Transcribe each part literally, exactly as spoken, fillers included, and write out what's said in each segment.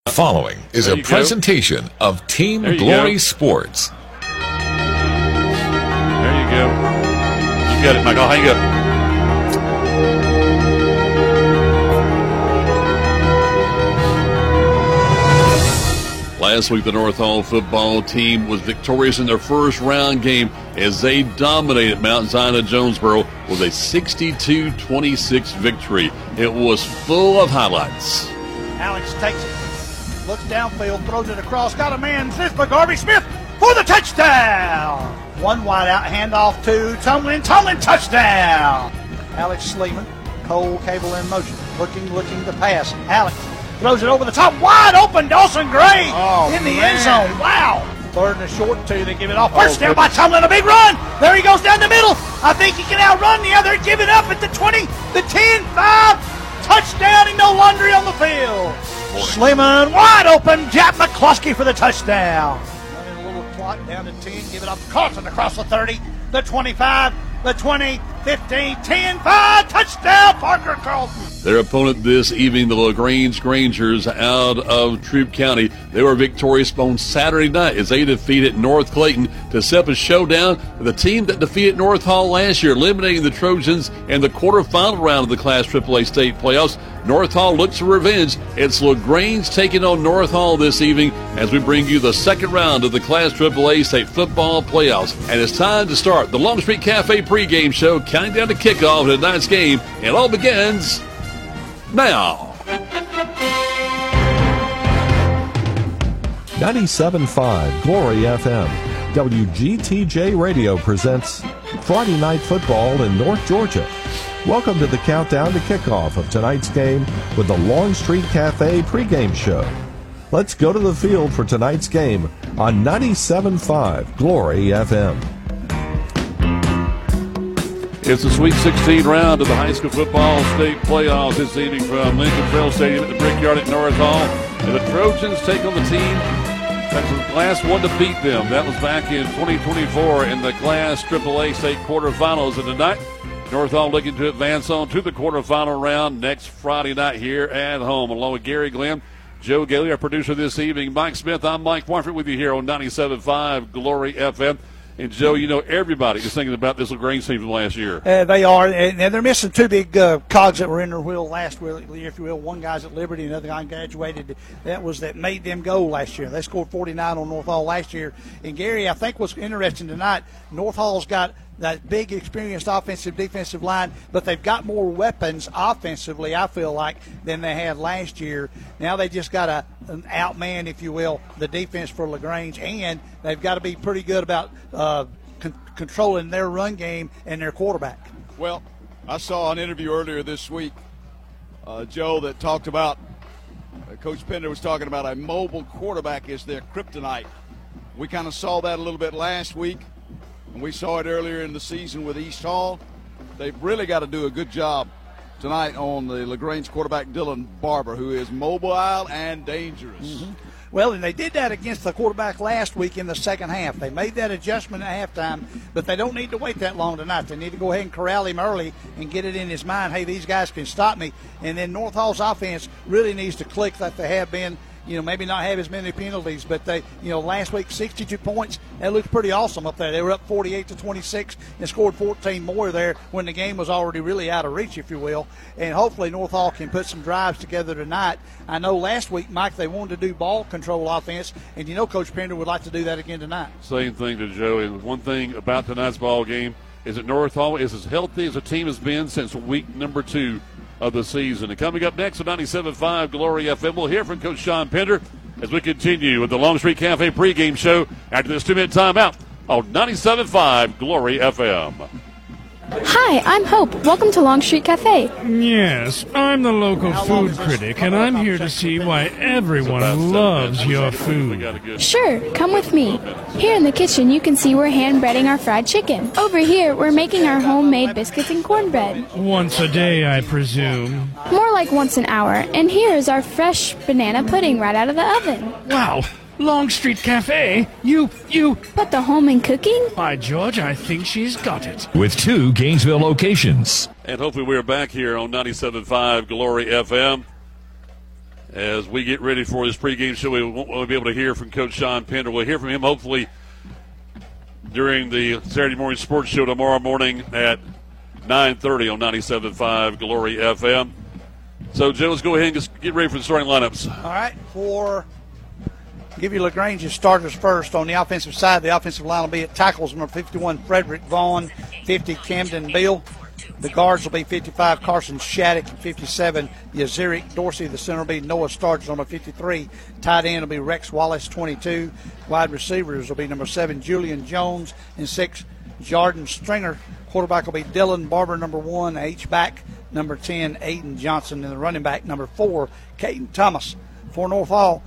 Following is a presentation go. of Team Glory go. Sports. There you go. You got it, Michael. Hang up. Last week, the North Hall football team was victorious in their first round game as they dominated Mount Zion of Jonesboro with a sixty-two twenty-six victory. It was full of highlights. Alex takes it. Looks downfield, throws it across, got a man, Smith, McGarvey Smith for the touchdown. One wide out, handoff to Tumlin, Tumlin, touchdown. Alex Sleeman, Cole Cable in motion, looking, looking to pass. Alex throws it over the top, wide open, Dawson Gray oh, in the man. end zone. Wow. Third and a short two, they give it off. First oh, down by Tumlin, a big run. There he goes down the middle. I think he can outrun the other, give it up at the twenty, the ten, five. Touchdown, and no laundry on the field. Sleeman wide open. Jack McCluskey for the touchdown. Running a little clock down to ten. Give it up to Carlson across the thirty, the twenty-five, the twenty, fifteen, ten, five. Touchdown, Parker Carlson. Their opponent this evening, the LaGrange Grangers out of Troup County. They were victorious on Saturday night as they defeated North Clayton to set up a showdown with the team that defeated North Hall last year, eliminating the Trojans in the quarterfinal round of the Class triple A state playoffs. North Hall looks for revenge. It's LaGrange taking on North Hall this evening as we bring you the second round of the Class triple A state football playoffs. And it's time to start the Long Street Cafe pregame show, counting down to kickoff of tonight's game. And it all begins now. ninety-seven point five Glory F M. W G T J Radio presents Friday Night Football in North Georgia. Welcome to the countdown to kickoff of tonight's game with the Long Street Cafe pregame show. Let's go to the field for tonight's game on ninety-seven point five Glory F M. It's the Sweet sixteen round of the high school football state playoffs this evening from Lincoln Trail Stadium at the Brickyard at North Hall. And the Trojans take on the team that's the last one to beat them. That was back in twenty twenty-four in the Class triple A state quarterfinals. And tonight, North Hall looking to advance on to the quarterfinal round next Friday night here at home. Along with Gary Glenn, Joe Gailey, our producer this evening, Mike Smith, I'm Mike Warford with you here on ninety-seven point five Glory F M. And, Joe, you know, everybody is thinking about this LaGrange team from last year. Uh, they are, and they're missing two big uh, cogs that were in their wheel last year, if you will. One guy's at Liberty, another guy graduated. That was that made them go last year. They scored forty-nine on North Hall last year. And, Gary, I think what's interesting tonight, North Hall's got that big, experienced offensive, defensive line, but they've got more weapons offensively, I feel like, than they had last year. Now they just got to an outman, if you will, the defense for LaGrange, and they've got to be pretty good about uh, con- controlling their run game and their quarterback. Well, I saw an interview earlier this week, uh, Joe, that talked about, uh, Coach Pender was talking about a mobile quarterback is their kryptonite. We kind of saw that a little bit last week. And we saw it earlier in the season with East Hall. They've really got to do a good job tonight on the LaGrange quarterback, Dylan Barber, who is mobile and dangerous. Mm-hmm. Well, and they did that against the quarterback last week in the second half. They made that adjustment at halftime, but they don't need to wait that long tonight. They need to go ahead and corral him early and get it in his mind, hey, these guys can stop me. And then North Hall's offense really needs to click like they have been. You know, maybe not have as many penalties, but they, you know, last week sixty-two points. That looked pretty awesome up there. They were up forty-eight to twenty-six and scored fourteen more there when the game was already really out of reach, if you will. And hopefully North Hall can put some drives together tonight. I know last week, Mike, they wanted to do ball control offense, and you know Coach Pender would like to do that again tonight. Same thing to Joe. And one thing about tonight's ball game is that North Hall is as healthy as a team has been since week number two of the season. And coming up next on ninety-seven point five Glory F M, we'll hear from Coach Sean Pender as we continue with the Long Street Cafe pregame show after this two-minute timeout on ninety-seven point five Glory F M. Hi, I'm Hope. Welcome to Long Street Cafe. Yes, I'm the local food critic, and I'm here to see why everyone loves your food. Sure, come with me. Here in the kitchen, you can see we're hand breading our fried chicken. Over here, we're making our homemade biscuits and cornbread. Once a day, I presume. More like once an hour. And here is our fresh banana pudding right out of the oven. Wow. Long Street Cafe? You, you... But the home and cooking? By George, I think she's got it. With two Gainesville locations. And hopefully we're back here on ninety-seven point five Glory F M. as we get ready for this pregame show. We won't be able to hear from Coach Sean Pender. We'll hear from him hopefully during the Saturday morning sports show tomorrow morning at nine thirty on ninety-seven point five Glory F M. So, Joe, let's go ahead and just get ready for the starting lineups. All right, for give you LaGrange's starters first. On the offensive side, the offensive line will be at tackles, number fifty-one, Frederick Vaughn, fifty, Camden Bill. The guards will be fifty-five, Carson Shattuck, and fifty-seven, Yaziric Dorsey. The center will be Noah Starks, number fifty-three. Tight end will be Rex Wallace, twenty-two. Wide receivers will be number seven, Julian Jones, and six, Jordan Stringer. Quarterback will be Dylan Barber, number one. H-back, number ten, Aiden Johnson. And the running back, number four, Caden Thomas. For North Hall,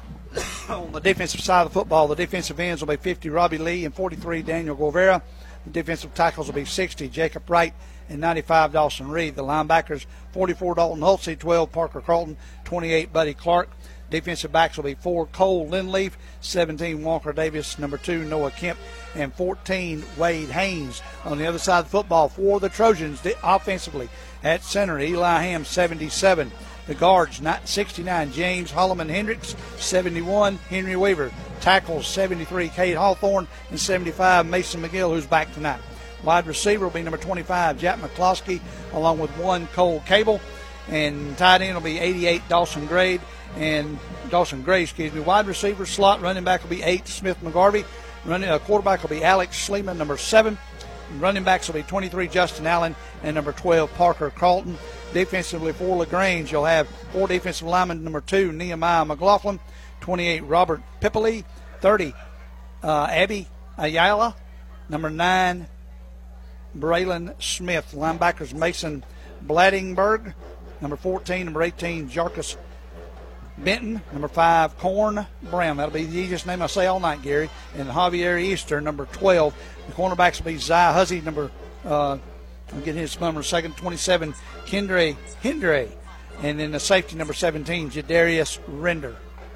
on the defensive side of the football, the defensive ends will be fifty, Robbie Lee, and forty-three, Daniel Guevara. The defensive tackles will be sixty, Jacob Wright, and ninety-five, Dawson Reed. The linebackers, forty-four, Dalton Holtzy, twelve, Parker Carlton, twenty-eight, Buddy Clark. Defensive backs will be four, Cole Lindleaf, seventeen, Walker Davis, number two, Noah Kemp, and fourteen, Wade Haynes. On the other side of the football, for the Trojans, offensively, at center, Eli Ham, seventy-seven. The guards, sixty-nine, James Holloman Hendricks, seventy-one, Henry Weaver. Tackles, seventy-three, Cade Hawthorne, and seventy-five, Mason McGill, who's back tonight. Wide receiver will be number twenty-five, Jack McCloskey, along with one, Cole Cable. And tight end will be eighty-eight, Dawson Gray, and Dawson Gray, excuse me. Wide receiver slot, running back will be eight, Smith McGarvey. Running uh, quarterback will be Alex Schleeman, number seven. Running backs will be twenty-three, Justin Allen, and number twelve, Parker Carlton. Defensively for LaGrange, you'll have four defensive linemen, number two, Nehemiah McLaughlin, twenty-eight, Robert Pippley, thirty, uh, Abby Ayala, number nine, Braylon Smith. Linebackers, Mason Blattingberg, number fourteen, number eighteen, Jarkus Benton, number five, Corn Brown. That'll be the easiest name I say all night, Gary. And Javier Easter, number twelve. The cornerbacks will be Zai Huzzy, number, uh, I'll get his number second, twenty-seven, Kendra Hendre. And then the safety, number seventeen, Jadarius Render.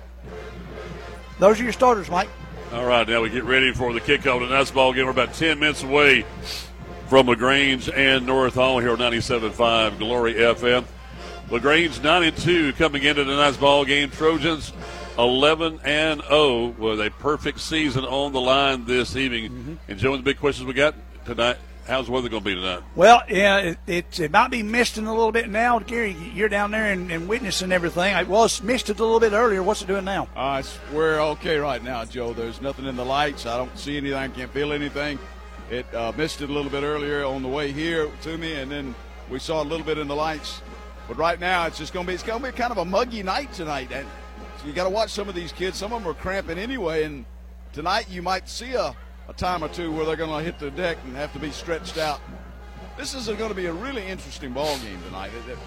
Those are your starters, Mike. All right, now we get ready for the kickoff of tonight's ball game. We're about ten minutes away from LaGrange and North Hall here on ninety-seven point five Glory F M. LaGrange nine and two coming into tonight's ball game. Trojans eleven and oh with a perfect season on the line this evening. Mm-hmm. And Joe, the big questions we got tonight, how's the weather going to be tonight? Well, yeah, it, it, it might be misting a little bit now. Gary, you're down there and, and witnessing everything. It was misted a little bit earlier. What's it doing now? Uh, it's, we're okay right now, Joe. There's nothing in the lights. I don't see anything. I can't feel anything. It uh, misted a little bit earlier on the way here to me, and then we saw a little bit in the lights. But right now, it's just going to be it's going to be kind of a muggy night tonight, and so you got to watch some of these kids. Some of them are cramping anyway, and tonight you might see a, a time or two where they're going to hit the deck and have to be stretched out. This is going to be a really interesting ball game tonight.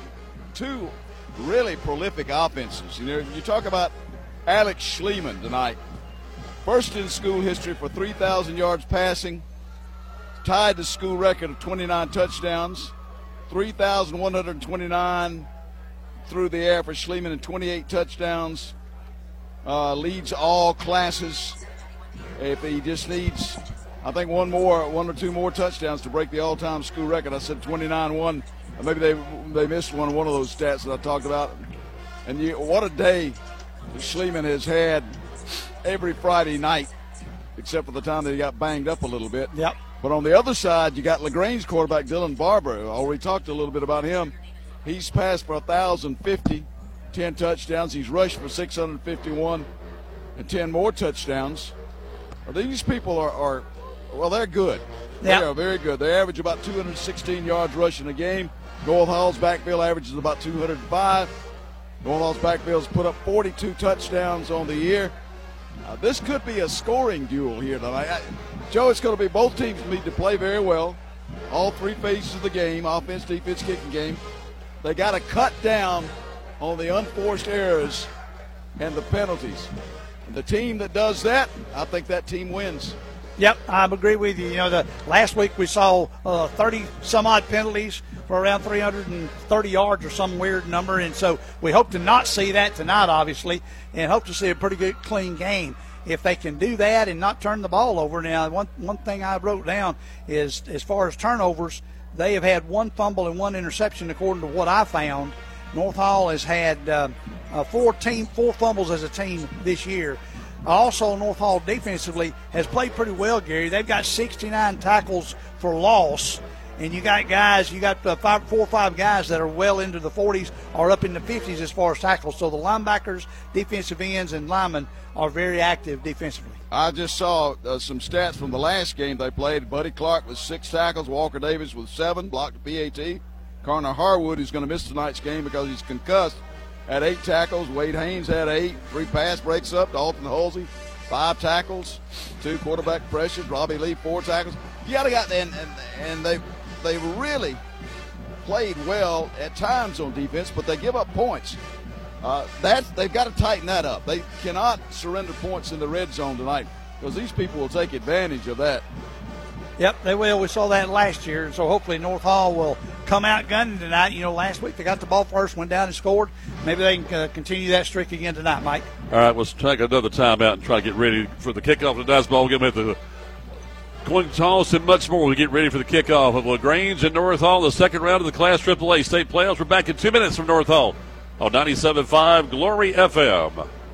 Two really prolific offenses. You know, you talk about Alex Schleeman tonight, first in school history for three thousand yards passing, tied the school record of twenty-nine touchdowns. three thousand one hundred twenty-nine through the air for Schleeman and twenty-eight touchdowns. Uh, leads all classes. If he just needs, I think, one more, one or two more touchdowns to break the all-time school record. I said twenty-nine one. Maybe they they missed one one of those stats that I talked about. And you, what a day Schleeman has had every Friday night, except for the time that he got banged up a little bit. Yep. But on the other side, you got LaGrange quarterback Dylan Barber. I already talked a little bit about him. He's passed for one thousand fifty, ten touchdowns. He's rushed for six hundred fifty-one and ten more touchdowns. These people are, are well, they're good. Yep. They are very good. They average about two hundred sixteen yards rushing a game. North Hall's backfield averages about two hundred five. North Hall's backfield has put up forty-two touchdowns on the year. Uh, this could be a scoring duel here tonight. I, Joe, it's going to be both teams need to play very well. All three phases of the game, offense, defense, kicking game. They got to cut down on the unforced errors and the penalties. And the team that does that, I think that team wins. Yep, I agree with you. You know, the last week we saw uh, thirty some odd penalties for around three hundred thirty yards or some weird number, and so we hope to not see that tonight, obviously, and hope to see a pretty good, clean game. If they can do that and not turn the ball over. Now, one one thing I wrote down is as far as turnovers, they have had one fumble and one interception according to what I found. North Hall has had uh, uh, four team, four fumbles as a team this year. Also, North Hall defensively has played pretty well, Gary. They've got sixty-nine tackles for loss, and you got guys, you got uh, five, four or five guys that are well into the forties or up in the fifties as far as tackles. So the linebackers, defensive ends, and linemen are very active defensively. I just saw uh, some stats from the last game they played. Buddy Clark with six tackles, Walker Davis with seven, blocked a P A T. Connor Harwood, who's going to miss tonight's game because he's concussed, had eight tackles. Wade Haynes had eight. Three pass breaks up. Dalton Halsey, five tackles, two quarterback pressures. Robbie Lee, four tackles. You got to got and, and and they they really played well at times on defense, but they give up points. Uh, that they've got to tighten that up. They cannot surrender points in the red zone tonight because these people will take advantage of that. Yep, they will. We saw that last year, so hopefully North Hall will come out gunning tonight. You know, last week they got the ball first, went down and scored. Maybe they can uh, continue that streak again tonight, Mike. All right, let's take another timeout and try to get ready for the kickoff of tonight's ball game at the coin toss and much more. We get ready for the kickoff of LaGrange and North Hall, the second round of the Class triple A state playoffs. We're back in two minutes from North Hall on ninety-seven point five Glory F M.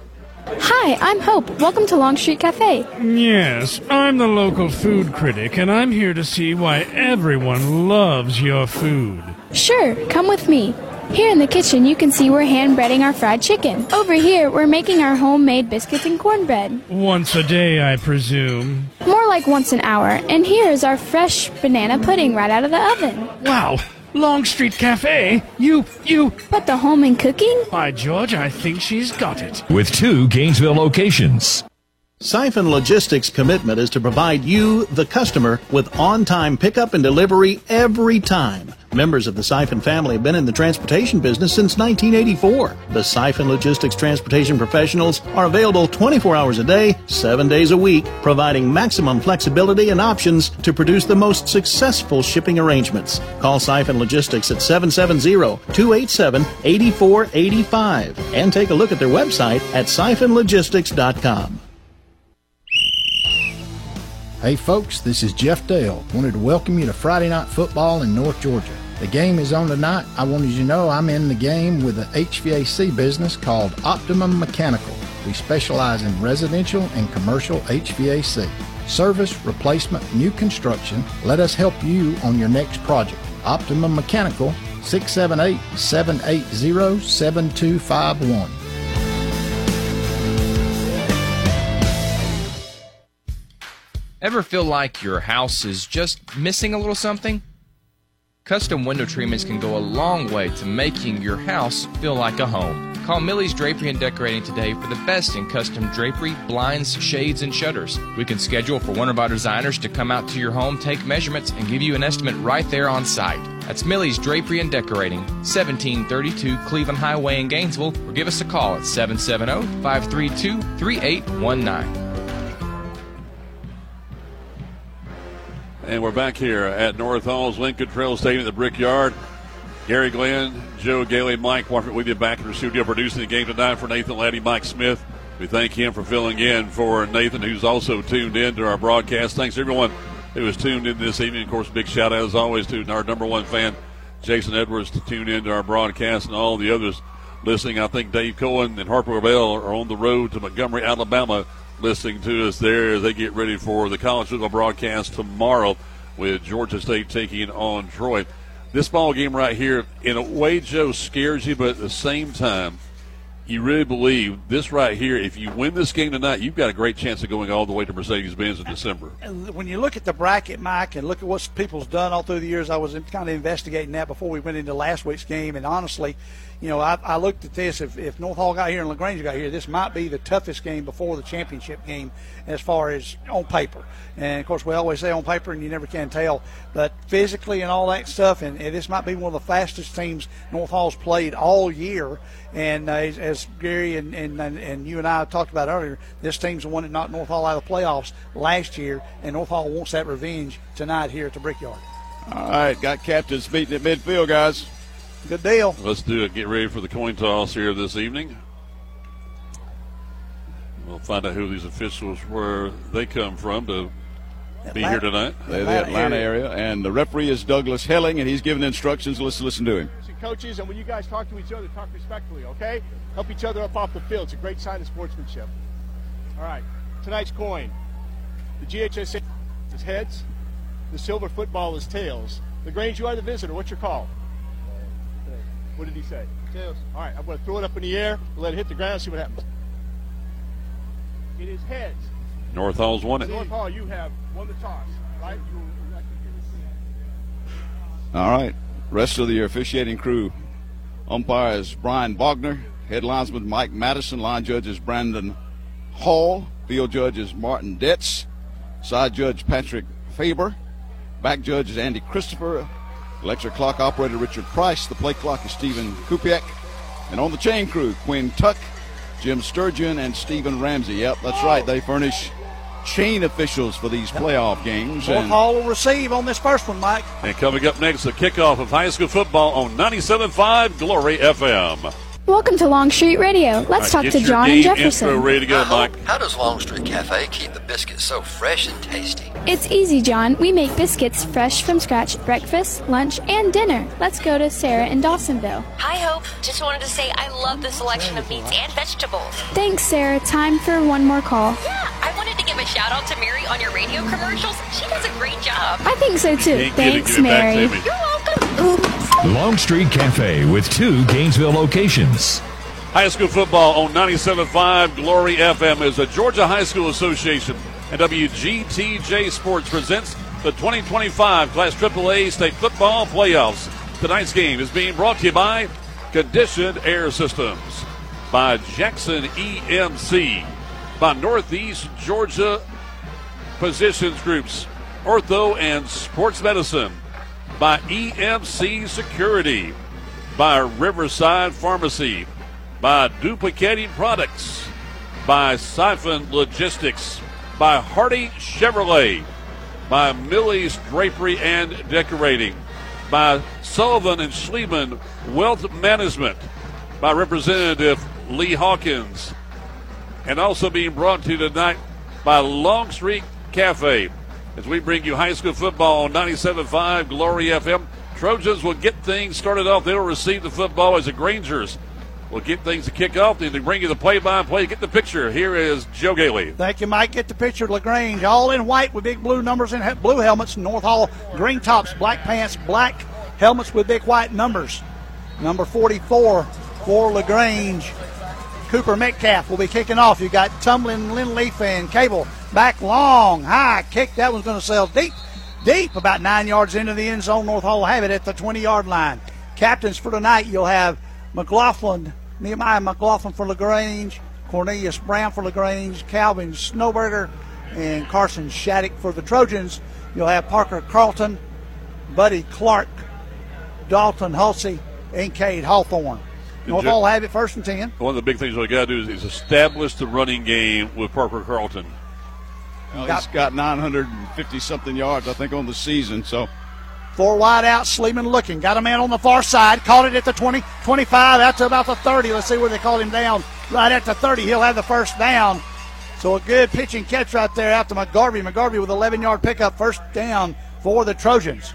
Hi, I'm Hope. Welcome to Long Street Cafe. Yes, I'm the local food critic, and I'm here to see why everyone loves your food. Sure, come with me. Here in the kitchen, you can see we're hand breading our fried chicken. Over here, we're making our homemade biscuits and cornbread. Once a day, I presume. More like once an hour. And here is our fresh banana pudding right out of the oven. Wow, Long Street Cafe? You, you... But the home and cooking? By George, I think she's got it. With two Gainesville locations. Siphon Logistics' commitment is to provide you, the customer, with on-time pickup and delivery every time. Members of the Siphon family have been in the transportation business since nineteen eighty-four. The Siphon Logistics transportation professionals are available twenty-four hours a day, seven days a week, providing maximum flexibility and options to produce the most successful shipping arrangements. Call Siphon Logistics at seven seven zero, two eight seven, eight four eight five and take a look at their website at siphon logistics dot com. Hey folks, this is Jeff Dale. Wanted to welcome you to Friday Night Football in North Georgia. The game is on tonight. I wanted you to know I'm in the game with an H V A C business called Optimum Mechanical. We specialize in residential and commercial H V A C. Service, replacement, new construction. Let us help you on your next project. Optimum Mechanical, six seven eight, seven eight zero, seven two five one. Ever feel like your house is just missing a little something? Custom window treatments can go a long way to making your house feel like a home. Call Millie's Drapery and Decorating today for the best in custom drapery, blinds, shades, and shutters. We can schedule for one of our designers to come out to your home, take measurements, and give you an estimate right there on site. That's Millie's Drapery and Decorating, seventeen thirty-two Cleveland Highway in Gainesville, or give us a call at seven seven zero, five three two, three eight one nine. And we're back here at North Hall's Lincoln Trail Stadium at the Brickyard. Gary Glenn, Joe Gailey, Mike Warford with you back in the studio producing the game tonight for Nathan Laddie, Mike Smith. We thank him for filling in for Nathan, who's also tuned in to our broadcast. Thanks everyone who was tuned in this evening. Of course, big shout out as always to our number one fan, Jason Edwards, to tune in to our broadcast, and all the others listening. I think Dave Cohen and Harper Bell are on the road to Montgomery, Alabama, listening to us there as they get ready for the college football broadcast tomorrow with Georgia State taking on Troy. This ball game right here, in a way, Joe, scares you, but at the same time, you really believe this right here, if you win this game tonight, you've got a great chance of going all the way to Mercedes-Benz in December. When you look at the bracket, Mike, and look at what people's done all through the years, I was kind of investigating that before we went into last week's game, and honestly, you know, I, I looked at this. If, if North Hall got here and LaGrange got here, this might be the toughest game before the championship game as far as on paper. And, of course, we always say on paper, and you never can tell. But physically and all that stuff, and, and this might be one of the fastest teams North Hall's played all year. And uh, as, as Gary and, and, and you and I talked about earlier, this team's the one that knocked North Hall out of the playoffs last year, and North Hall wants that revenge tonight here at the Brickyard. All right, got captains meeting at midfield, guys. Good deal. Let's do it. Get ready for the coin toss here this evening. We'll find out who these officials where they come from to Atlanta. be here tonight. They're the Atlanta area. area. And the referee is Douglas Helling, and he's giving instructions. Let's listen to him. coaches, and when you guys talk to each other, talk respectfully, okay? Help each other up off the field. It's a great sign of sportsmanship. All right, tonight's coin. The G H S A is heads. The silver football is tails. LaGrange, you are the visitor. What's your call? What did he say? Tails. All right, I'm going to throw it up in the air, let it hit the ground, and see what happens. It is heads. North Hall's won it. North Hall, you have won the toss, right? You All right, rest of the officiating crew. Umpire is Brian Bogner. Head linesman Mike Madison. Line judge is Brandon Hall. Field judge is Martin Detz. Side judge Patrick Faber. Back judge is Andy Christopher. Electric clock operator Richard Price. The play clock is Stephen Kupiak. And on the chain crew, Quinn Tuck, Jim Sturgeon, and Stephen Ramsey. Yep, that's right. They furnish chain officials for these playoff games. North and Hall will receive on this first one, Mike. And coming up next, the kickoff of high school football on ninety-seven point five Glory F M. Welcome to Longstreet Radio. Let's Right, talk get to your John and game Jefferson. intro ready to go, Mike. How does Longstreet Cafe keep the biscuits so fresh and tasty? It's easy, John. We make biscuits fresh from scratch breakfast, lunch, and dinner. Let's go to Sarah in Dawsonville. Hi, Hope. Just wanted to say I love the selection of meats and vegetables. Thanks, Sarah. Time for one more call. Yeah, I wanted to give a shout out to Mary on your radio commercials. She does a great job. I think so too. Can't get it, Thanks, give it back Mary. to me. You're welcome. Longstreet Cafe with two Gainesville locations. High school football on ninety-seven point five Glory F M is the Georgia High School Association and W G T J Sports presents the twenty twenty-five Class triple A State Football Playoffs. Tonight's game is being brought to you by Conditioned Air Systems, by Jackson E M C, by Northeast Georgia Positions Groups, Ortho and Sports Medicine, by E M C Security, by Riverside Pharmacy, by Duplicating Products, by Siphon Logistics, by Hardy Chevrolet, by Millie's Drapery and Decorating, by Sullivan and Schliemann Wealth Management, by Representative Lee Hawkins, and also being brought to you tonight by Longstreet Cafe. As we bring you high school football on ninety-seven point five Glory F M, Trojans will get things started off. They'll receive the football as the Grangers will get things to kick off. Then to bring you the play-by-play, get the picture. Here is Joe Gailey. Thank you, Mike. Get the picture. LaGrange, all in white with big blue numbers and he- blue helmets. North Hall, green tops, black pants, black helmets with big white numbers. Number forty-four for LaGrange, Cooper Metcalf will be kicking off. You got Tumbling, Linleaf, and Cable back long, high kick. That one's going to sail deep, deep, about nine yards into the end zone. North Hall will have it at the twenty-yard line. Captains for tonight, you'll have McLaughlin, Nehemiah McLaughlin for LaGrange, Cornelius Brown for LaGrange, Calvin Snowberger, and Carson Shattuck for the Trojans. You'll have Parker Carlton, Buddy Clark, Dalton Hulsey, and Cade Hawthorne. North Hall have it first and ten. One of the big things we got to do is, is establish the running game with Parker Carlton. Well, he's got nine hundred fifty something yards, I think, on the season. So four wide out, Sleeman looking. Got a man on the far side. Caught it at the twenty, twenty-five, out to about the thirty. Let's see where they called him down. Right at the thirty. He'll have the first down. So a good pitch and catch right there out to McGarvey. McGarvey with eleven-yard pickup, first down for the Trojans.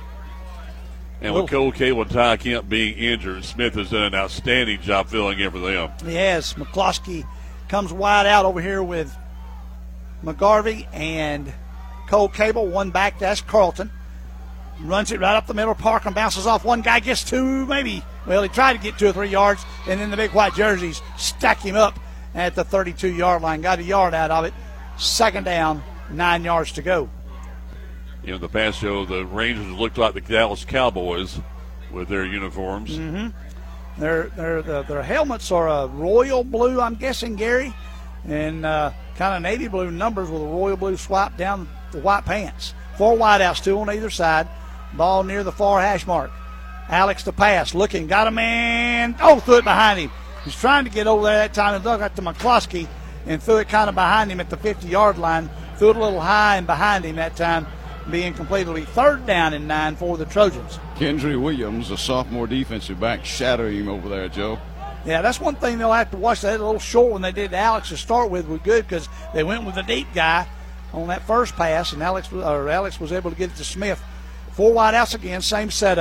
And with Cole Cable and Ty Kemp being injured, Smith has done an outstanding job filling in for them. Yes, McCloskey comes wide out over here with McGarvey and Cole Cable. One back, that's Carlton. Runs it right up the middle. Parker bounces off. One guy gets two, maybe. Well, he tried to get two or three yards, and then the big white jerseys stack him up at the thirty-two-yard line. Got a yard out of it. Second down, nine yards to go. You know, the past show, the Rangers looked like the Dallas Cowboys with their uniforms. Mm-hmm. Their, their, their, their helmets are a royal blue, I'm guessing, Gary, and uh, kind of navy blue numbers with a royal blue swipe down the white pants. Four wideouts, two on either side. Ball near the far hash mark. Alex to pass, looking, got a man. Oh, threw it behind him. He's trying to get over there that time and dug out to McCloskey and threw it kind of behind him at the fifty-yard line. Threw it a little high and behind him that time, being completely third down and nine for the Trojans. Kendry Williams, a sophomore defensive back, shadowing him over there, Joe. Yeah, that's one thing they'll have to watch. They had a little short when they did Alex to start with was good because they went with the deep guy on that first pass, and Alex, or Alex was able to get it to Smith. Four wideouts again, same setup.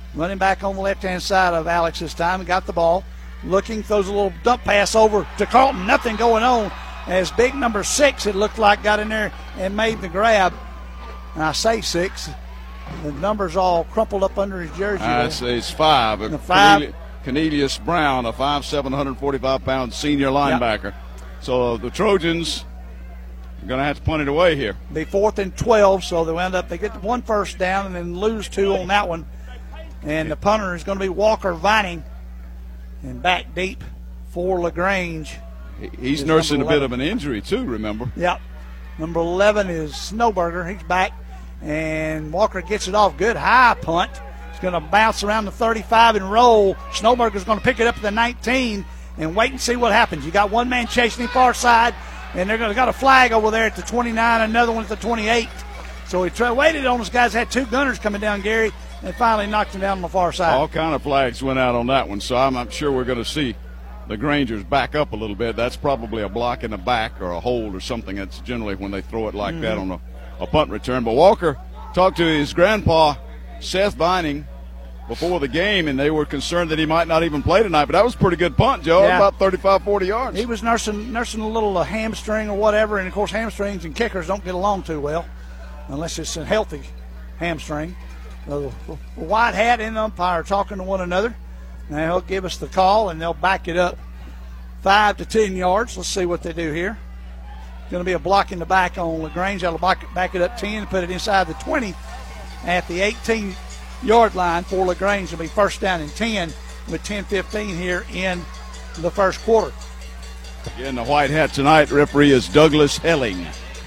Running back on the left-hand side of Alex this time. He got the ball. Looking, throws a little dump pass over to Carlton. Nothing going on as big number six, it looked like, got in there and made the grab. And I say six. The number's all crumpled up under his jersey. I there. say it's five. The five. Cornelius, Cornelius Brown, a five seven, one forty-five pound senior linebacker. Yep. So the Trojans are going to have to punt it away here. Be fourth and twelve, so they'll end up, they get one first down and then lose two on that one. And the punter is going to be Walker Vining. And back deep for LaGrange. He's nursing a bit of an injury, too, remember? Yep. Number eleven is Snowberger. He's back. And Walker gets it off. Good high punt. It's going to bounce around the thirty-five and roll. Snowberger's going to pick it up at the nineteen and wait and see what happens. You got one man chasing the far side, and they're going to got a flag over there at the twenty-nine, another one at the twenty-eight. So he tra- waited on those guys, had two gunners coming down, Gary, and finally knocked him down on the far side. All kind of flags went out on that one, so I'm, I'm sure we're going to see the Grangers back up a little bit. That's probably a block in the back or a hold or something. That's generally when they throw it like mm-hmm. that on a, a punt return. But Walker talked to his grandpa, Seth Vining, before the game, and they were concerned that he might not even play tonight. But that was a pretty good punt, Joe, yeah. About thirty-five, forty yards. He was nursing nursing a little uh, hamstring or whatever, and, of course, hamstrings and kickers don't get along too well unless it's a healthy hamstring. So the white hat and the umpire are talking to one another. Now he'll give us the call, and they'll back it up five to ten yards. Let's see what they do here. Going to be a block in the back on LaGrange. That'll back it up ten, put it inside the twenty at the eighteen-yard line for LaGrange. It'll be first down and ten with ten fifteen here in the first quarter. Again, the white hat tonight, referee is Douglas Helling.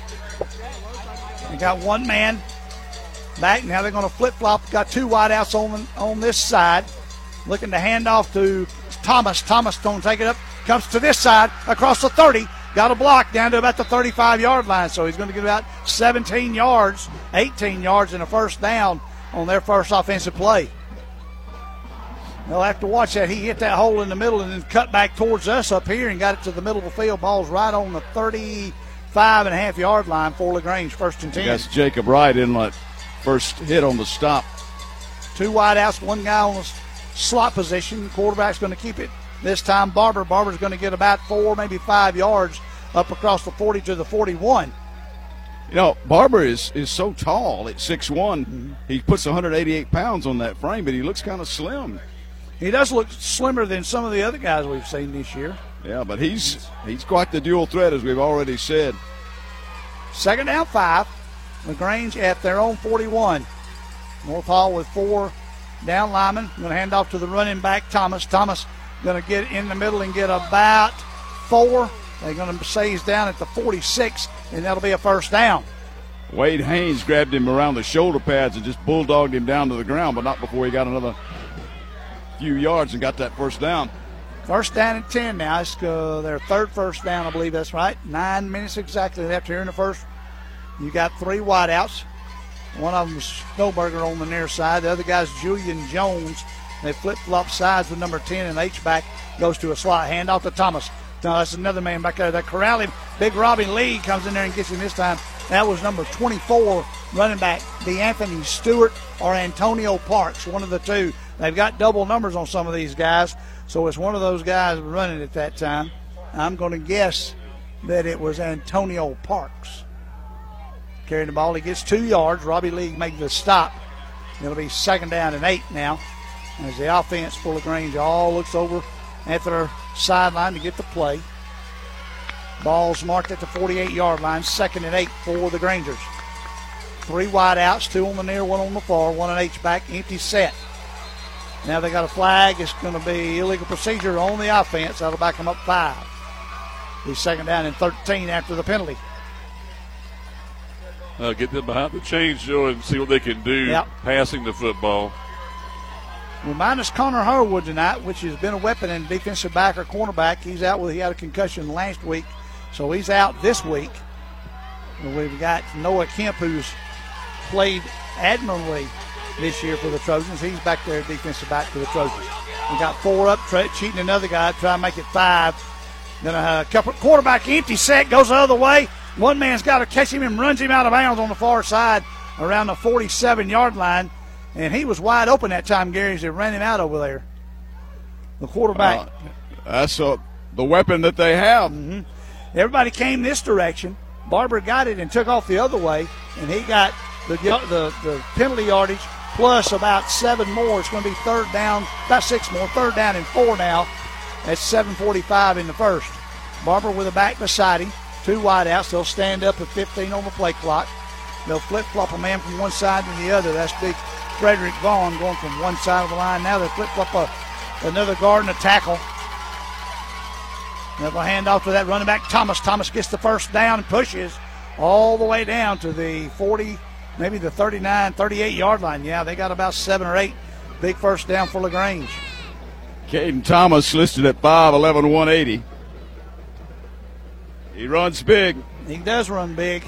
They got one man back. Now they're going to flip-flop. Got two wideouts on, on this side. Looking to hand off to Thomas. Thomas going to take it up. Comes to this side across the thirty. Got a block down to about the thirty-five-yard line. So he's going to get about seventeen yards, eighteen yards and a first down on their first offensive play. They'll have to watch that. He hit that hole in the middle and then cut back towards us up here and got it to the middle of the field. Ball's right on the thirty-five and a half yard line for LaGrange, first and ten. That's Jacob Wright in that first hit on the stop. Two wideouts, one guy on the slot position. Quarterback's going to keep it this time. Barber. Barber's going to get about four, maybe five yards up across the forty to the forty-one. You know, Barber is, is so tall at six one. Mm-hmm. He puts one hundred eighty-eight pounds on that frame, but he looks kind of slim. He does look slimmer than some of the other guys we've seen this year. Yeah, but he's he's quite the dual threat, as we've already said. Second down, five. LaGrange at their own forty-one. North Hall with four down linemen. Going to hand off to the running back, Thomas. Thomas going to get in the middle and get about four. They're going to say he's down at the forty-six, and that'll be a first down. Wade Haynes grabbed him around the shoulder pads and just bulldogged him down to the ground, but not before he got another few yards and got that first down. First down and ten now. It's uh, their third first down, I believe that's right. Nine minutes exactly left here in the first. You got three wideouts. One of them is Snowberger on the near side. The other guy's Julian Jones. They flip-flop sides with number ten, and H-back goes to a slot. Hand off to Thomas. No, that's another man back there that corral him. Big Robbie Lee comes in there and gets him this time. That was number twenty-four running back, DeAnthony Stewart or Antonio Parks, one of the two. They've got double numbers on some of these guys, so it's one of those guys running at that time. I'm going to guess that it was Antonio Parks. Carrying the ball, he gets two yards. Robbie Lee makes the stop. It'll be second down and eight now. As the offense for LaGrange all looks over at their sideline to get the play. Ball's marked at the forty-eight-yard line, second and eight for the Grangers. Three wide outs, two on the near, one on the far, one on H-back, empty set. Now they got a flag. It's going to be illegal procedure on the offense. That'll back them up five. Be second down and thirteen after the penalty. Uh, get them behind the chains, Joe, and see what they can do yep. passing the football. Well, minus Connor Harwood tonight, which has been a weapon in defensive back or cornerback. He's out with, he had a concussion last week, so he's out this week. And we've got Noah Kemp, who's played admirably this year for the Trojans. He's back there, defensive back for the Trojans. We got four up, tra- cheating another guy, try to make it five. Then a couple, quarterback empty set, goes the other way. One man's got to catch him and runs him out of bounds on the far side around the forty-seven-yard line. And he was wide open that time, Gary, as they ran him out over there. The quarterback. Uh, that's a, the weapon that they have. Mm-hmm. Everybody came this direction. Barber got it and took off the other way, and he got the the, the penalty yardage plus about seven more. It's going to be third down, about six more, third down and four now at seven forty-five in the first. Barber with a back beside him, two wideouts. They'll stand up at fifteen on the play clock. They'll flip-flop a man from one side to the other. That's big Frederick Vaughn going from one side of the line. Now they flip-flop a another guard and a tackle. They'll hand off to that running back, Thomas. Thomas gets the first down and pushes all the way down to the forty, maybe the thirty-nine, thirty-eight-yard line. Yeah, they got about seven or eight. Big first down for LaGrange. Caden Thomas listed at five eleven, one eighty. He runs big. He does run big.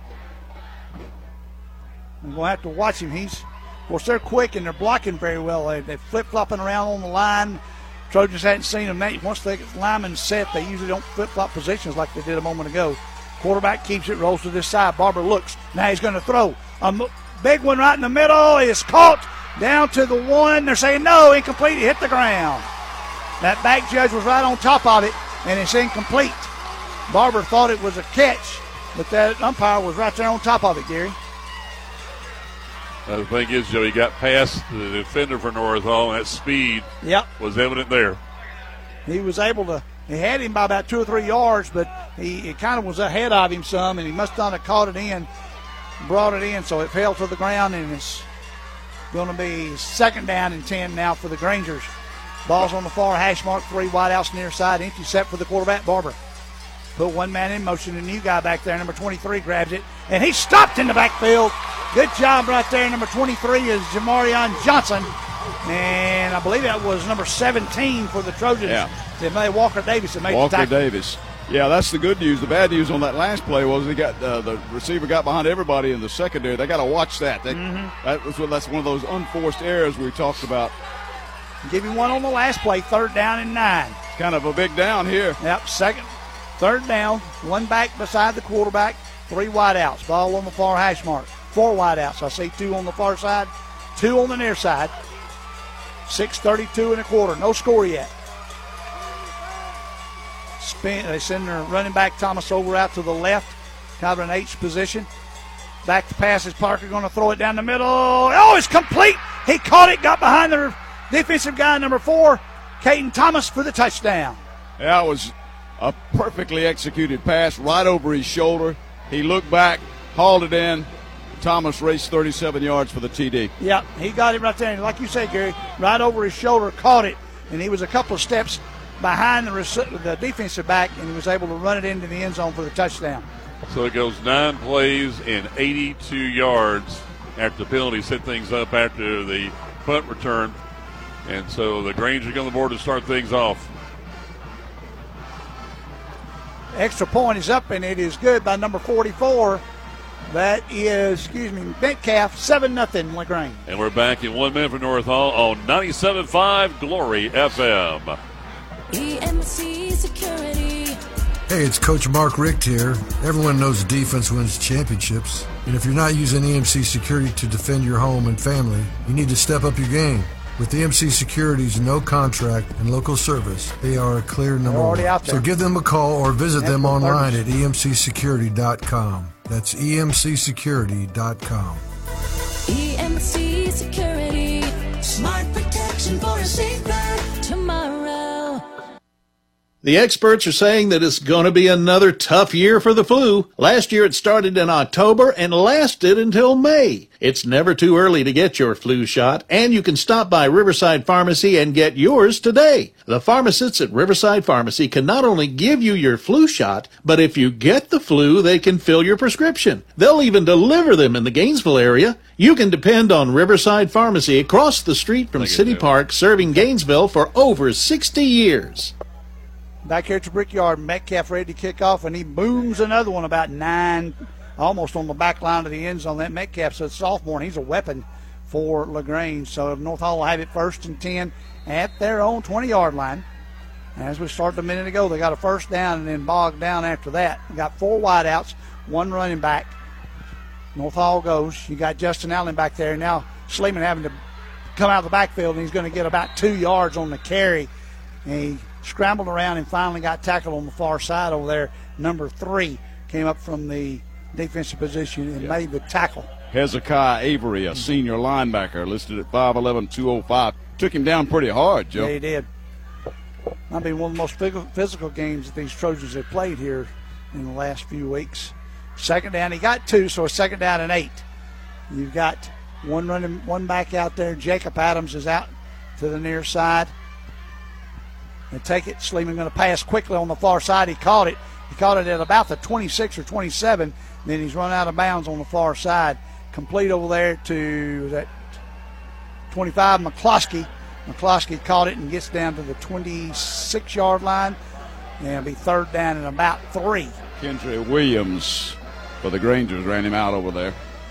I'm going to have to watch him. He's, of course, they're quick and they're blocking very well. They, they're flip-flopping around on the line. Trojans hadn't seen them. Once the linemen set, they usually don't flip-flop positions like they did a moment ago. Quarterback keeps it, rolls to this side. Barber looks. Now he's going to throw. A big one right in the middle is caught down to the one. They're saying no, incomplete. It hit the ground. That back judge was right on top of it, and it's incomplete. Barber thought it was a catch, but that umpire was right there on top of it, Gary. Uh, the thing is, Joe, he got past the defender for North Hall, and that speed yep. was evident there. He was able to, he had him by about two or three yards, but he it kind of was ahead of him some, and he must not have caught it in, brought it in, so it fell to the ground, and it's going to be second down and ten now for the Grangers. Ball's on the far hash mark, three wideouts near side, empty set for the quarterback, Barber. Put one man in motion, a new guy back there, number twenty-three, grabs it, and he's stopped in the backfield. Good job right there. Number twenty-three is Jamarion Johnson, and I believe that was number seventeen for the Trojans. Yeah. They made Walker Davis that made Walker the tackle. Davis. Yeah, that's the good news. The bad news on that last play was they got uh, the receiver got behind everybody in the secondary. They got to watch that. They, mm-hmm. that was, that's one of those unforced errors we talked about. Give him one on the last play, third down and nine. Kind of a big down here. Yep, second, third down, one back beside the quarterback, three wideouts. Ball on the far hash mark. Four wideouts. I see two on the far side, two on the near side. six thirty-two and a quarter. No score yet. Spin, they send their running back Thomas over out to the left, kind of an H position. Back to pass is Parker going to throw it down the middle. Oh, it's complete. He caught it, got behind the defensive guy, number four, Caden Thomas, for the touchdown. Yeah, it was a perfectly executed pass right over his shoulder. He looked back, hauled it in. Thomas raced thirty-seven yards for the T D. Yeah, he got it right there. And like you said, Gary, right over his shoulder, caught it, and he was a couple of steps behind the, the defensive back, and he was able to run it into the end zone for the touchdown. So it goes nine plays and eighty-two yards after the penalty set things up after the punt return. And so the Grangers on the board to start things off. Extra point is up, and it is good by number forty-four. That is, excuse me, Metcalf, seven nothing LaGrange. And we're back in one minute for North Hall on ninety-seven point five Glory F M. E M C Security. Hey, it's Coach Mark Richt here. Everyone knows defense wins championships. And if you're not using E M C Security to defend your home and family, you need to step up your game. With E M C Security's no contract and local service, they are a clear number one. So give them a call or visit them online at E M C security dot com. That's E M C security dot com. E M C Security. Smart protection for a safer tomorrow. The experts are saying that it's going to be another tough year for the flu. Last year it started in October and lasted until May. It's never too early to get your flu shot, and you can stop by Riverside Pharmacy and get yours today. The pharmacists at Riverside Pharmacy can not only give you your flu shot, but if you get the flu, they can fill your prescription. They'll even deliver them in the Gainesville area. You can depend on Riverside Pharmacy across the street from City Park, serving Gainesville for over sixty years. Back here at the Brickyard, Metcalf ready to kick off, and he booms another one about nine, almost on the back line of the end zone. That Metcalf's a sophomore, and he's a weapon for LaGrange. So North Hall will have it first and ten at their own twenty-yard line. As we started a minute ago, they got a first down and then bogged down after that. They got four wideouts, one running back. North Hall goes. You got Justin Allen back there. Now Sleeman having to come out of the backfield, and he's going to get about two yards on the carry. And he scrambled around and finally got tackled on the far side over there. Number three came up from the defensive position and yeah. made the tackle. Hezekiah Avery, a senior linebacker, listed at five eleven, two oh five. Took him down pretty hard, Joe. Yeah, he did. Might be one of the most physical games that these Trojans have played here in the last few weeks. Second down, he got two, so a second down and eight. You've got one running, one back out there. Jacob Adams is out to the near side. And take it. Sleeman going to pass quickly on the far side. He caught it. He caught it at about the twenty-six or twenty-seven. Then he's run out of bounds on the far side. Complete over there to that twenty-five, McCloskey. McCloskey caught it and gets down to the twenty-six-yard line. And it'll be third down and about three. Kendra Williams for the Grangers ran him out over there.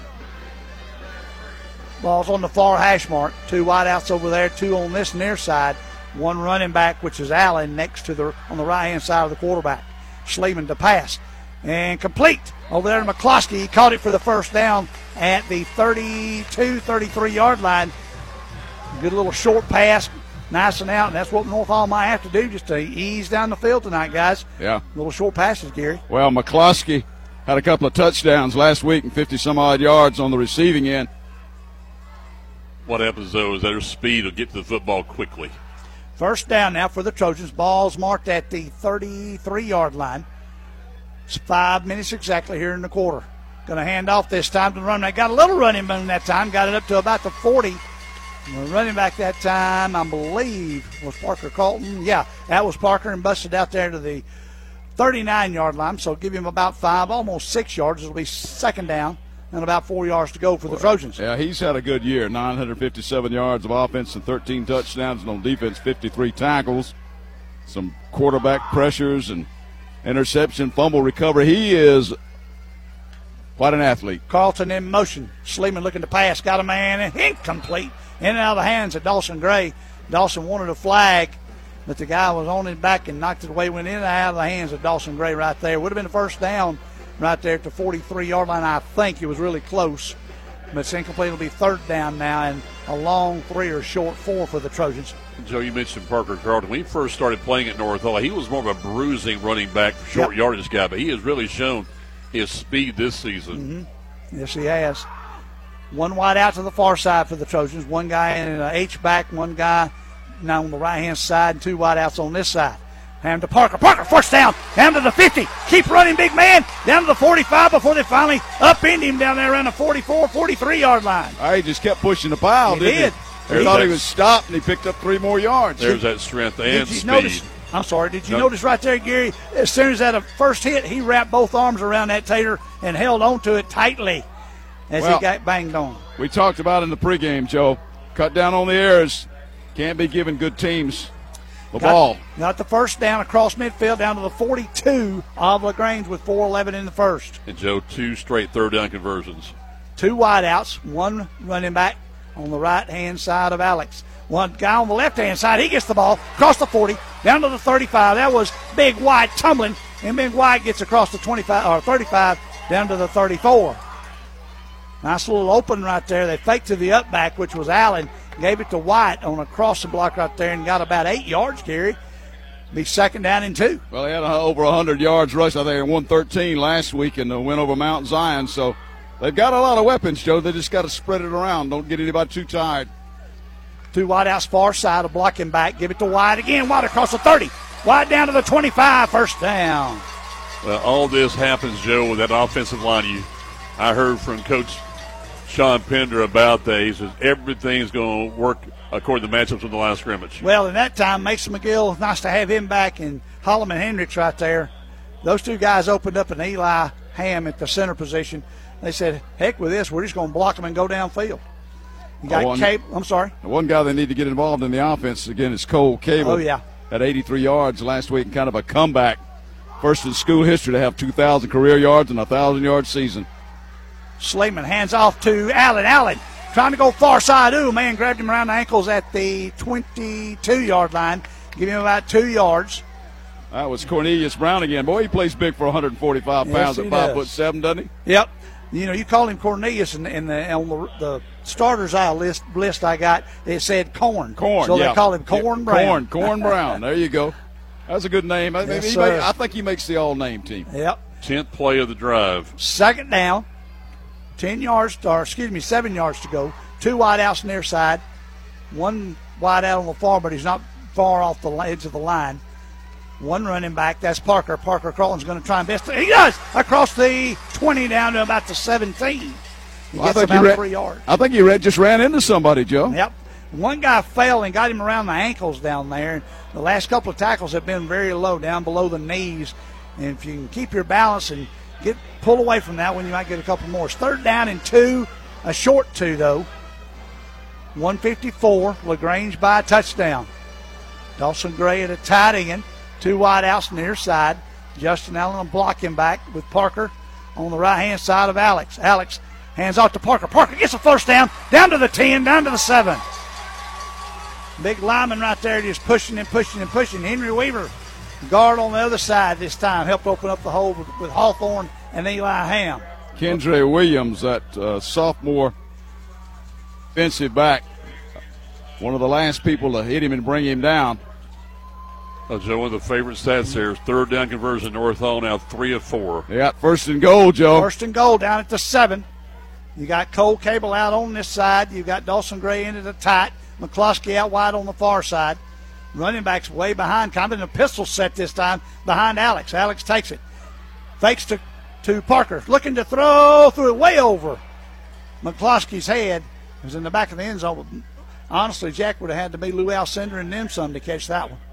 Ball's on the far hash mark. Two wideouts over there, two on this near side. One running back, which is Allen, next to the on the right-hand side of the quarterback. Sleeman to pass. And complete over there to McCloskey. He caught it for the first down at the thirty-two, thirty-three-yard line. Good little short pass, nice and out, and that's what North Hall might have to do just to ease down the field tonight, guys. Yeah. Little short passes, Gary. Well, McCloskey had a couple of touchdowns last week and fifty-some-odd yards on the receiving end. What happens, though, is their speed will get to the football quickly. First down now for the Trojans. Ball's marked at the thirty-three-yard line. It's five minutes exactly here in the quarter. Going to hand off this time to the running back. Got a little running boom that time. Got it up to about the forty. The running back that time, I believe, was Parker Colton. Yeah, that was Parker, and busted out there to the thirty-nine-yard line. So give him about five, almost six yards. It'll be second down and about four yards to go for the Trojans. Yeah, he's had a good year. nine hundred fifty-seven yards of offense and thirteen touchdowns, and on defense, fifty-three tackles. Some quarterback pressures and interception, fumble recovery. He is quite an athlete. Carlton in motion. Sleeman looking to pass. Got a man. Incomplete. In and out of the hands of Dawson Gray. Dawson wanted a flag, but the guy was on his back and knocked it away. Went in and out of the hands of Dawson Gray right there. Would have been the first down right there at the forty-three-yard line. I think it was really close, but it's incomplete. It'll be third down now, and a long three or short four for the Trojans. Joe, you mentioned Parker Carlton. When he first started playing at North Hall, he was more of a bruising running back, short yep. yardage guy, but he has really shown his speed this season. Mm-hmm. Yes, he has. One wide out to the far side for the Trojans. One guy in an H-back, one guy now on the right-hand side, and two wide outs on this side. Down to Parker. Parker, first down, down to the fifty. Keep running, big man. Down to the forty-five before they finally upend him down there around the forty-four, forty-three-yard line. All right, he just kept pushing the pile, he didn't did. he? They thought he was stopped, and he picked up three more yards. There's that strength and did you speed. Notice, I'm sorry, did you no. notice right there, Gary, as soon as that first hit, he wrapped both arms around that tater and held onto it tightly as well, he got banged on. We talked about in the pregame, Joe. Cut down on the errors. Can't be giving good teams the got, ball. Got the first down across midfield down to the forty-two of LaGrange with four eleven in the first. And, Joe, two straight third down conversions. Two wideouts, one running back on the right-hand side of Alex. One guy on the left-hand side, he gets the ball across the forty, down to the thirty-five. That was Big White tumbling, and Big White gets across the twenty-five or thirty-five down to the thirty-four. Nice little open right there. They faked to the up back, which was Allen. Gave it to White on a crossing block right there and got about eight yards, Gary. Be second down and two. Well, they had over one hundred yards rush, I think, in one thirteen last week and the win over Mount Zion. So they've got a lot of weapons, Joe. They just got to spread it around. Don't get anybody too tired. Two wide outs far side, a blocking back. Give it to White again. White across the thirty. White down to the twenty-five, first down. Well, all this happens, Joe, with that offensive line. You, I heard from Coach Sean Pender about that. He says everything's going to work according to matchups in the last scrimmage. Well, in that time, Mason McGill, nice to have him back, and Holloman Hendricks right there. Those two guys opened up an Eli Ham at the center position. They said, heck with this, we're just going to block them and go downfield. You got one, Cable. I'm sorry. The one guy they need to get involved in the offense, again, is Cole Cable. Oh, yeah. Had eighty-three yards last week and kind of a comeback. First in school history to have two thousand career yards and a one thousand yard season. Sleeman hands off to Allen. Allen trying to go far side. Ooh, man grabbed him around the ankles at the twenty-two-yard line. Give him about two yards. That was Cornelius Brown again. Boy, he plays big for one hundred forty-five pounds yes, at five does. foot seven, doesn't he? Yep. You know, you call him Cornelius, and, and the, on the, the starters I list list I got, it said Corn. Corn, so yeah. they call him Corn yeah, Brown. Corn, Corn Brown. There you go. That's a good name. I, Yes, he sir. make, I think he makes the all-name team. Yep. Tenth play of the drive. Second down, ten yards, or excuse me, seven yards to go. Two wide outs near side, one wide out on the far, but he's not far off the edge of the line. One running back, that's Parker. Parker Crawlin's going to try and best. He does across the twenty down to about the seventeen. He Well, I gets think he about ran- three yards. I think he ran, just ran into somebody, Joe. Yep. One guy fell and got him around the ankles down there. The last couple of tackles have been very low, down below the knees. And if you can keep your balance and get pull away from that one, you might get a couple more. It's third down and two, a short two, though. one fifty-four, LaGrange by a touchdown. Dawson Gray at a tight end, two wide outs near side. Justin Allen blocking back with Parker on the right-hand side of Alex. Alex hands off to Parker. Parker gets a first down, down to the ten, down to the seven. Big lineman right there just pushing and pushing and pushing. Henry Weaver, guard on the other side this time, helped open up the hole with, with Hawthorne and Eli Ham. Kendra Williams, that uh, sophomore defensive back, one of the last people to hit him and bring him down. Oh, Joe, one of the favorite stats there is third down conversion. North Hall now three of four. Yeah, first and goal, Joe. First and goal down at the seven. You got Cole Cable out on this side. You got Dawson Gray into the tight. McCloskey out wide on the far side. Running back's way behind, kind of in a pistol set this time, behind Alex. Alex takes it. Fakes to, to Parker. Looking to throw, threw it way over McCloskey's head. It was in the back of the end zone. Honestly, Jack would have had to be Lou Alcindor and them some to catch that one.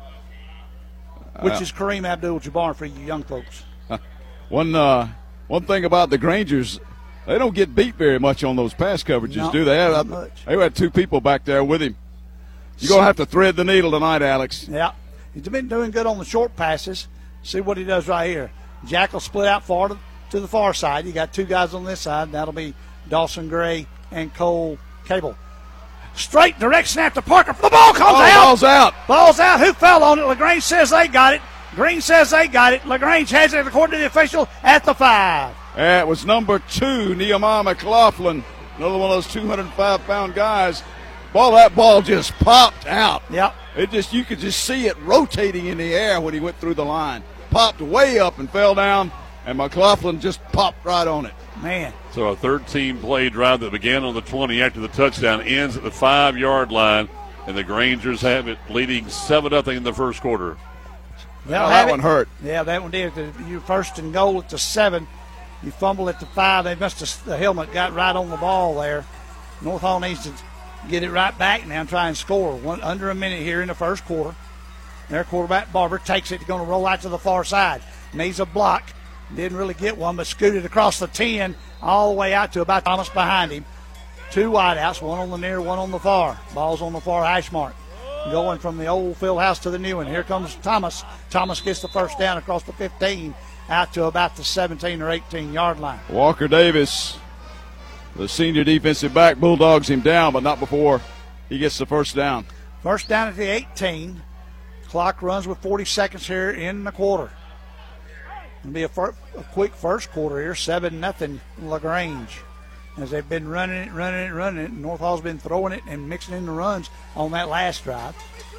Which Uh, is Kareem Abdul-Jabbar for you young folks. One uh, one thing about the Grangers, they don't get beat very much on those pass coverages, No, do they? They not had, much. they had two people back there with him. You're going to have to thread the needle tonight, Alex. Yeah. He's been doing good on the short passes. See what he does right here. Jack will split out far to, to the far side. You got two guys on this side. That'll be Dawson Gray and Cole Cable. Straight direct snap to Parker. The ball comes Oh, out. ball's out. Ball's out. Who fell on it? LaGrange says they got it. Green says they got it. LaGrange has it according to the official at the five. That was number two, Nehemiah McLaughlin, another one of those two hundred five pound guys. Ball, that ball just popped out. Yep. It just, you could just see it rotating in the air when he went through the line. Popped way up and fell down, and McLaughlin just popped right on it. Man. So a thirteen-play drive that began on the twenty after the touchdown ends at the five-yard line, and the Grangers have it leading seven nothing in the first quarter. They'll Oh, have that it. one hurt. Yeah, that one did. You first and goal at the seven. You fumble at the five. They must have, the helmet got right on the ball there. North Hall needs to get it right back now and try and score. One under a minute here in the first quarter. Their quarterback Barber takes it. He's going to roll out to the far side. Needs a block. Didn't really get one, but scooted across the ten all the way out to about Thomas behind him. Two wideouts, one on the near, one on the far. Ball's on the far hash mark. Going from the old field house to the new one. Here comes Thomas. Thomas gets the first down across the fifteen out to about the seventeen or eighteen yard line. Walker Davis, the senior defensive back, bulldogs him down, but not before he gets the first down. First down at the eighteen. Clock runs with forty seconds here in the quarter. It'll be a, fir- a quick first quarter here, seven nothing LaGrange. As they've been running it, running it, running it. North Hall's been throwing it and mixing in the runs on that last drive.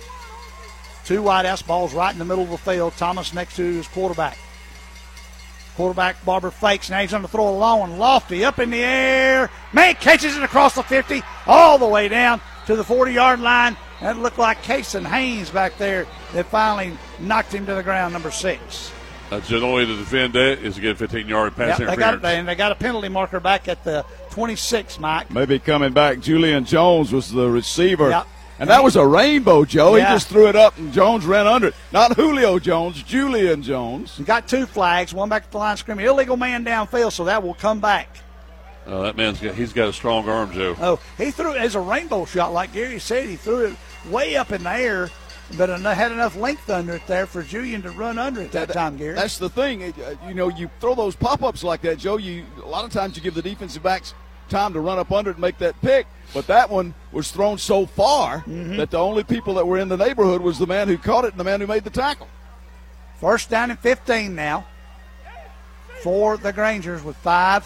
Two wideouts, balls right in the middle of the field. Thomas next to his quarterback. Quarterback Barber fakes. Now he's going to throw a long one. Lofty up in the air. Man catches it across the fifty all the way down to the forty-yard line. That looked like Kason Haynes back there that finally knocked him to the ground, number six. That's the only way to defend that is to get a fifteen-yard pass Yep, they got, interference. and they got a penalty marker back at the twenty-six, Mike. Maybe coming back, Julian Jones was the receiver. Yep. And that was a rainbow, Joe. Yeah. He just threw it up, and Jones ran under it. Not Julio Jones, Julian Jones. You got two flags, one back at the line of scrimmage. Illegal man downfield, so that will come back. Oh, that man's got, he's got a strong arm, Joe. Oh, he threw it as a rainbow shot, like Gary said. He threw it way up in the air, but it had enough length under it there for Julian to run under it that, that time, Gary. That's the thing. It, uh, you know, you throw those pop-ups like that, Joe, you a lot of times you give the defensive backs time to run up under it and make that pick. But that one was thrown so far mm-hmm. that the only people that were in the neighborhood was the man who caught it and the man who made the tackle. First down and fifteen now for the Grangers with five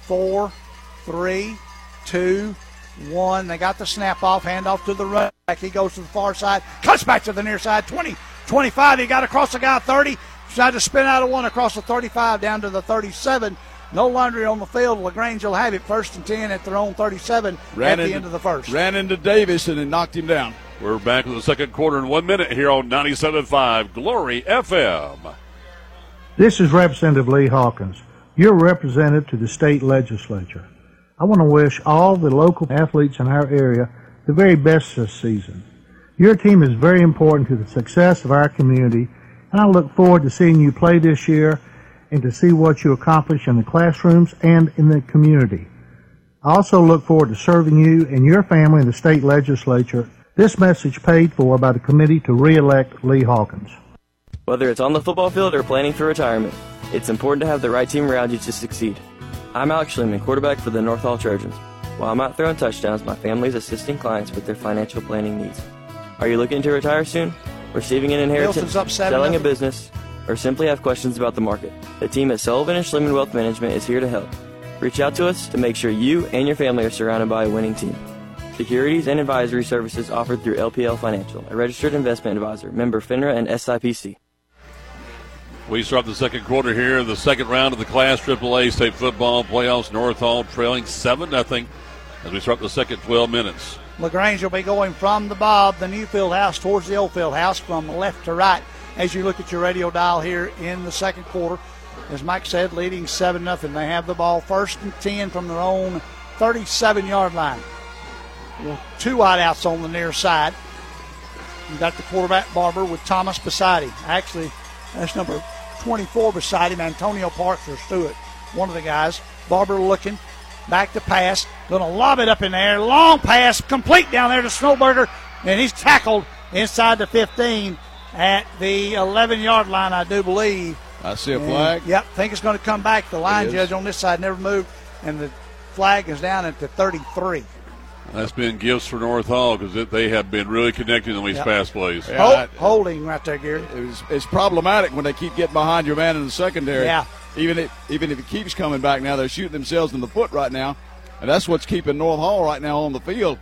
four, three, two, one. They got the snap off, hand off to the running back. He goes to the far side, cuts back to the near side, twenty, twenty-five. He got across the guy, thirty. Tried to spin out of one across the thirty-five down to the thirty-seven. No laundry on the field. LaGrange will have it first and ten at their own thirty-seven ran at the into, end of the first. Ran into Davis and then knocked him down. We're back with the second quarter in one minute here on ninety-seven point five Glory F M. This is Representative Lee Hawkins, your representative to the state legislature. I want to wish all the local athletes in our area the very best this season. Your team is very important to the success of our community, and I look forward to seeing you play this year and to see what you accomplish in the classrooms and in the community. I also look forward to serving you and your family in the state legislature. This message paid for by the committee to re-elect Lee Hawkins. Whether it's on the football field or planning for retirement, it's important to have the right team around you to succeed. I'm Alex Schliman, quarterback for the North Hall Trojans. While I'm out throwing touchdowns, my family is assisting clients with their financial planning needs. Are you looking to retire soon? Receiving an inheritance, selling a business, or simply have questions about the market? The team at Sullivan and Schliman Wealth Management is here to help. Reach out to us to make sure you and your family are surrounded by a winning team. Securities and advisory services offered through L P L Financial, a registered investment advisor, member FINRA and S I P C. We start the second quarter here in the second round of the Class triple A State Football Playoffs. North Hall trailing seven nothing as we start the second twelve minutes. LaGrange will be going from the Bob, the new field house, towards the old field house from left to right as you look at your radio dial here in the second quarter. As Mike said, leading seven nothing. They have the ball first and ten from their own thirty-seven-yard line. Two wideouts on the near side. You got the quarterback Barber with Thomas beside him. Actually, that's number twenty-four beside him, Antonio Parks or Stewart, one of the guys. Barber looking, back to pass, going to lob it up in the air. Long pass, complete down there to Snowberger, and he's tackled inside the fifteen at the eleven-yard line, I do believe. I see a flag. And, yep, think it's going to come back. The line judge on this side never moved, and the flag is down at the thirty-three. That's been gifts for North Hall because they have been really connecting on these yep. pass plays. Yeah, Hold, holding right there, Gary. It was, it's problematic when they keep getting behind your man in the secondary. Yeah. Even if, even if it keeps coming back now, they're shooting themselves in the foot right now, and that's what's keeping North Hall right now on the field.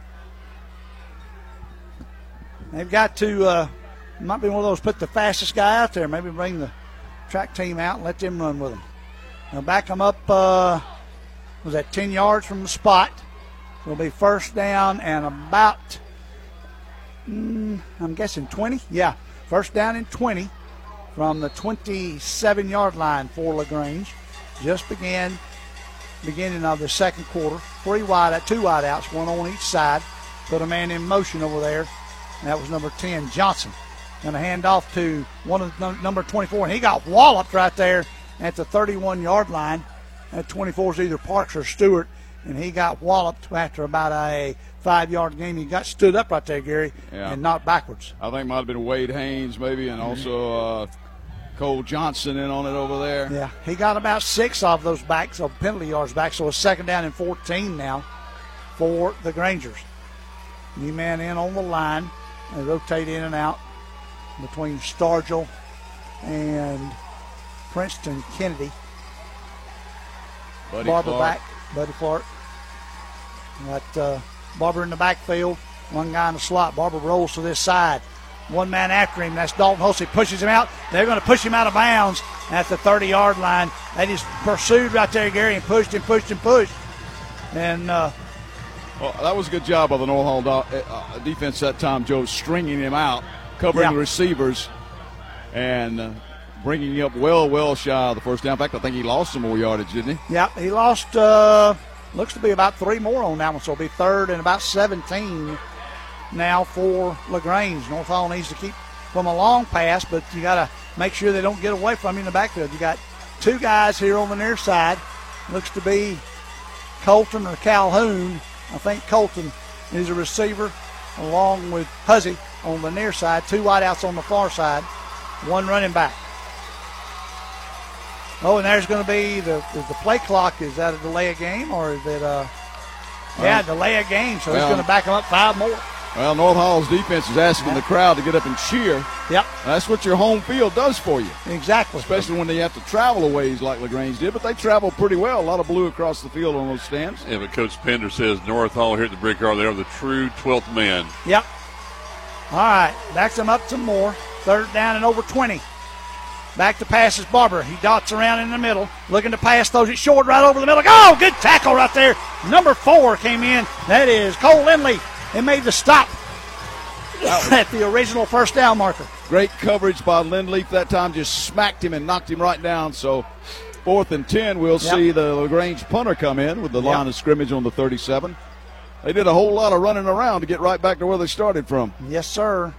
They've got to, uh, might be one of those put the fastest guy out there, maybe bring the track team out and let them run with them. Now back them up, uh, was that ten yards from the spot. It'll be first down and about, mm, I'm guessing twenty. Yeah, first down and twenty from the twenty-seven-yard line for LaGrange. Just began, beginning of the second quarter. Three wide, two wide outs, one on each side. Put a man in motion over there. And that was number ten, Johnson. Going to hand off to one of the, number twenty-four, and he got walloped right there at the thirty-one-yard line. At twenty-four is either Parks or Stewart. And he got walloped after about a five-yard gain. He got stood up right there, Gary, yeah. and knocked backwards. I think it might have been Wade Haynes maybe, and also uh, Cole Johnson in on it over there. Yeah, he got about six of those backs, of penalty yards back, so it's second down and fourteen now for the Grangers. New man in on the line. They rotate in and out between Stargell and Princeton Kennedy. Buddy Barber Clark. back, Buddy Clark. Got uh, Barber in the backfield, one guy in the slot. Barber rolls to this side. One man after him, that's Dalton Hulsey, pushes him out. They're going to push him out of bounds at the thirty-yard line. They just pursued right there, Gary, and pushed and pushed and pushed. And uh, well, that was a good job by the North Hall uh, defense that time, Joe, stringing him out, covering yeah. the receivers, and uh, bringing him up well, well shy of the first down. In fact, I think he lost some more yardage, didn't he? Yeah, he lost, uh, looks to be about three more on that one, so it'll be third and about seventeen now for LaGrange. North Hall needs to keep from a long pass, but you got to make sure they don't get away from you in the backfield. You got two guys here on the near side. Looks to be Colton or Calhoun. I think Colton is a receiver along with Huzzy on the near side. Two wideouts on the far side. One running back. Oh, and there's going to be the the play clock. Is that a delay of game or is it uh yeah, delay of game, so well, he's going to back them up five more. Well, North Hall's defense is asking the crowd to get up and cheer. Yep. That's what your home field does for you. Exactly. Especially when they have to travel a ways like LaGrange did, but they travel pretty well. A lot of blue across the field on those stands. Yeah, but Coach Pender says North Hall here at the Brickyard, they are the true twelfth man. Yep. All right, backs them up some more. Third down and over twenty. Back to pass is Barber. He dots around in the middle, looking to pass, throws it short right over the middle. Oh, good tackle right there. Number four came in. That is Cole Lindley. It made the stop at the original first down marker. Great coverage by Lindley. That time just smacked him and knocked him right down. So fourth and ten, we'll yep. see the LaGrange punter come in with the line yep. of scrimmage on the thirty-seven. They did a whole lot of running around to get right back to where they started from. Yes, sir.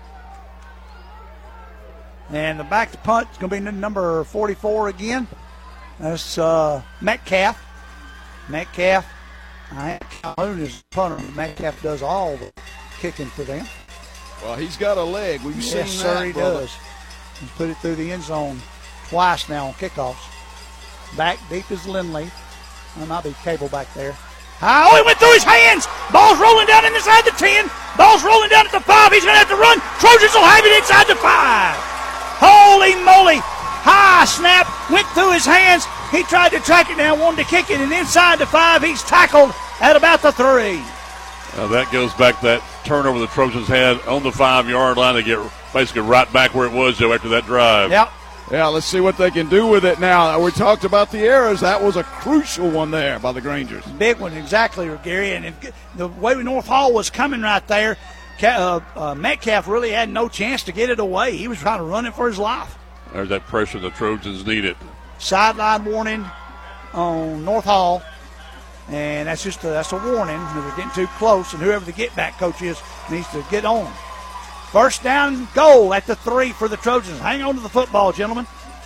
And the back to punt is going to be number forty-four again. That's uh, Metcalf. Metcalf. Calhoun is the punter. Metcalf does all the kicking for them. Well, he's got a leg. We've yes, seen sir, that, he brother. does. He's put it through the end zone twice now on kickoffs. Back deep is Lindley. There might be Cable back there. Oh, he went through his hands. Ball's rolling down inside the ten. Ball's rolling down at the five. He's going to have to run. Trojans will have it inside the five. Holy moly. High snap. Went through his hands. He tried to track it down, wanted to kick it, and inside the five, he's tackled at about the three. Now that goes back to that turnover the Trojans had on the five-yard line to get basically right back where it was, Joe, after that drive. Yep. Yeah, let's see what they can do with it now. We talked about the errors. That was a crucial one there by the Grangers. Big one, exactly, Gary. And if, the way North Hall was coming right there, uh, uh, Metcalf really had no chance to get it away. He was trying to run it for his life. There's that pressure the Trojans needed. Sideline warning on North Hall. And that's just a, that's a warning. They're getting too close, and whoever the get-back coach is needs to get on. First down goal at the three for the Trojans. Hang on to the football, gentlemen.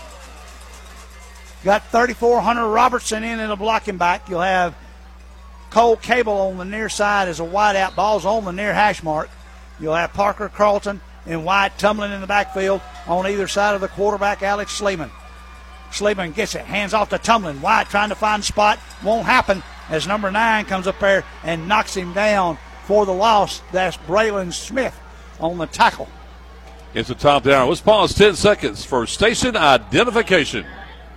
Got thirty-four, Hunter Robertson in and a blocking back. You'll have Cole Cable on the near side as a wideout. Ball's on the near hash mark. You'll have Parker Carlton and White tumbling in the backfield on either side of the quarterback, Alex Sleeman. Sleeman gets it, hands off to Tumlin. White trying to find a spot. Won't happen as number nine comes up there and knocks him down for the loss. That's Braylon Smith on the tackle. It's a top down. Let's pause ten seconds for station identification.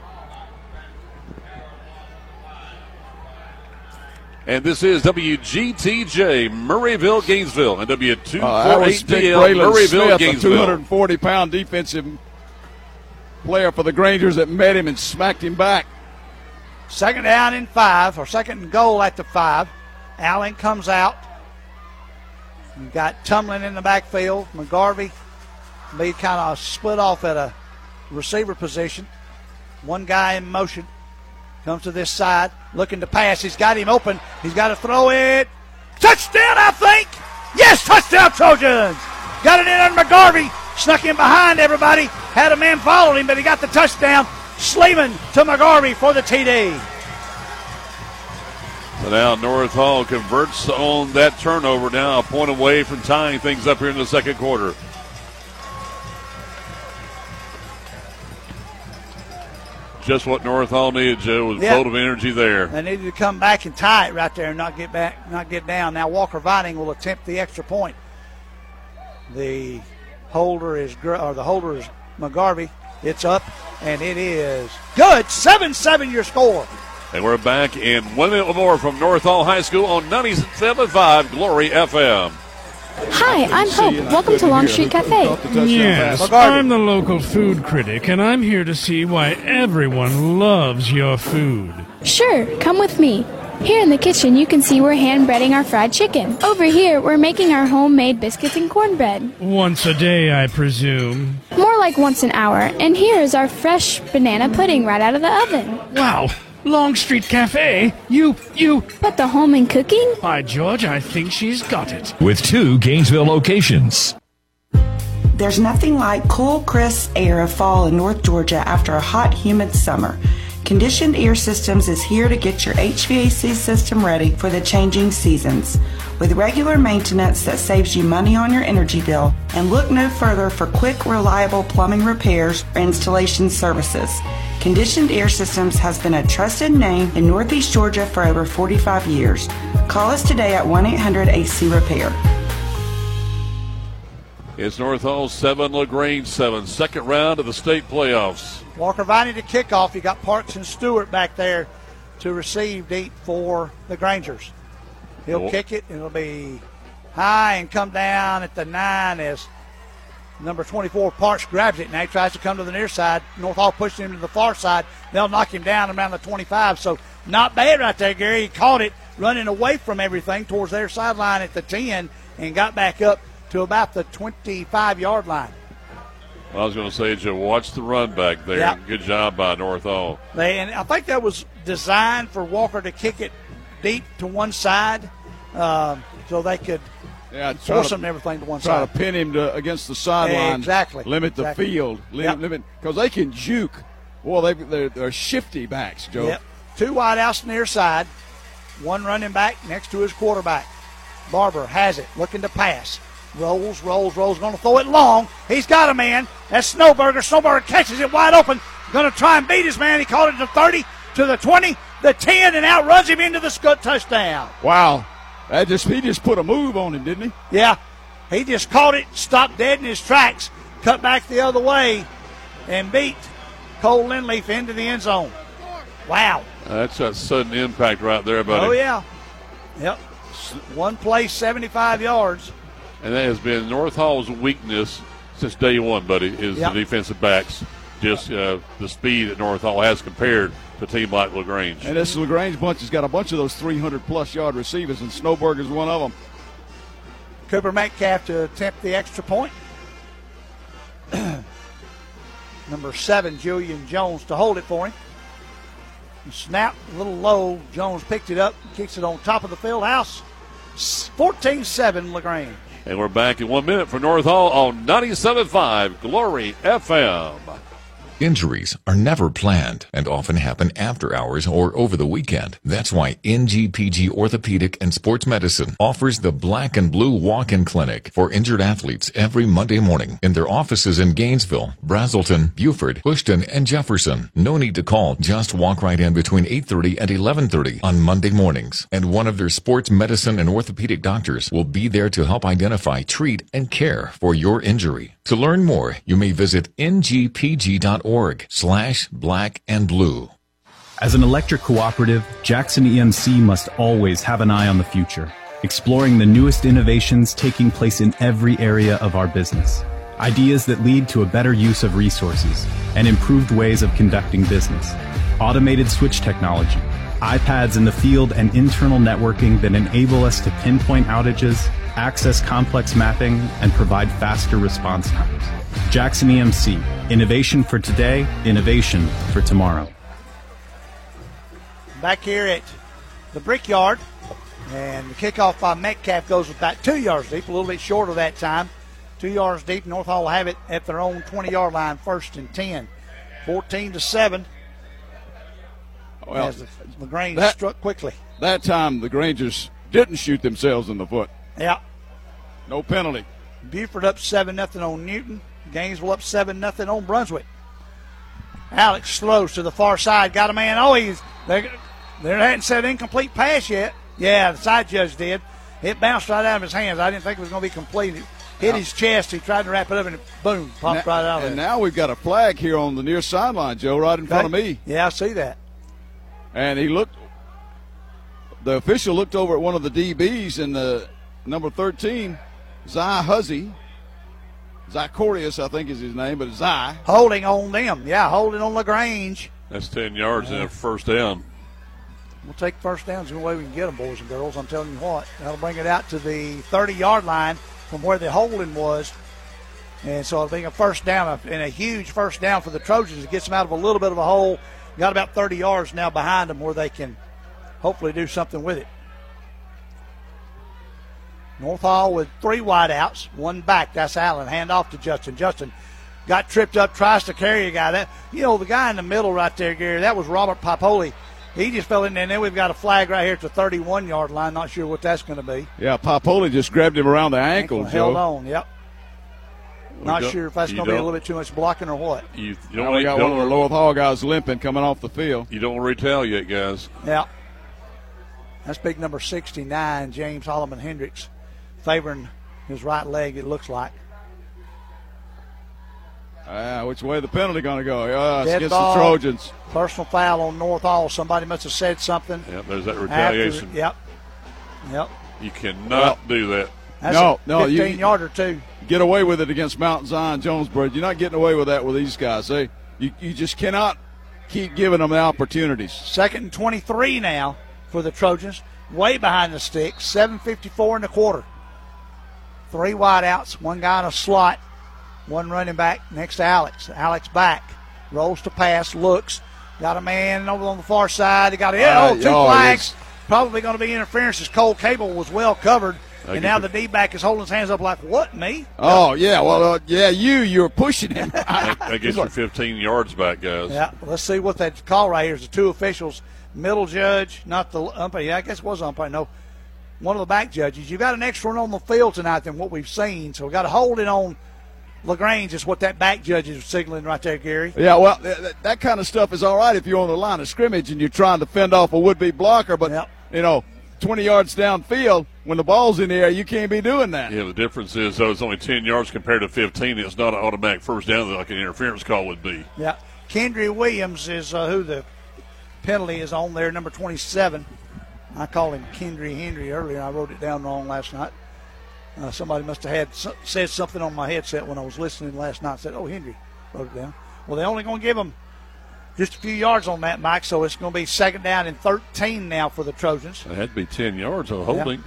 And this is W G T J Murrayville, Gainesville, and W two forty-eight D L Murrayville, Smith, Gainesville. A two hundred forty pound defensive player for the Grangers that met him and smacked him back. Second down and five, or second and goal at the five. Allen comes out. You've got Tumlin in the backfield. McGarvey be kind of split off at a receiver position. One guy in motion. Comes to this side, looking to pass. He's got him open. He's got to throw it. Touchdown, I think. Yes, touchdown, Trojans. Got it in on McGarvey. Snuck in behind everybody. Had a man following him, but he got the touchdown. Sleeman to McGarvey for the T D. So now North Hall converts on that turnover. Now a point away from tying things up here in the second quarter. Just what North Hall needed, Joe, was a yep. bolt of energy there. They needed to come back and tie it right there and not get back, not get down. Now Walker Vining will attempt the extra point. The holder is or the holder is McGarvey. It's up and it is good. seven seven your score. And we're back in one minute more from North Hall High School on ninety-seven point five Glory F M. Hi, I'm Hope. Welcome to Long Street Cafe. Yes, I'm the local food critic, and I'm here to see why everyone loves your food. Sure, come with me. Here in the kitchen, you can see we're hand breading our fried chicken. Over here, we're making our homemade biscuits and cornbread. Once a day, I presume. More like once an hour. And here is our fresh banana pudding right out of the oven. Wow. Long Street Cafe? You, you... But the home and cooking? By George, I think she's got it. With two Gainesville locations. There's nothing like cool, crisp air of fall in North Georgia after a hot, humid summer. Conditioned Air Systems is here to get your H V A C system ready for the changing seasons. With regular maintenance that saves you money on your energy bill, and look no further for quick, reliable plumbing repairs or installation services. Conditioned Air Systems has been a trusted name in Northeast Georgia for over forty-five years. Call us today at one eight hundred A C Repair. It's North Hall seven, LaGrange seven. Second round of the state playoffs. Walker Viney to kickoff. You got Parks and Stewart back there to receive deep for the Grangers. He'll Oh. kick it. It'll be high and come down at the nine as number twenty-four, Parks, grabs it. Now he tries to come to the near side. North Hall pushes him to the far side. They'll knock him down around the twenty-five. So not bad right there, Gary. He caught it running away from everything towards their sideline at the ten and got back up to about the twenty-five-yard line. I was going to say, Joe, watch the run back there. Yeah. Good job by North Hall. They, and I think that was designed for Walker to kick it deep to one side uh, so they could yeah, force to, him and everything to one try side. to pin him to, against the sideline. Exactly. Limit the Exactly. field. Yep. Limit, limit, because they can juke. Well, they, they're, they're shifty backs, Joe. Yep. Two wide outs near side. One running back next to his quarterback. Barber has it, looking to pass. Rolls, rolls, rolls, going to throw it long. He's got a man. That's Snowberger. Snowberger catches it wide open. Going to try and beat his man. He caught it to thirty, to the twenty, the ten, and outruns him into the scut touchdown. Wow. That just He just put a move on him, didn't he? Yeah. He just caught it, stopped dead in his tracks, cut back the other way, and beat Cole Lindleaf into the end zone. Wow. That's a sudden impact right there, buddy. Oh, yeah. Yep. One play, seventy-five yards. And that has been North Hall's weakness since day one, buddy, is Yep. the defensive backs. Just uh, the speed that North Hall has compared to a team like LaGrange. And this LaGrange bunch has got a bunch of those three hundred plus yard receivers, and Snowberger's one of them. Cooper Metcalf to attempt the extra point. Number seven, Julian Jones, to hold it for him. Snap, a little low. Jones picked it up, kicks it on top of the field house. fourteen seven, LaGrange. And we're back in one minute for North Hall on ninety-seven point five Glory F M. Injuries are never planned and often happen after hours or over the weekend. That's why N G P G Orthopedic and Sports Medicine offers the Black and Blue Walk-In Clinic for injured athletes every Monday morning in their offices in Gainesville, Brazelton, Beaufort, Houston, and Jefferson. No need to call. Just walk right in between eight thirty and eleven thirty on Monday mornings. And one of their sports medicine and orthopedic doctors will be there to help identify, treat, and care for your injury. To learn more, you may visit N G P G dot org slash black and blue. As an electric cooperative, Jackson E M C must always have an eye on the future, exploring the newest innovations taking place in every area of our business. Ideas that lead to a better use of resources and improved ways of conducting business. Automated switch technology, iPads in the field, and internal networking that enable us to pinpoint outages, access complex mapping, and provide faster response times. Jackson E M C, innovation for today, innovation for tomorrow. Back here at the Brickyard, and the kickoff by Metcalf goes about two yards deep, a little bit short of that time. Two yards deep. North Hall will have it at their own twenty-yard line, first and ten. fourteen to seven. Well, as the LaGrange that, struck quickly. That time the Grangers didn't shoot themselves in the foot. Yeah. No penalty. Beaufort up seven nothing on Newton. Gainesville up seven nothing on Brunswick. Alex slows to the far side. Got a man. Oh, he's they, they hadn't said incomplete pass yet. Yeah, the side judge did. It bounced right out of his hands. I didn't think it was going to be complete. It hit his chest. He tried to wrap it up, and it, boom, popped now, right out of it. And now we've got a flag here on the near sideline, Joe, right in Okay. front of me. Yeah, I see that. And he looked, the official looked over at one of the D Bs, and the number thirteen, Zy Huzzy, Zycorius, I think is his name, but Zy. Holding on them. Yeah, holding on LaGrange. That's ten yards and a first down. We'll take first downs the way we can get them, boys and girls. I'm telling you what. That'll bring it out to the thirty-yard line from where the holding was. And so I think a first down, and a huge first down for the Trojans. It gets them out of a little bit of a hole. Got about thirty yards now behind them where they can hopefully do something with it. North Hall with three wideouts, one back. That's Allen. Hand off to Justin. Justin got tripped up, tries to carry a guy. That you know, the guy in the middle right there, Gary, that was Robert Papoli. He just fell in there, and then we've got a flag right here at the thirty-one-yard line. Not sure what that's going to be. Yeah, Papoli just grabbed him around the ankle, ankle Joe. held on, yep. Not sure if that's going to be a little bit too much blocking or what. You, you Now don't we need- got don't- one of the North Hall guys limping coming off the field. You don't retaliate, guys. Yeah. That's big number sixty-nine, James Holloman Hendricks, favoring his right leg, it looks like. Uh, which way the penalty going to go? Uh, Dead against ball, the Trojans. Personal foul on North Hall. Somebody must have said something. Yep, there's that retaliation. After, yep. Yep. You cannot Well, do that. That's no, a no, fifteen-yarder, too. Get away with it against Mount Zion Jonesboro. You're not getting away with that with these guys. They, you, you just cannot keep giving them the opportunities. Second and twenty-three now for the Trojans. Way behind the sticks. seven fifty-four in the quarter. Three wideouts, one guy in a slot, one running back next to Alex. Alex back, rolls to pass, looks, got a man over on the far side. He got a, Uh, oh, two oh, flags. Probably going to be interference as Cole Cable was well covered. I And get now the- the D-back is holding his hands up like, what, me? Oh, yeah, well, uh, yeah, you, you're pushing him. That, that gets you fifteen yards back, guys. Yeah, let's see what that call right here is. The two officials, middle judge, not the umpire. Yeah, I guess it was umpire. No, one of the back judges. You got an extra one on the field tonight than what we've seen, so we got to hold it on LaGrange is what that back judge is signaling right there, Gary. Yeah, well, th- th- that kind of stuff is all right if you're on the line of scrimmage and you're trying to fend off a would-be blocker, but, Yep. you know, twenty yards downfield, when the ball's in the air, you can't be doing that. Yeah, the difference is, though, it's only ten yards compared to fifteen. It's not an automatic first down like an interference call would be. Yeah, Kendry Williams is uh, who the penalty is on there, number twenty-seven. I called him Kendry Henry earlier. I wrote it down wrong last night. Uh, somebody must have had so- said something on my headset when I was listening last night. Said, "Oh, Henry," wrote it down. Well, they're only going to give him just a few yards on that, Mike. So it's going to be second down and thirteen now for the Trojans. It had to be ten yards on holding.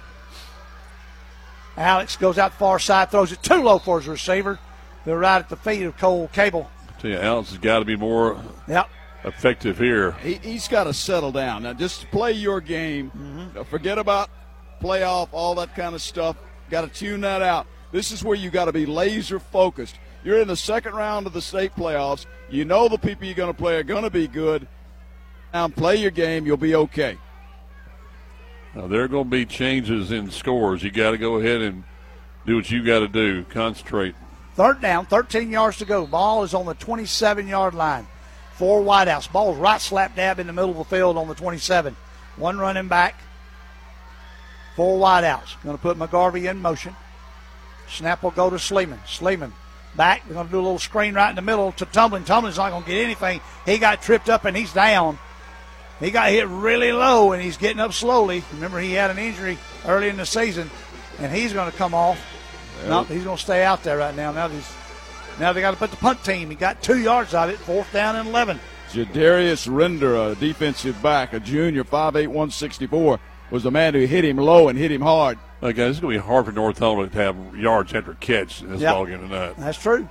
Alex goes out far side, throws it too low for his receiver. They're right at the feet of Cole Cable. I tell you, Alex has got to be more Yep. effective here. He, he's got to settle down. Now, just play your game. Mm-hmm. Uh, Forget about playoff, all that kind of stuff. Got to tune that out. This is where you got to be laser focused. You're in the second round of the state playoffs. You know the people you're going to play are going to be good. Now play your game. You'll be okay. Now, there are going to be changes in scores. You got to go ahead and do what you got to do. Concentrate. Third down, thirteen yards to go. Ball is on the twenty-seven-yard line. Four wideouts. Ball's right slap dab in the middle of the field on the twenty-seven. One running back. Four wideouts. Going to put McGarvey in motion. Snap will go to Sleeman. Sleeman back. They're going to do a little screen right in the middle to Tumbling. Tumbling's not going to get anything. He got tripped up and he's down. He got hit really low and he's getting up slowly. Remember, he had an injury early in the season, and he's going to come off. No, he's going to stay out there right now. Now he's now they got to put the punt team. He got two yards of it. Fourth down and eleven. Jadarius Render, a defensive back, a junior, five eight, one sixty-four, was the man who hit him low and hit him hard. Okay, this is going to be hard for North Hall to have yards after catch in this Yep. ball game tonight. That's true.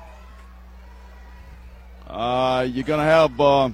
Uh, you're going to have uh,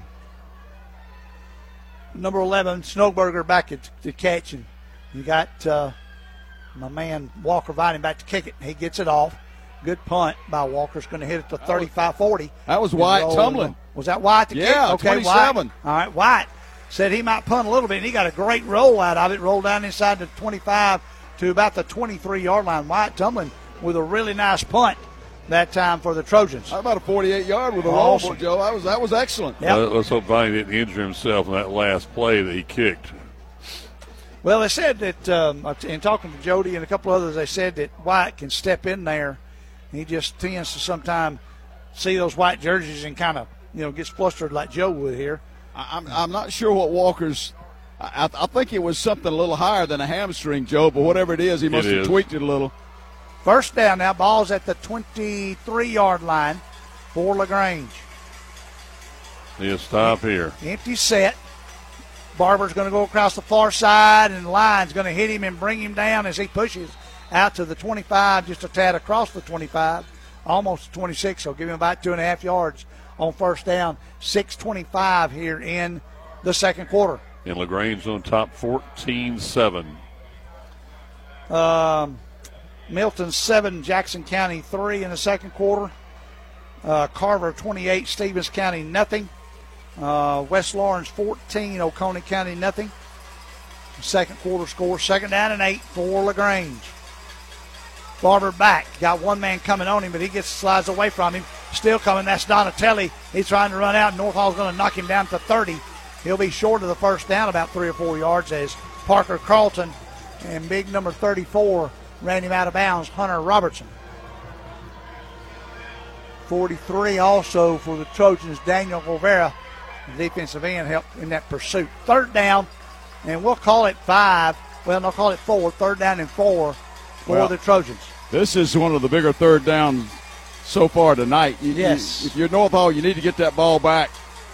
Number eleven, Snowberger back at the catch, and you got uh, my man Walker Vining back to kick it. He gets it off. Good punt by Walker's going to hit it to thirty-five forty. That was Wyatt Tumlin. Was that Wyatt the kick? Yeah, Okay, twenty-seven. Wyatt. All right, Wyatt said he might punt a little bit, and he got a great roll out of it. Rolled down inside the twenty-five to about the twenty-three-yard line. Wyatt Tumlin with a really nice punt that time for the Trojans. How about a forty-eight-yard with a Awesome. roll, Joe? That was that was excellent. Yep. Uh, let's hope Vine didn't injure himself in that last play that he kicked. Well, they said that um, in talking to Jody and a couple others, they said that Wyatt can step in there. He just tends to sometimes see those white jerseys and kind of, you know, gets flustered like Joe would here. I'm I'm not sure what Walker's. I, I think it was something a little higher than a hamstring, Joe. But whatever it is, he must It have is. tweaked it a little. First down now, ball's at the twenty-three-yard line for LaGrange. He'll stop here. Empty set. Barber's going to go across the far side, and the line's going to hit him and bring him down as he pushes out to the twenty-five, just a tad across the twenty-five, almost the twenty-six. So give him about two and a half yards on first down. six twenty-five here in the second quarter. And LaGrange on top fourteen seven. Um, Milton seven, Jackson County three in the second quarter. Uh, Carver twenty-eight, Stevens County nothing. Uh, West Lawrence fourteen, Oconee County nothing. Second quarter score, second down and eight for LaGrange. Barber back, got one man coming on him, but he gets slides away from him. Still coming, that's Donatelli. He's trying to run out, and North Hall's going to knock him down to thirty. He'll be short of the first down about three or four yards as Parker Carlton and big number thirty-four ran him out of bounds, Hunter Robertson. forty-three also for the Trojans. Daniel Rivera, the defensive end, helped in that pursuit. Third down, and we'll call it five. Well, no, call it four. Third down and four for Well, the Trojans. This is one of the bigger third downs so far tonight. You, Yes. you, if you're North Hall, you need to get that ball back.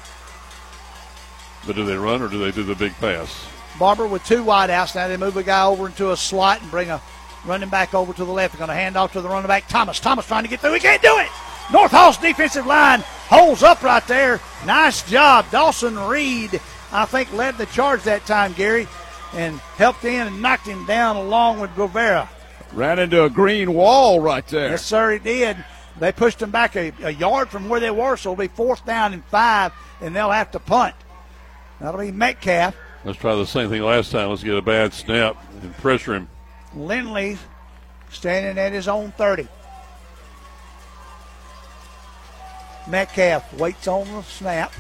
But do they run or do they do the big pass? Barber with two wideouts. Now they move a guy over into a slot and bring a running back over to the left. They're going to hand off to the running back, Thomas. Thomas trying to get through. He can't do it. North Hall's defensive line holds up right there. Nice job. Dawson Reed, I think, led the charge that time, Gary, and helped in and knocked him down along with Rivera. Ran into a green wall right there. Yes, sir, he did. They pushed him back a, a yard from where they were, so it'll be fourth down and five, and they'll have to punt. That'll be Metcalf. Let's try the same thing last time. Let's get a bad snap and pressure him. Lindley standing at his own thirty. Metcalf waits on the snap.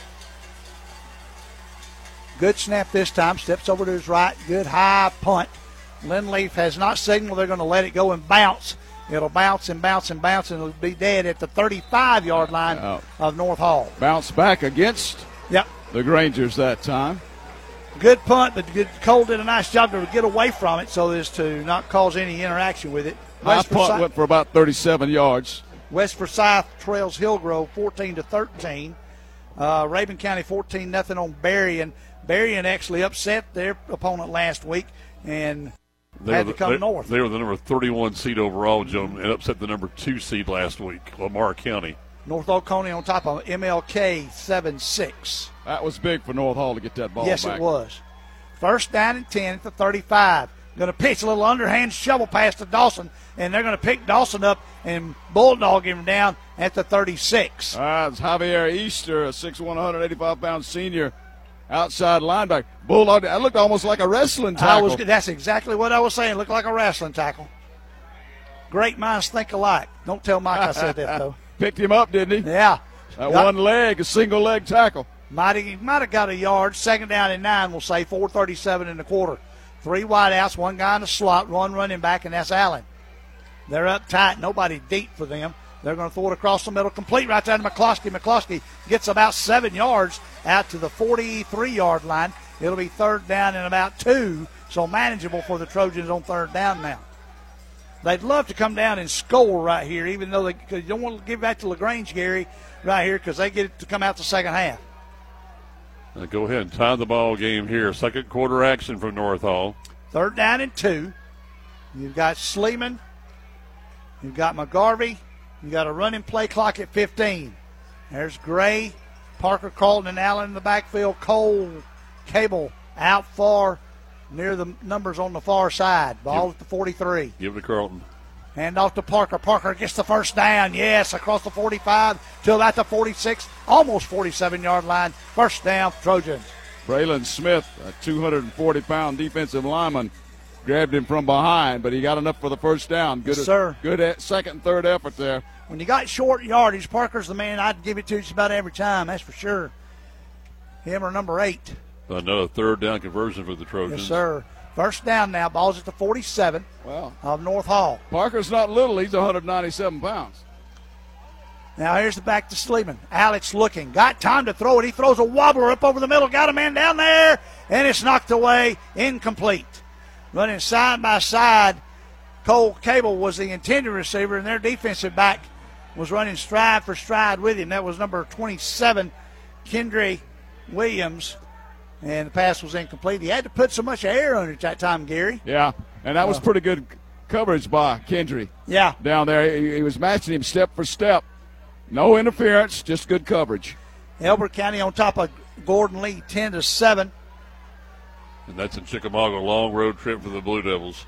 Good snap this time. Steps over to his right. Good high punt. Lindley has not signaled they're going to let it go and bounce. It'll bounce and bounce and bounce, and it'll be dead at the thirty-five-yard line Oh. of North Hall. Bounce back against Yep. the Grangers that time. Good punt, but good, Cole did a nice job to get away from it so as to not cause any interaction with it. High West punt Forsyth, went for about thirty-seven yards. West Forsyth trails Hillgrove fourteen to thirteen. Uh, Raven County fourteen nothing on Berrien. Berrien actually upset their opponent last week and They had were to the, come they, north. They were the number thirty-one seed overall, Joe, and upset the number two seed last week, Lamar County. North Oconee on top of M L K seven six. That was big for North Hall to get that ball Yes, back. it was. First down and ten at the thirty-five. Going to pitch a little underhand shovel pass to Dawson, and they're going to pick Dawson up and bulldog him down at the thirty-six. Uh, it's Javier Easter, a six one, one eighty-five pound senior outside linebacker. Bulldog, that looked almost like a wrestling I tackle. was, that's exactly what I was saying. Looked like a wrestling tackle. Great minds think alike. Don't tell Mike I said that, though. Picked him up, didn't he? Yeah. That Got- one leg, a single leg tackle. Might have, might have got a yard. Second down and nine, we'll say. four thirty-seven in the quarter. Three wideouts, one guy in the slot, one running back, and that's Allen. They're up tight. Nobody deep for them. They're going to throw it across the middle, complete right down to McCloskey. McCloskey gets about seven yards out to the forty-three-yard line. It'll be third down and about two, so manageable for the Trojans on third down now. They'd love to come down and score right here, even though they, 'cause you don't want to give back to LaGrange, Gary, right here, because they get it to come out the second half. Uh, go ahead and tie the ball game here. Second quarter action from North Hall. Third down and two. You've got Sleeman. You've got McGarvey. You've got a running play clock at fifteen. There's Gray, Parker, Carlton, and Allen in the backfield. Cole, Cable out far near the numbers on the far side. Ball Yep. at the forty-three. Give it to Carlton. Hand off to Parker. Parker gets the first down. Yes, across the forty-five to about the forty-six, almost forty-seven-yard line. First down, Trojans. Braylon Smith, a two hundred forty pound defensive lineman, grabbed him from behind, but he got enough for the first down. Good, Yes, sir. Good at second and third effort there. When you got short yardage, Parker's the man I'd give it to just about every time, that's for sure. Him or number eight. Another third down conversion for the Trojans. Yes, sir. First down now. Ball's at the forty-seven Well, of North Hall. Parker's not little. He's one hundred ninety-seven pounds. Now here's the back to Sleeman. Alex looking. Got time to throw it. He throws a wobbler up over the middle. Got a man down there. And it's knocked away. Incomplete. Running side by side. Cole Cable was the intended receiver, and their defensive back was running stride for stride with him. That was number twenty-seven, Kendry Williams. And the pass was incomplete. He had to put so much air on it at that time, Gary. Yeah, and that was Uh, pretty good coverage by Kendry. Yeah. Down there, he, he was matching him step for step. No interference, just good coverage. Elbert County on top of Gordon Lee, ten to seven. And that's in Chickamauga. Long road trip for the Blue Devils.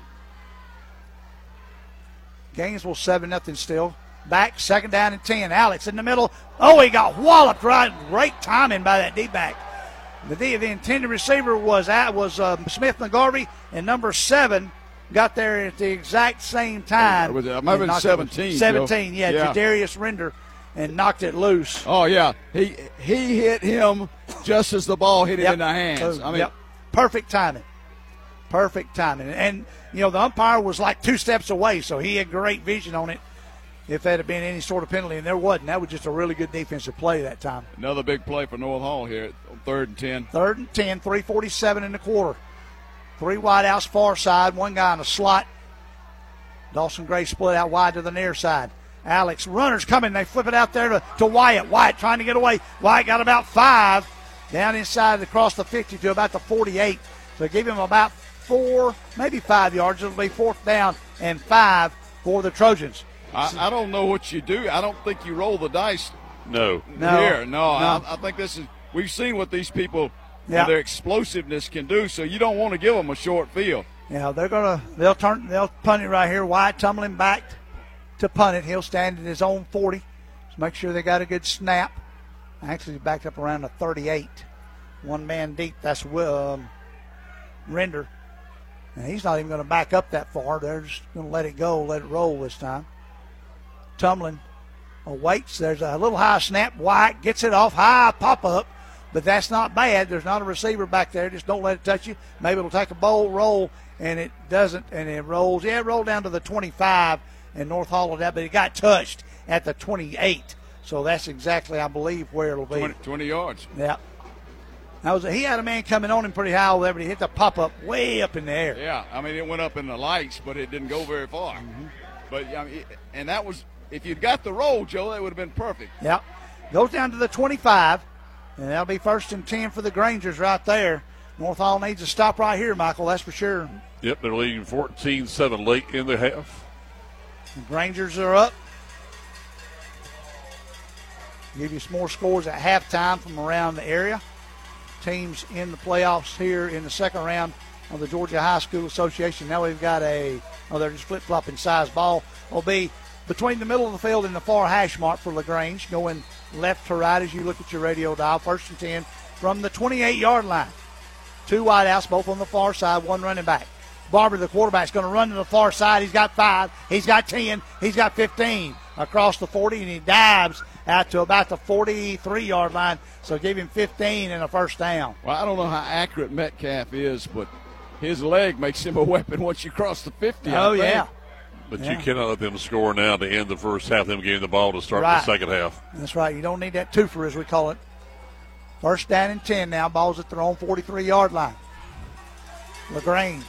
Gainesville seven nothing still. Back, second down and ten. Alex in the middle. Oh, he got walloped right. Great timing by that D-back. The, D, the intended receiver was at, was uh, Smith McGarvey, and number seven got there at the exact same time. It was, uh, might have been And knocked it- seventeen, seventeen, Joe. yeah, Yeah. Jadarius Render, and knocked it loose. Oh, yeah. He he hit him just as the ball hit him Yep. in the hands. So, I mean, yep. Perfect timing. Perfect timing. And, you know, the umpire was like two steps away, so he had great vision on it. if there had been any sort of penalty, and there wasn't. That was just a really good defensive play that time. Another big play for North Hall here on third and ten. Third and ten, three forty-seven in the quarter. Three wide outs far side, one guy in the slot. Dawson Gray split out wide to the near side. Alex, runners coming. They flip it out there to, to Wyatt. Wyatt trying to get away. Wyatt got about five. Down inside across the fifty to about the forty-eight. So give him about four, maybe five yards. It'll be fourth down and five for the Trojans. I, I don't know what you do. I don't think you roll the dice. No. No. Here, no. No. I, I think this is – we've seen what these people Yeah. and their explosiveness can do, so you don't want to give them a short field. Yeah, they're gonna they'll turn they'll punt it right here. Wyatt tumbling back to punt it. He'll stand at his own forty. So make sure they got a good snap. Actually, he's backed up around the thirty-eight. One man deep. That's um, Render. And he's not even going to back up that far. They're just going to let it go, let it roll this time. Tumbling awaits. There's a little high snap. Wyatt gets it off high, pop up. But that's not bad. There's not a receiver back there. Just don't let it touch you. Maybe it'll take a bowl roll, and it doesn't, and it rolls. Yeah, it rolled down to the twenty-five, and North Hall of that, but it got touched at the twenty-eight. So that's exactly, I believe, where it'll be. twenty, twenty yards. Yeah. That was a, he had a man coming on him pretty high over there, but he hit the pop-up way up in the air. Yeah, I mean, it went up in the lights, but it didn't go very far. Mm-hmm. But I mean, and that was, if you'd got the roll, Joe, that would have been perfect. Yeah. Goes down to the twenty-five, and that'll be first and ten for the Grangers right there. North Hall needs a stop right here, Michael, that's for sure. Yep, they're leading fourteen seven late in the half. The Grangers are up. Give you some more scores at halftime from around the area. Teams in the playoffs here in the second round of the Georgia High School Association. Now we've got a, oh, they're just flip-flopping size ball. Will be between the middle of the field and the far hash mark for LaGrange, going left to right as you look at your radio dial. First and ten from the twenty-eight-yard line. Two wideouts, both on the far side, one running back. Barber, the quarterback, is going to run to the far side. He's got five. He's got ten. He's got fifteen across the forty, and he dives out to about the forty-three-yard line. So give him fifteen and a first down. Well, I don't know how accurate Metcalf is, but his leg makes him a weapon once you cross the fifty. Oh, I think. yeah. But Yeah. you cannot let them score now to end the first half, them getting the ball to start Right. the second half. That's right. You don't need that twofer, as we call it. First down and ten now. Ball's at their own forty-three-yard line. LaGrange.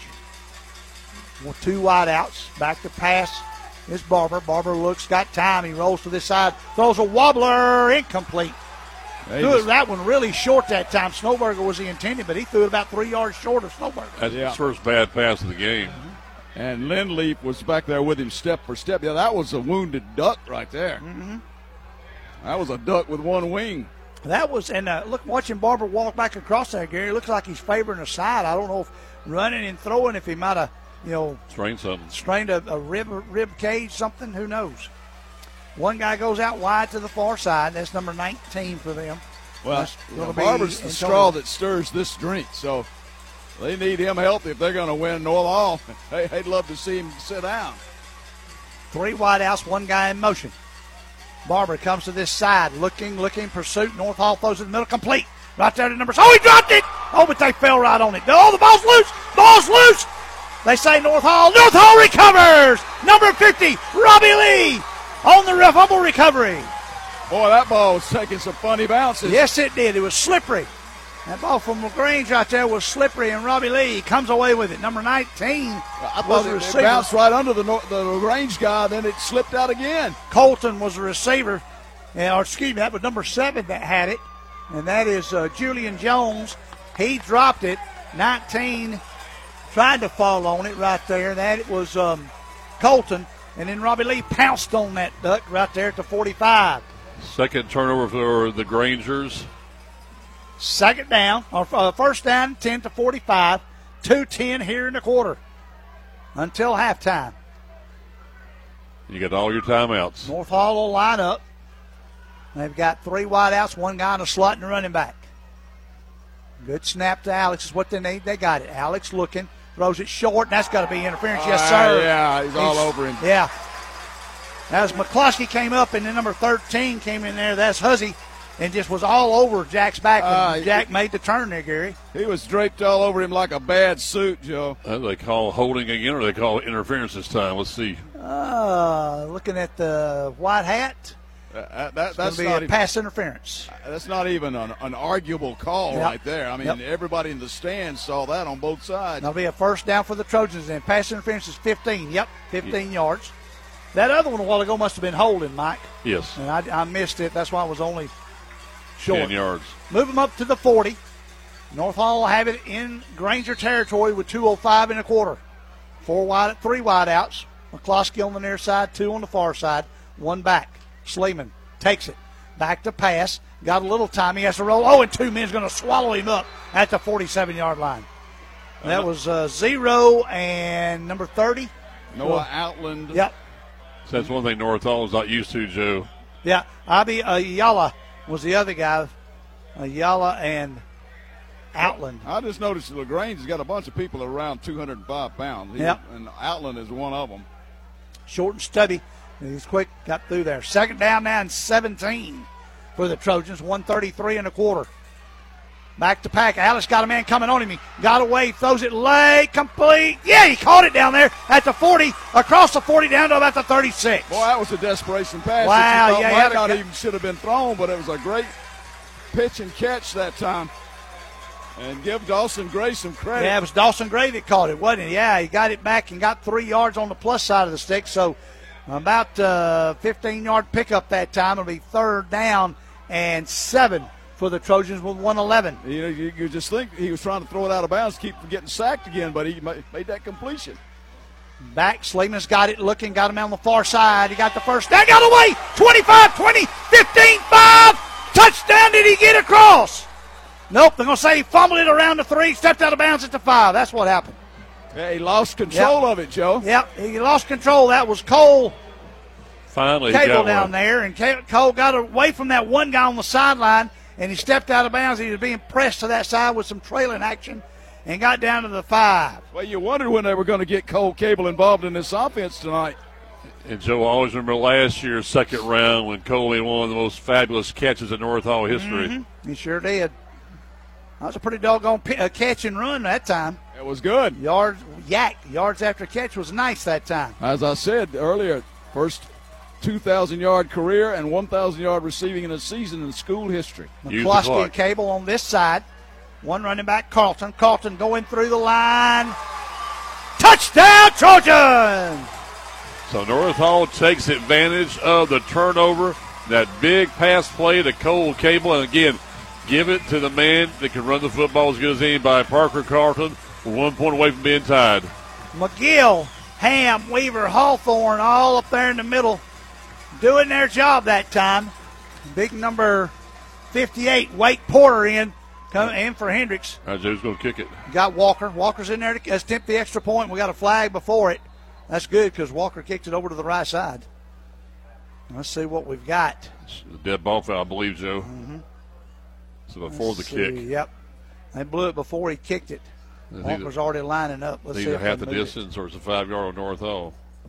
Well, two wideouts. Back to pass is Barber. Barber looks, got time. He rolls to this side. Throws a wobbler. Incomplete. Hey, Threw just- that one really short that time. Snowberger was the intended, but he threw it about three yards short of Snowberger. That's Yeah. his first bad pass of the game. And Lindleaf was back there with him step for step. Yeah, that was a wounded duck right there. Mm-hmm. That was a duck with one wing. That was, and uh, look, watching Barber walk back across there, Gary, looks like he's favoring a side. I don't know if running and throwing, if he might have, you know, Strain something. strained a, a rib rib cage, something, who knows. One guy goes out wide to the far side. That's number nineteen for them. Well, That's gonna be Barber's the Antonio. straw that stirs this drink, so they need him healthy if they're going to win North Hall. Hey, they'd love to see him sit down. Three wideouts, one guy in motion. Barber comes to this side, looking, looking, pursuit. North Hall throws it in the middle, complete. Right there to number. Oh, he dropped it! Oh, but they fell right on it. Oh, the ball's loose! Ball's loose! They say North Hall. North Hall recovers! Number fifty, Robbie Lee, on the fumble recovery. Boy, that ball was taking some funny bounces. Yes, it did. It was slippery. That ball from LaGrange right there was slippery, and Robbie Lee comes away with it. Number nineteen I was thought the it, it receiver. bounced right under the, the LaGrange guy, then it slipped out again. Colton was the receiver, and, or excuse me, that was number seven that had it, and that is uh, Julian Jones. He dropped it. nineteen tried to fall on it right there. That was um, Colton, and then Robbie Lee pounced on that duck right there at the forty-five. Second turnover for the Grangers. Second down, or uh, first down, ten to forty-five. two ten here in the quarter until halftime. You got all your timeouts. North Hall will line up. They've got three wideouts, one guy in a slot and a running back. Good snap to Alex is what they need. They got it. Alex looking, throws it short, and that's got to be interference. Yes, Uh, sir. yeah, he's all over him. Yeah. As McCloskey came up, and then number thirteen came in there. That's Huzzy. and just was all over Jack's back when Uh, Jack made the turn there, Gary. He was draped all over him like a bad suit, Joe. Uh, they call holding again, or they call interference this time. Let's see. Uh, looking at the white hat, Uh, that, it's that's going to be not a even, pass interference. That's not even an, an arguable call Yep. right there. I mean, Yep. everybody in the stands saw that on both sides. That'll be a first down for the Trojans, and pass interference is fifteen. Yep, fifteen yeah. yards. That other one a while ago must have been holding, Mike. Yes. And I, I missed it. That's why it was only short. ten yards. Move them up to the forty. North Hall will have it in Granger territory with two oh five and a quarter. Four wide, three wide outs. McCloskey on the near side, two on the far side, one back. Sleeman takes it. Back to pass. Got a little time. He has to roll. Oh, and two men's going to swallow him up at the forty-seven-yard line. That was uh, zero and number thirty. Noah Outland. Yep. So that's one thing North Hall is not used to, Joe. Yeah. Abi Ayala was the other guy. Ayala and Outland. I just noticed that LaGrange has got a bunch of people around two hundred five pounds. He, Yep. And Outland is one of them. Short and stubby. He's quick, got through there. Second down now and seventeen for the Trojans, one thirty-three and a quarter. Back to pack. Alice got a man coming on him. He got away, throws it late, complete. Yeah, he caught it down there at the forty, across the forty, down to about the thirty-six. Boy, that was a desperation pass. Wow, that you thought yeah, he might had a not ca- even should have been thrown, but it was a great pitch and catch that time. And give Dawson Gray some credit. Yeah, it was Dawson Gray that caught it, wasn't it? Yeah, he got it back and got three yards on the plus side of the stick. So about uh, fifteen-yard pickup that time. It'll be third down and seven for the Trojans with one eleven. You know, you, you just think he was trying to throw it out of bounds, keep from getting sacked again, but he ma- made that completion. Back, Sleeman's got it looking, got him on the far side. He got the first down, got away. twenty-five, twenty, fifteen, five. Touchdown, did he get across? Nope, they're going to say he fumbled it around the three, stepped out of bounds at the five. That's what happened. Yeah, he lost control Yep. of it, Joe. Yep, he lost control. That was Cole Finally, he Cable got down one. there, and Cole got away from that one guy on the sideline, and he stepped out of bounds. He was being pressed to that side with some trailing action and got down to the five. Well, you wondered when they were going to get Cole Cable involved in this offense tonight. And Joe, I always remember last year's second round when Cole made one of the most fabulous catches in North Hall history. Mm-hmm. He sure did. That was a pretty doggone p- uh, catch and run that time. It was good. Yards, yak, yards after catch was nice that time. As I said earlier, first two thousand yard career and one thousand yard receiving in a season in school history. McCloskey and Cable on this side. One running back, Carlton. Carlton going through the line. Touchdown, Trojans! So North Hall takes advantage of the turnover, that big pass play to Cole Cable, and again, give it to the man that can run the football as good as anybody, Parker Carlton, one point away from being tied. McGill, Ham, Weaver, Hawthorne, all up there in the middle, doing their job that time. Big number fifty-eight, Wake Porter in, coming in for Hendricks. All right, Joe's going to kick it. Got Walker. Walker's in there to attempt the extra point. We got a flag before it. That's good because Walker kicked it over to the right side. Let's see what we've got. It's a dead ball foul, I believe, Joe. Mm-hmm. So before Let's the kick. see. Yep. They blew it before he kicked it. Walker's already lining up. Let's see either if half they the move it. distance or it's a five-yard on North Hall.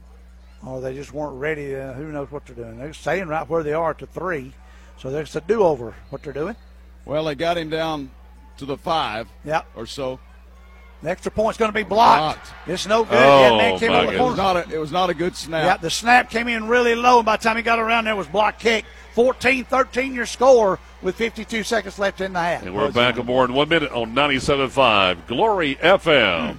Or they just weren't ready. Uh, who knows what they're doing? They're staying right where they are at the three. So there's a do-over, what they're doing. Well, they got him down to the five yep. or so. The extra point's going to be blocked. blocked. It's no good. Oh, yeah, man came my over the It was, corner. not a, it was not a good snap. Yeah, the snap came in really low, and by the time he got around there, it was block kick. fourteen thirteen your score with fifty-two seconds left in the half. And we're back on more in one minute on ninety-seven point five Glory F M.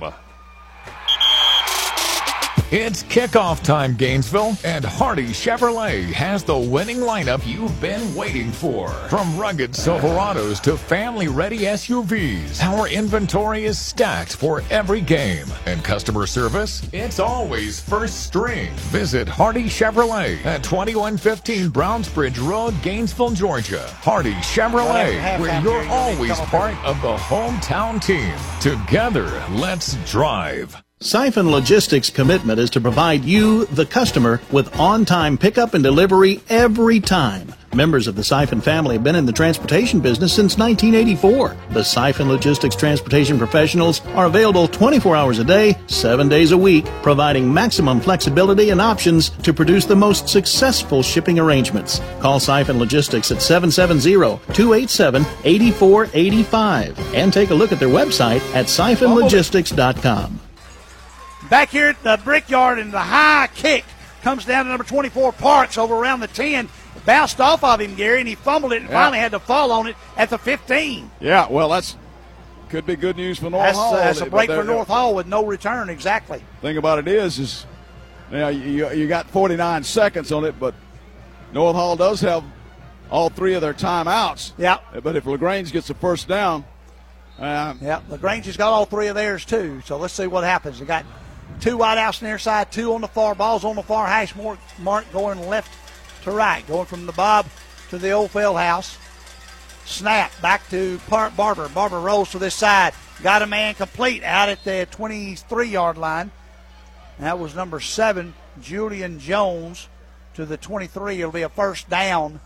It's kickoff time, Gainesville, and Hardy Chevrolet has the winning lineup you've been waiting for. From rugged Silverados to family-ready S U Vs, our inventory is stacked for every game. And customer service, it's always first string. Visit Hardy Chevrolet at twenty-one fifteen Brownsbridge Road, Gainesville, Georgia. Hardy Chevrolet, where you're always part of the hometown team. Together, let's drive. Siphon Logistics' commitment is to provide you, the customer, with on-time pickup and delivery every time. Members of the Siphon family have been in the transportation business since nineteen eighty-four. The Siphon Logistics transportation professionals are available twenty-four hours a day, seven days a week, providing maximum flexibility and options to produce the most successful shipping arrangements. Call Siphon Logistics at seven seven zero, two eight seven, eight four eight five and take a look at their website at siphon logistics dot com. Back here at the Brickyard, and the high kick comes down to number twenty-four, Parks, over around the ten. Bounced off of him, Gary, and he fumbled it and yeah. finally had to fall on it at the fifteen. Yeah, well, that's could be good news for North that's, Hall. Uh, that's a break for North Hall with no return, exactly. Thing about it is, is you know, you, you got forty-nine seconds on it, but North Hall does have all three of their timeouts. Yeah. But if LaGrange gets the first down. Um, yeah, LaGrange has got all three of theirs, too. So let's see what happens. They got two wideouts near side, two on the far, balls on the far hash mark, mark going left to right, going from the Bob to the old field house. Snap back to Barber. Barber rolls to this side. Got a man complete out at the twenty-three-yard line. That was number seven, Julian Jones, to the twenty-three. It'll be a first down.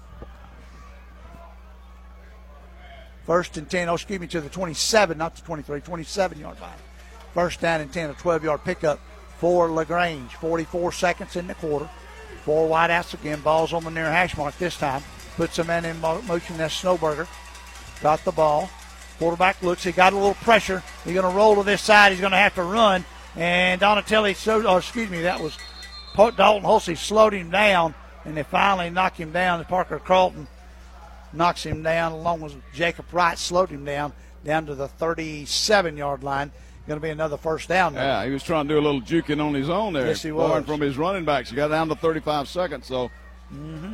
First and ten, oh, excuse me, to the twenty-seven, not the twenty-three, twenty-seven-yard line. First down and ten, a twelve-yard pickup for LaGrange. forty-four seconds in the quarter. Four wideouts again, balls on the near hash mark this time. Puts a man in motion, that's Snowberger. Got the ball. Quarterback looks, he got a little pressure. He's going to roll to this side, he's going to have to run. And Donatelli, so, oh, excuse me, that was Dalton Hulsey slowed him down, and they finally knocked him down. Parker Carlton knocks him down, along with Jacob Wright slowed him down, down to the thirty-seven-yard line. Going to be another first down there. Yeah, he was trying to do a little juking on his own there. Yes, he was. From his running backs. He got down to thirty-five seconds, so. Mm-hmm.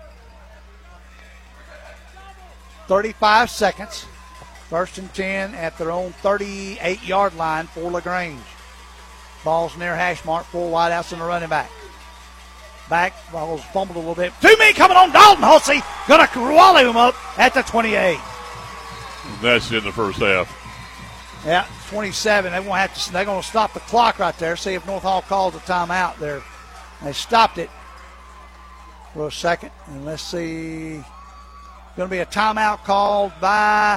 thirty-five seconds. First and ten at their own thirty-eight-yard line for LaGrange. Ball's near hash mark, four wideouts and a running back. Back, ball's fumbled a little bit. Two men coming on, Dalton Hulsey. Going to wally him up at the twenty-eight. That's in the first half. Yeah, twenty-seven. They won't have to. They're going to stop the clock right there. See if North Hall calls a timeout there. They stopped it for a second, and let's see. Going to be a timeout called by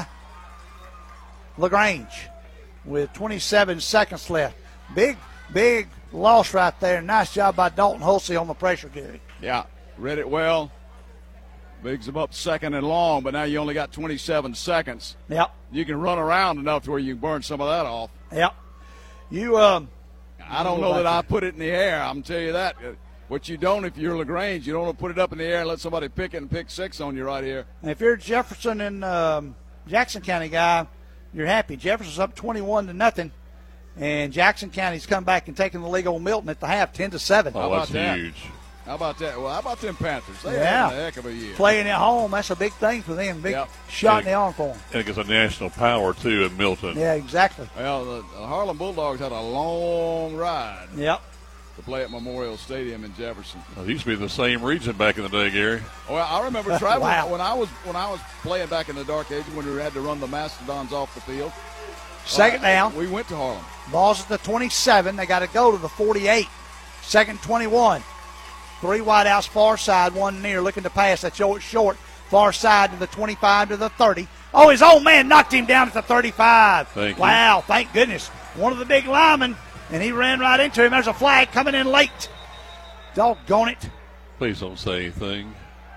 LaGrange with twenty-seven seconds left. Big, big loss right there. Nice job by Dalton Hulsey on the pressure, Gary. Yeah, read it well. Bigs him up second and long, but now you only got twenty-seven seconds. Yep. You can run around enough to where you can burn some of that off. Yep. You, um, I don't know that I put it in the air. I'm tell you that. What you don't, if you're LaGrange, you don't want to put it up in the air and let somebody pick it and pick six on you right here. And if you're Jefferson and um, Jackson County guy, you're happy. Jefferson's up twenty-one to nothing, and Jackson County's come back and taken the league on Milton at the half, ten to seven. Oh, that's huge. How about that? Well, how about them Panthers? They yeah. had a heck of a year. Playing at home, that's a big thing for them. Big yep. shot in the arm for them. And it gets a national power, too, in Milton. Yeah, exactly. Well, the, the Harlem Bulldogs had a long ride. Yep. To play at Memorial Stadium in Jefferson. Well, it used to be in the same region back in the day, Gary. Well, I remember traveling wow. when I was when I was playing back in the dark ages when we had to run the Mastodons off the field. Second uh, down. We went to Harlem. Ball's at the twenty-seven. They got to go to the forty-eight. Second twenty-one. Three wideouts, far side, one near, looking to pass. That's short, short. Far side to the twenty-five to the thirty. Oh, his old man knocked him down at the thirty-five. Thank wow, you. Thank goodness. One of the big linemen, and he ran right into him. There's a flag coming in late. Doggone it. Please don't say anything.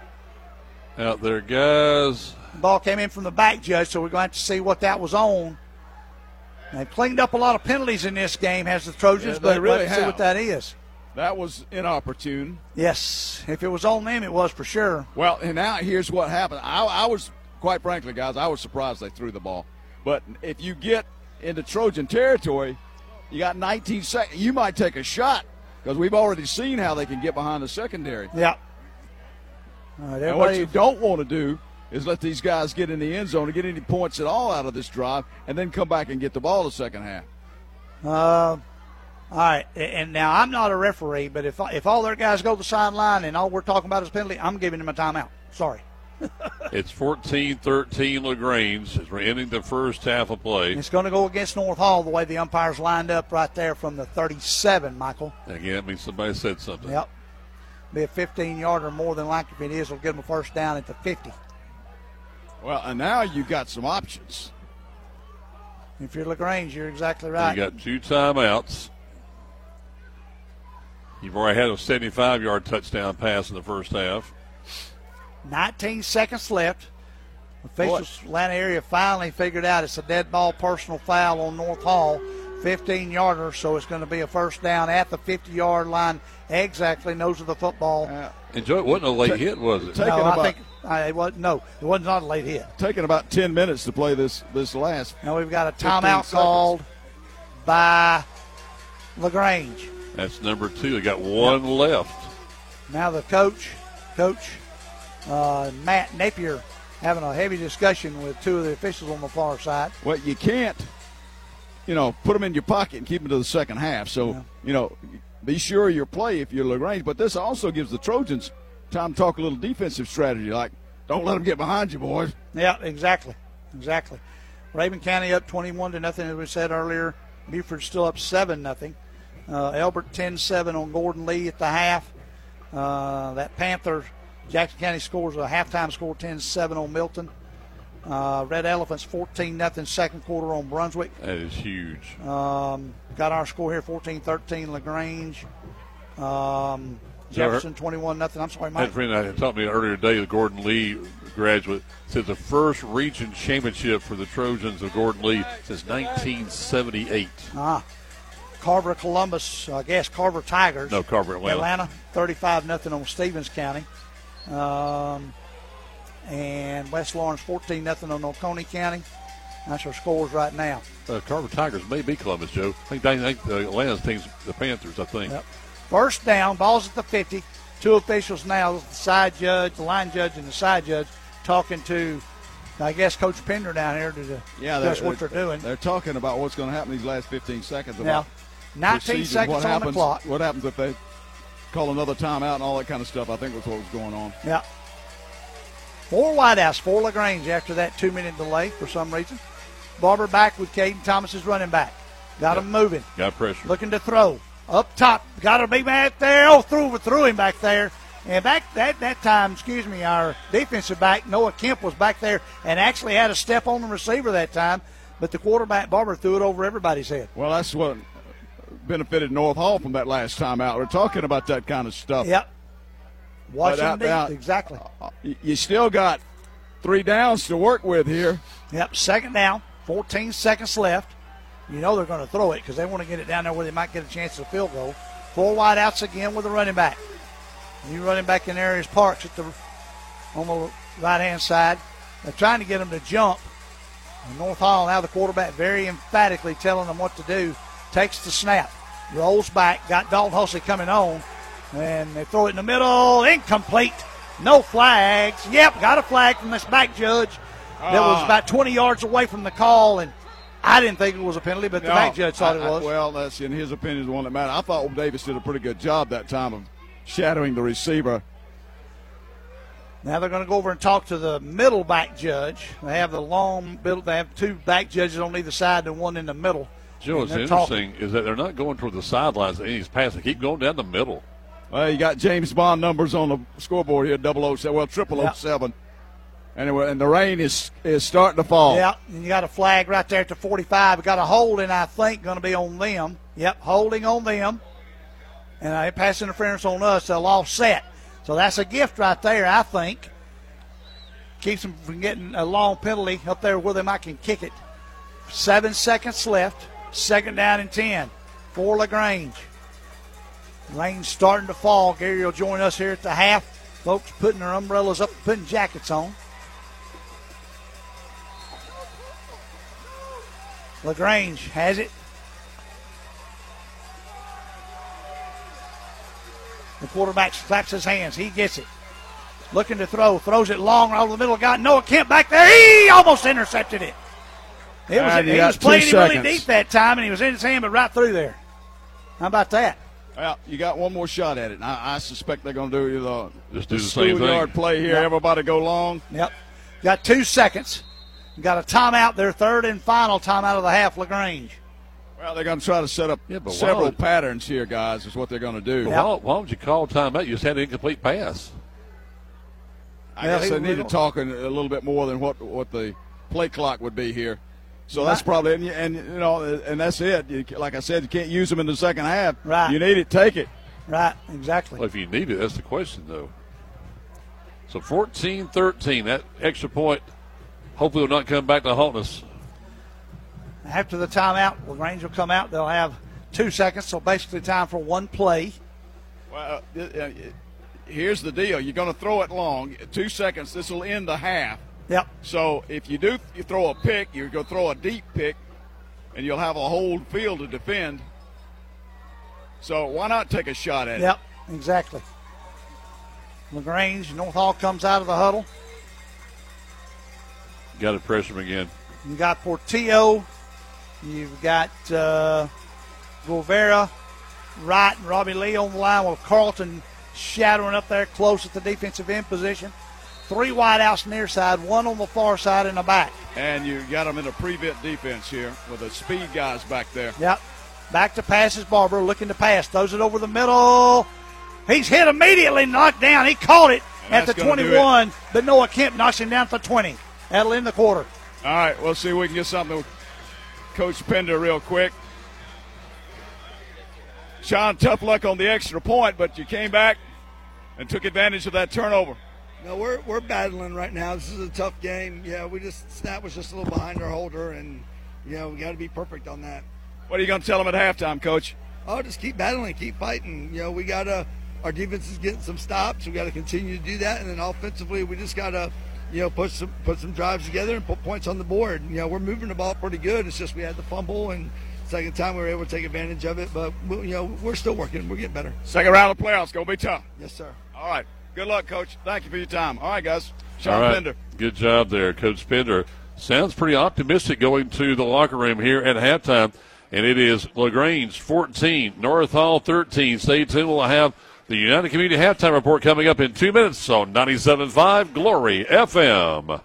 Out there, guys. Ball came in from the back, Judge, so we're going to have to see what that was on. They've cleaned up a lot of penalties in this game, has the Trojans, yeah, but really let's see what that is. That was inopportune. Yes, if it was on them, it was for sure. Well, and now here's what happened. I, I was, quite frankly, guys, I was surprised they threw the ball. But if you get into Trojan territory, you got nineteen seconds. You might take a shot because we've already seen how they can get behind the secondary. Yeah. All right, and what you don't want to do is let these guys get in the end zone and get any points at all out of this drive and then come back and get the ball the second half. Uh, all right, and now I'm not a referee, but if if all their guys go to the sideline and all we're talking about is penalty, I'm giving them a timeout. Sorry. It's fourteen thirteen LaGrange as we're ending the first half of play. It's going to go against North Hall the way the umpires lined up right there from the thirty-seven, Michael. Again, that means somebody said something. Yep. Be a fifteen-yarder more than likely. If it is, it'll give them a first down at the fifty. Well, and now you got some options. If you're LaGrange, you're exactly right. You got two timeouts. You've already had a seventy-five-yard touchdown pass in the first half. nineteen seconds left. Officials, Atlanta area finally figured out it's a dead ball personal foul on North Hall, fifteen-yarder, so it's going to be a first down at the fifty-yard line. Exactly, nose of the football. Uh, and Joe, it wasn't a late Ta- hit, was it? No, about, I think I, it was, no, it was not a late hit. Taking about ten minutes to play this this last. Now we've got a timeout called by LaGrange. That's number two. They got one yep. left. Now the coach, Coach uh, Matt Napier, having a heavy discussion with two of the officials on the far side. Well, you can't, you know, put them in your pocket and keep them to the second half. So, yeah. you know, be sure of your play if you're LaGrange. But this also gives the Trojans time to talk a little defensive strategy, like don't let them get behind you, boys. Yeah, exactly, exactly. Raven County up twenty-one to nothing, as we said earlier. Buford still up seven nothing. Uh, Elbert ten seven on Gordon Lee at the half. Uh, that Panther, Jackson County scores a halftime score ten seven on Milton. Uh, Red Elephants fourteen nothing second quarter on Brunswick. That is huge. Um, got our score here fourteen thirteen LaGrange. Um, Jefferson twenty-one nothing. I'm sorry, Mike. That friend I taught me earlier today, the Gordon Lee graduate, said the first region championship for the Trojans of Gordon Lee since nineteen seventy-eight. Ah. Carver Columbus, I guess Carver Tigers. No, Carver Atlanta. Atlanta, thirty-five nothing on Stevens County. Um, and West Lawrence, fourteen nothing on Oconee County. That's our scores right now. Uh, Carver Tigers may be Columbus, Joe. I think, I think uh, Atlanta's team's the Panthers, I think. Yep. First down, ball's at the fifty. Two officials now, the side judge, the line judge, and the side judge, talking to, I guess, Coach Pender down here to yeah, discuss what they're doing. They're talking about what's going to happen these last fifteen seconds. Now, nineteen seconds what on happens, the clock. What happens if they call another timeout and all that kind of stuff? I think that's what was going on. Yeah. Four wideouts, four LaGrange after that two-minute delay for some reason. Barber back with Caden Thomas as running back. Got yep. him moving. Got pressure. Looking to throw. Up top. Got a big man there. Oh, threw, threw him back there. And back that, that time, excuse me, our defensive back, Noah Kemp, was back there and actually had a step on the receiver that time. But the quarterback, Barber, threw it over everybody's head. Well, that's what benefited North Hall from that last time out. We're talking about that kind of stuff. Yep. Watching out, exactly. Uh, you still got three downs to work with here. Yep, second down, fourteen seconds left. You know they're going to throw it because they want to get it down there where they might get a chance at a field goal. Four wideouts again with a running back. New running back in Arias Parks at the on the right-hand side. They're trying to get him to jump. And North Hall, now the quarterback very emphatically telling them what to do. Takes the snap, rolls back, got Dalton Hussey coming on, and they throw it in the middle. Incomplete. No flags. Yep, got a flag from this back judge that uh, was about twenty yards away from the call, and I didn't think it was a penalty, but the no, back judge thought I, it was. I, well, that's in his opinion is the one that mattered. I thought Old Davis did a pretty good job that time of shadowing the receiver. Now they're going to go over and talk to the middle back judge. They have the long middle. They have two back judges on either side and one in the middle. Joe, what's interesting talking. is that they're not going toward the sidelines. He's passing. They keep going down the middle. Well, you got James Bond numbers on the scoreboard here, double oh seven, well, triple oh seven. Anyway, and the rain is is starting to fall. Yeah, and you got a flag right there at the forty-five. We got a holding, I think, going to be on them. Yep, holding on them. And uh, pass interference on us, they'll offset. So that's a gift right there, I think. Keeps them from getting a long penalty up there where they might can kick it. Seven seconds left. Second down and ten for LaGrange. Rain's starting to fall. Gary will join us here at the half. Folks putting their umbrellas up, putting jackets on. LaGrange has it. The quarterback slaps his hands. He gets it. Looking to throw. Throws it long right over the middle. Got Noah Kemp back there. He almost intercepted it. It was, he was playing it really deep that time, and he was in his hand, but right through there. How about that? Well, you got one more shot at it. And I, I suspect they're going to do the, Just do the, the same schoolyard play here. Yep. Everybody go long. Yep. Got two seconds. Got a timeout there, third and final timeout of the half, LaGrange. Well, they're going to try to set up Yeah, but why several would- patterns here, guys, is what they're going to do. Well, why, why would you call timeout? You just had an incomplete pass. I Yeah, guess he they need to will. talk in a little bit more than what what the play clock would be here. So that's probably and, you- and you know and that's it. You, like I said, you can't use them in the second half. Right. You need it, take it. Right, exactly. Well, if you need it, that's the question, though. So fourteen thirteen, that extra point hopefully will not come back to haunt us. After the timeout, LaGrange will come out. They'll have two seconds, so basically time for one play. Well, uh, uh, here's the deal. You're going to throw it long. Two seconds, this will end the half. Yep. So if you do you throw a pick, you're going to throw a deep pick, and you'll have a whole field to defend. So why not take a shot at Yep, exactly. LaGrange, North Hall comes out of the huddle. Got to pressure him again. You got Portillo. You've got uh, Guevara, Wright, and Robbie Lee on the line with Carlton shadowing up there close at the defensive end position. Three wideouts near side, one on the far side in the back. it? And you got them in a prevent defense here with the speed guys back there. Yep. Back to passes, Barber looking to pass. Throws it over the middle. He's hit immediately, knocked down. He caught it And at the that's gonna do twenty-one, but Noah Kemp knocks him down to twenty. That'll end the quarter. All right, we'll see if we can get something with Coach Pender real quick. Sean, tough luck on the extra point, but you came back and took advantage of that turnover. No, we're we're battling right now. This is a tough game. Yeah, we just Snap was just a little behind our holder, and you know we got to be perfect on that. What are you going to tell them at halftime, Coach? Oh, just keep battling, keep fighting. You know, we got to. Our defense is getting some stops. We got to continue to do that, and then offensively, we just got to, you know, put some put some drives together and put points on the board. You know, we're moving the ball pretty good. It's just we had the fumble, and second time we were able to take advantage of it. But we, you know, we're still working. We're getting better. Second round of the playoffs going to be tough. Yes, sir. All right. Good luck, Coach. Thank you for your time. All right, guys. Sean All right. Pender. Good job there, Coach Pender. Sounds pretty optimistic going to the locker room here at halftime. And it is LaGrange fourteen, North Hall thirteen. Stay tuned. We'll have the United Community Halftime Report coming up in two minutes on ninety-seven point five Glory F M.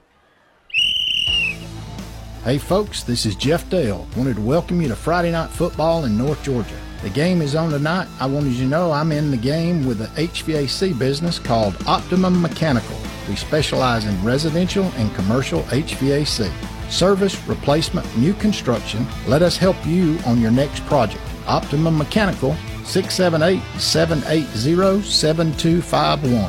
Hey folks, this is Jeff Dale. Wanted to welcome you to Friday Night Football in North Georgia. The game is on tonight. I wanted you to know I'm in the game with an H V A C business called Optimum Mechanical. We specialize in residential and commercial H V A C. Service, replacement, new construction. Let us help you on your next project. Optimum Mechanical, six seven eight, seven eight zero, seven two five one.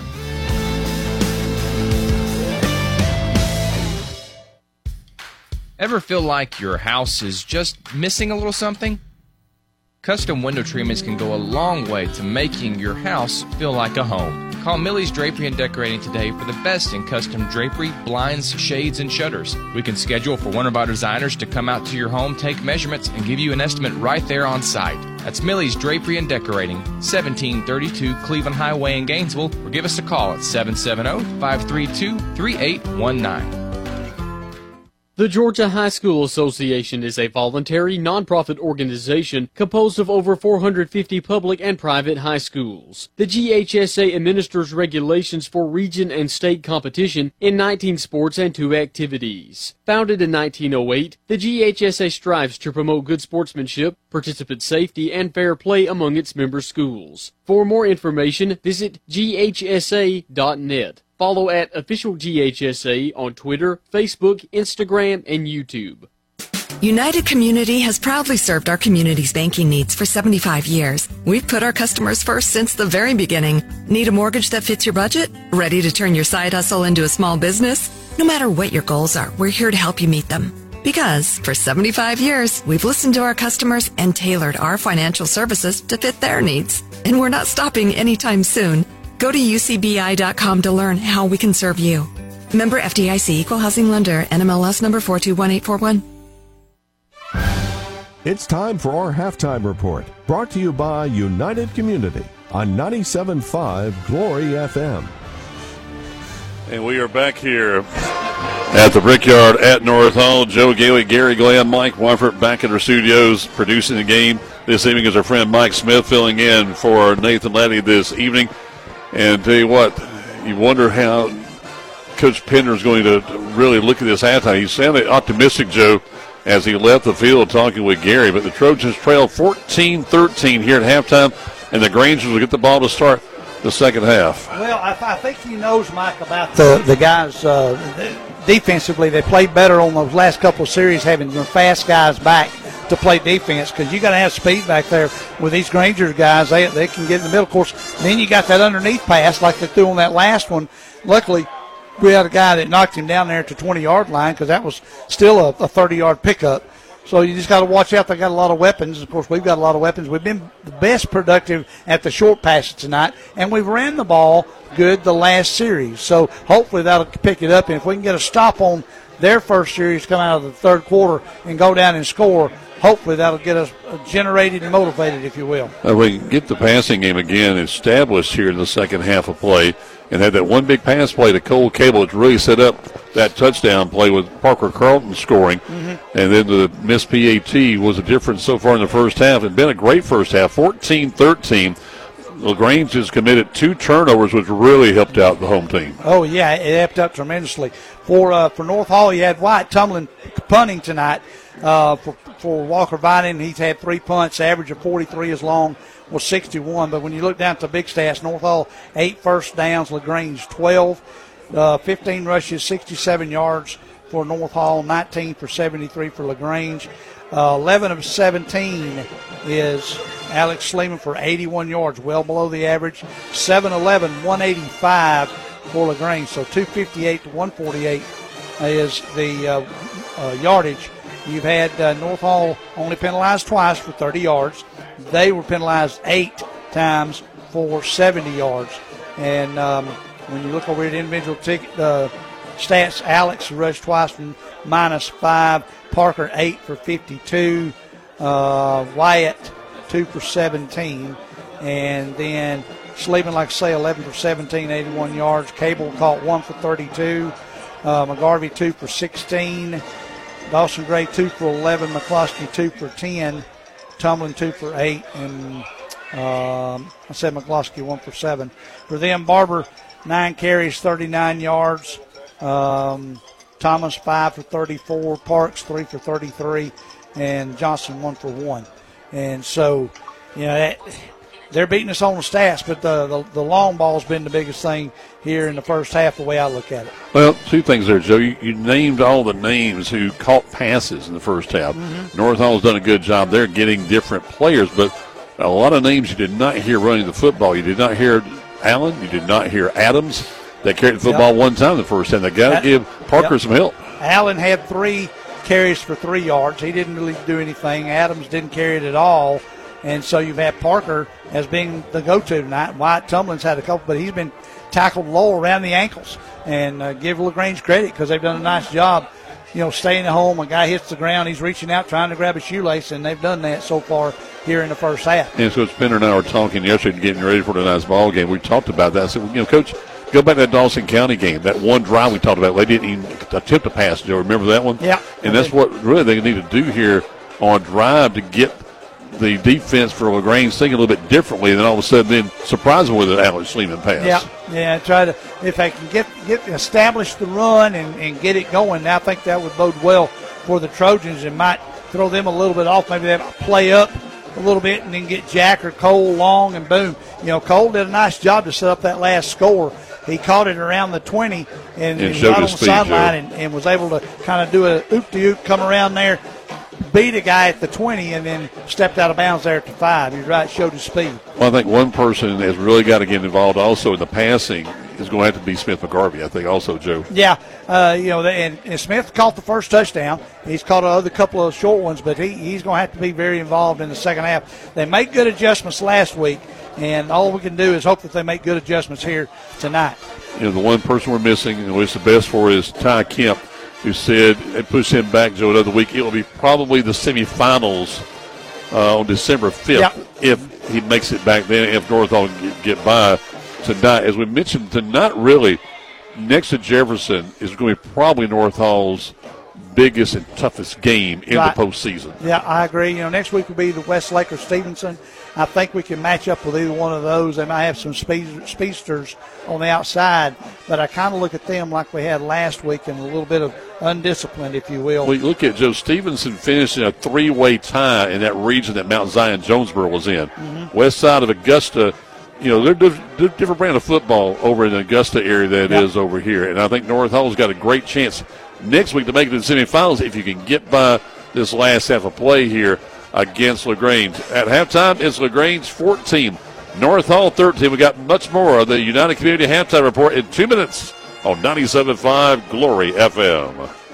Ever feel like your house is just missing a little something? Custom window treatments can go a long way to making your house feel like a home. Call Millie's Drapery and Decorating today for the best in custom drapery, blinds, shades, and shutters. We can schedule for one of our designers to come out to your home, take measurements, and give you an estimate right there on site. That's Millie's Drapery and Decorating, seventeen thirty-two Cleveland Highway in Gainesville, or give us a call at seven seven zero, five three two, three eight one nine. The Georgia High School Association is a voluntary, nonprofit organization composed of over four hundred fifty public and private high schools. The G H S A administers regulations for region and state competition in nineteen sports and two activities. Founded in nineteen oh eight, the G H S A strives to promote good sportsmanship, participant safety, and fair play among its member schools. For more information, visit G H S A dot net. Follow at Official G H S A on Twitter, Facebook, Instagram, and YouTube. United Community has proudly served our community's banking needs for seventy-five years. We've put our customers first since the very beginning. Need a mortgage that fits your budget? Ready to turn your side hustle into a small business? No matter what your goals are, we're here to help you meet them. Because for seventy-five years, we've listened to our customers and tailored our financial services to fit their needs. And we're not stopping anytime soon. Go to U C B I dot com to learn how we can serve you. Member F D I C, Equal Housing Lender, N M L S number four two one eight four one. It's time for our halftime report, brought to you by United Community on ninety-seven point five Glory F M. And we are back here at the Brickyard at North Hall. Joe Gailey, Gary Glenn, Mike Weifert back at our studios producing the game. This evening is our friend Mike Smith filling in for Nathan Laddie this evening. And tell you what, you wonder how Coach Pender is going to really look at this halftime. He sounded optimistic, Joe, as he left the field talking with Gary. But the Trojans trail fourteen thirteen here at halftime, and the Grangers will get the ball to start the second half. Well, I, I think he knows, Mike, about the, the guys uh, defensively. They played better on those last couple of series, having the fast guys back to play defense, because you got to have speed back there with these Grangers guys. They, they can get in the middle. Of course, then you got that underneath pass like they threw on that last one. Luckily, we had a guy that knocked him down there at the twenty-yard line, because that was still a thirty-yard pickup. So you just got to watch out. They got a lot of weapons. Of course, we've got a lot of weapons. We've been the best productive at the short passes tonight, and we've ran the ball good the last series. So hopefully that'll pick it up. And if we can get a stop on their first series, come out of the third quarter and go down and score, hopefully that'll get us generated and motivated, if you will. Uh, we can get the passing game again established here in the second half of play, and had that one big pass play to Cole Cable that's really set up that touchdown play with Parker Carlton scoring. Mm-hmm. And then the missed P A T was a difference so far in the first half. It's been a great first half, fourteen thirteen. LaGrange has committed two turnovers, which really helped out the home team. Oh, yeah, it helped out tremendously. For uh, for North Hall, you had White Tumlin punting tonight. Uh, for, for Walker Vining, he's had three punts, average of forty-three is long, was sixty-one. But when you look down at the big stats, North Hall, eight first downs, LaGrange twelve, uh, fifteen rushes, sixty-seven yards for North Hall, nineteen for seventy-three for LaGrange. Uh, eleven of seventeen is Alex Sleeman for eighty-one yards, well below the average. seven eleven, one eighty-five for LaGrange. So two fifty-eight to one forty-eight is the uh, uh, yardage. You've had uh, North Hall only penalized twice for thirty yards. They were penalized eight times for seventy yards. And um, when you look over at individual ticket uh, stats, Alex rushed twice for minus five. Parker eight for fifty-two. Uh, Wyatt two for seventeen. And then Sleeman, like I say, eleven for seventeen, eighty-one yards. Cable caught one for thirty-two. Uh, McGarvey two for sixteen. Dawson Gray two for eleven. McCloskey two for ten. Tumlin two for eight. And um, I said McCloskey one for seven. For them, Barber nine carries, thirty-nine yards. Um, Thomas five for thirty-four. Parks three for thirty-three. And Johnson one for one. And so, you know, that, they're beating us on the stats, but the, the the long ball's been the biggest thing here in the first half, the way I look at it. Well, two things there, Joe. You, you named all the names who caught passes in the first half. Mm-hmm. North Hall's done a good job there getting different players, but a lot of names you did not hear running the football. You did not hear Allen. You did not hear Adams. They carried the football yep. one time in the first half. They got to give Parker yep. some help. Allen had three carries for three yards. He didn't really do anything. Adams didn't carry it at all. And so you've had Parker as being the go-to tonight. Wyatt Tumlin's had a couple, but he's been tackled low around the ankles. And uh, give LaGrange credit because they've done a nice job, you know, staying at home. A guy hits the ground, he's reaching out, trying to grab a shoelace, and they've done that so far here in the first half. And so Spinner and I were talking yesterday, getting ready for tonight's ball game. We talked about that. I said, you know, Coach, go back to that Dawson County game, that one drive we talked about. They didn't even attempt a pass. Do you remember that one? Yeah. And that's what really they need to do here on drive to get the defense for LaGrange thinking a little bit differently, and then all of a sudden then surprise them with an Alex Sleeman pass. Yeah, yeah. Try to, if they can get get establish the run and, and get it going, I think that would bode well for the Trojans and might throw them a little bit off. Maybe they play up a little bit and then get Jack or Cole long and boom. You know, Cole did a nice job to set up that last score. He caught it around the twenty and, and, and right on the sideline and, and was able to kind of do a oop-de-oop, come around there, beat a guy at the twenty, and then stepped out of bounds there at the five. He's right, showed his speed. Well, I think one person has really got to get involved also in the passing is going to have to be Smith McGarvey, I think, also, Joe. Yeah, uh, you know, and, and Smith caught the first touchdown. He's caught another couple of short ones, but he, he's going to have to be very involved in the second half. They made good adjustments last week, and all we can do is hope that they make good adjustments here tonight. You know, the one person we're missing, and what's the best for is Ty Kemp, who said they pushed him back, Joe, another week. It will be probably the semifinals uh, on December fifth yep. if he makes it back then, if North Hall can get, get by tonight. As we mentioned, tonight really, next to Jefferson, is going to be probably North Hall's biggest and toughest game in Right. the postseason. Yeah, I agree. You know, next week will be the Westlake or Stevenson. I think we can match up with either one of those. They might have some speed, speedsters on the outside, but I kind of look at them like we had last week and a little bit of undisciplined, if you will. We look at Joe Stevenson finished in a three-way tie in that region that Mount Zion Jonesboro was in. Mm-hmm. West side of Augusta, you know, they're, diff- they're different brand of football over in the Augusta area than it Yep. is over here. And I think North Hall's got a great chance next week to make it to the semifinals if you can get by this last half of play here against LaGrange. At halftime, it's LaGrange fourteen, North Hall thirteen. We got much more of the United Community Halftime Report in two minutes on ninety-seven point five Glory F M.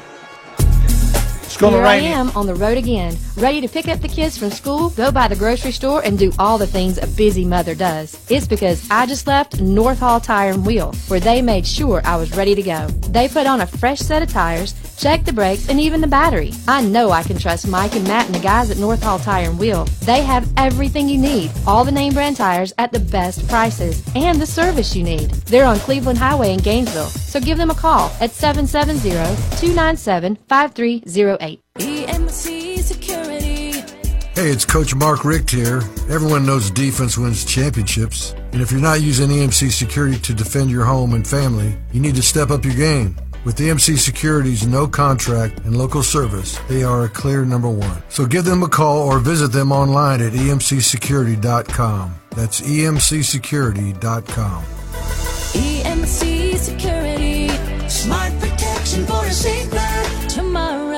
It's going to Here I rain. am on the road again, ready to pick up the kids from school, go by the grocery store, and do all the things a busy mother does. It's because I just left North Hall Tire and Wheel, where they made sure I was ready to go. They put on a fresh set of tires, checked the brakes, and even the battery. I know I can trust Mike and Matt and the guys at North Hall Tire and Wheel. They have everything you need, all the name brand tires at the best prices, and the service you need. They're on Cleveland Highway in Gainesville, so give them a call at seven seven zero, two nine seven, five three zero eight. E M C Security. Hey, it's Coach Mark Richt here. Everyone knows defense wins championships. And if you're not using E M C Security to defend your home and family, you need to step up your game. With E M C Security's no contract and local service, they are a clear number one. So give them a call or visit them online at E M C security dot com. That's E M C security dot com. E M C Security. Smart protection for a safer tomorrow.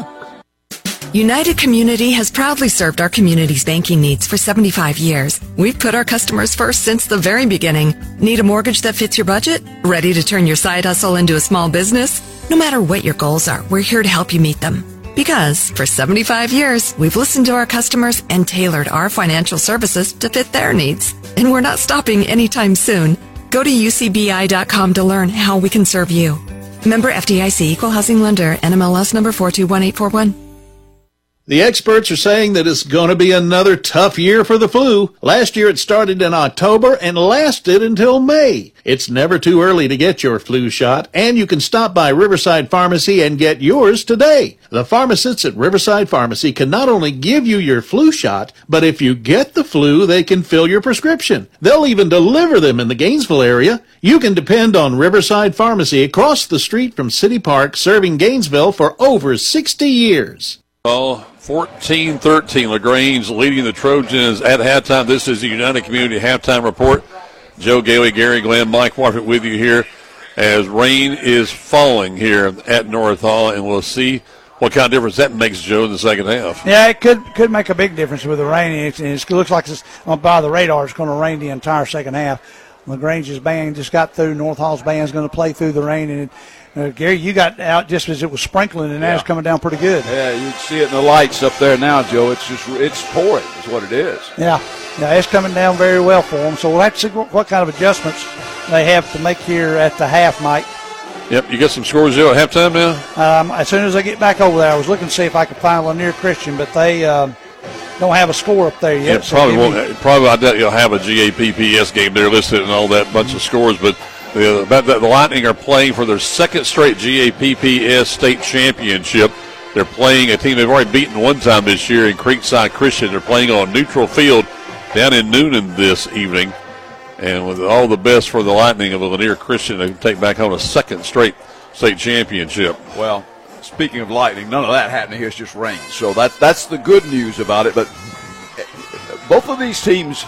United Community has proudly served our community's banking needs for seventy-five years. We've put our customers first since the very beginning. Need a mortgage that fits your budget? Ready to turn your side hustle into a small business? No matter what your goals are, we're here to help you meet them. Because for seventy-five years, we've listened to our customers and tailored our financial services to fit their needs. And we're not stopping anytime soon. Go to U C B I dot com to learn how we can serve you. Member F D I C, Equal Housing Lender, N M L S number four two one eight four one. The experts are saying that it's going to be another tough year for the flu. Last year it started in October and lasted until May. It's never too early to get your flu shot, and you can stop by Riverside Pharmacy and get yours today. The pharmacists at Riverside Pharmacy can not only give you your flu shot, but if you get the flu, they can fill your prescription. They'll even deliver them in the Gainesville area. You can depend on Riverside Pharmacy across the street from City Park, serving Gainesville for over sixty years. Oh, fourteen thirteen, LaGrange leading the Trojans at halftime. This is the United Community Halftime Report. Joe Gailey, Gary Glenn, Mike Warford with you here as rain is falling here at North Hall, and we'll see what kind of difference that makes, Joe, in the second half. Yeah, it could could make a big difference with the rain. It, it looks like it's on by the radar. It's going to rain the entire second half. LaGrange's band just got through. North Hall's band is going to play through the rain, and it, Uh, Gary, you got out just as it was sprinkling, and now Yeah. it's coming down pretty good. Yeah, you can see it in the lights up there now, Joe. It's just it's pouring is what it is. Yeah, yeah, it's coming down very well for them. So we'll have to see what kind of adjustments they have to make here at the half, Mike. Yep, you got some scores, Joe, at halftime now? Um, as soon as I get back over there, I was looking to see if I could find Lanier Christian, but they um, don't have a score up there yet. Yeah, so probably give me- won't. Probably I doubt you'll have a G A P P S game there listed and all that bunch of scores, but the, about that, the Lightning are playing for their second straight G A P P S state championship. They're playing a team they've already beaten one time this year in Creekside Christian. They're playing on a neutral field down in Noonan this evening. And with all the best for the Lightning of Lanier Christian, they take back home a second straight state championship. Well, speaking of lightning, none of that happening here. It's just rain. So that, that's the good news about it. But both of these teams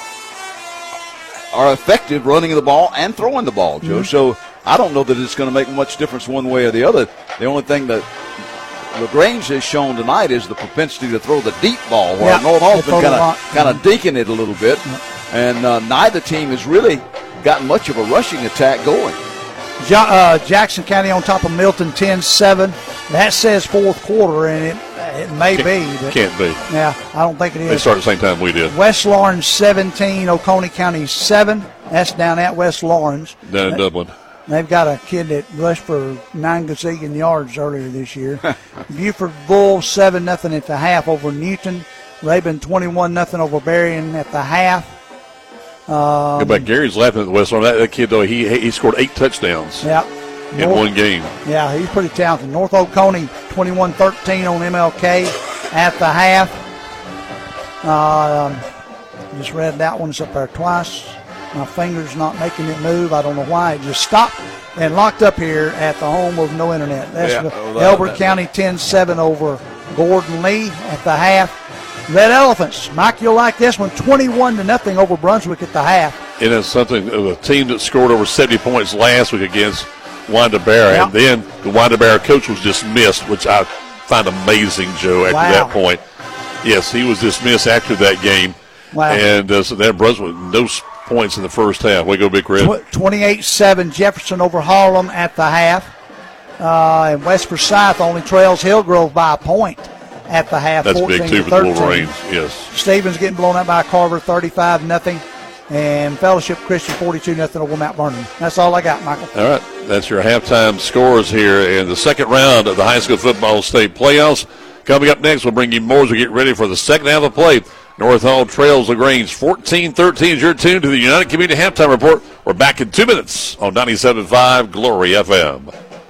are effective running the ball and throwing the ball, Joe. Mm-hmm. So I don't know that it's going to make much difference one way or the other. The only thing that LaGrange has shown tonight is the propensity to throw the deep ball, where Yeah, North Hall's they been throw the kind lot. of kind of dinking it a little bit. And uh, neither team has really gotten much of a rushing attack going. Ja- uh, Jackson County on top of Milton ten seven. That says fourth quarter, and it it may Can't- be. But can't be. Yeah, I don't think it is. They start at the same time we did. West Lawrence seventeen, Oconee County seven. That's down at West Lawrence. Down in Dublin. They've got a kid that rushed for nine gazillion yards earlier this year. Buford Bull seven nothing at the half over Newton. Rabin twenty-one nothing over Berrien at the half. Um, Go back. Gary's laughing at the West Arm. That, that kid, though, he he scored eight touchdowns. Yeah. in North, one game. Yeah, he's pretty talented. North Oconee twenty-one thirteen on M L K at the half. Uh, um, just read that one. It's up there twice. My finger's not making it move. I don't know why. It just stopped and locked up here at the home with no internet. That's Yeah, the oh, that- Elbert that- County ten seven over Gordon Lee at the half. Red Elephants. Mike, you'll like this one. twenty-one to nothing over Brunswick at the half. It is something of a team that scored over seventy points last week against Wanda Bear, Yeah. and then the Wanda Bear coach was dismissed, which I find amazing, Joe, after Wow. that point. Yes, he was dismissed after that game. Wow. And uh, so that Brunswick, no s- points in the first half. We go, Big Red. twenty-eight seven Jefferson over Harlem at the half. Uh, and West Forsyth only trails Hillgrove by a point at the half. That's big, too, for the Wolverines. Yes. Stevens getting blown out by Carver thirty-five nothing. And Fellowship Christian forty-two nothing over Mount Vernon. That's all I got, Michael. All right, that's your halftime scores here in the second round of the high school football state playoffs. Coming up next, we'll bring you more as we get ready for the second half of play. North Hall trails LaGrange fourteen thirteen. You're tuned to the United Community Halftime Report. We're back in two minutes on ninety-seven point five Glory F M.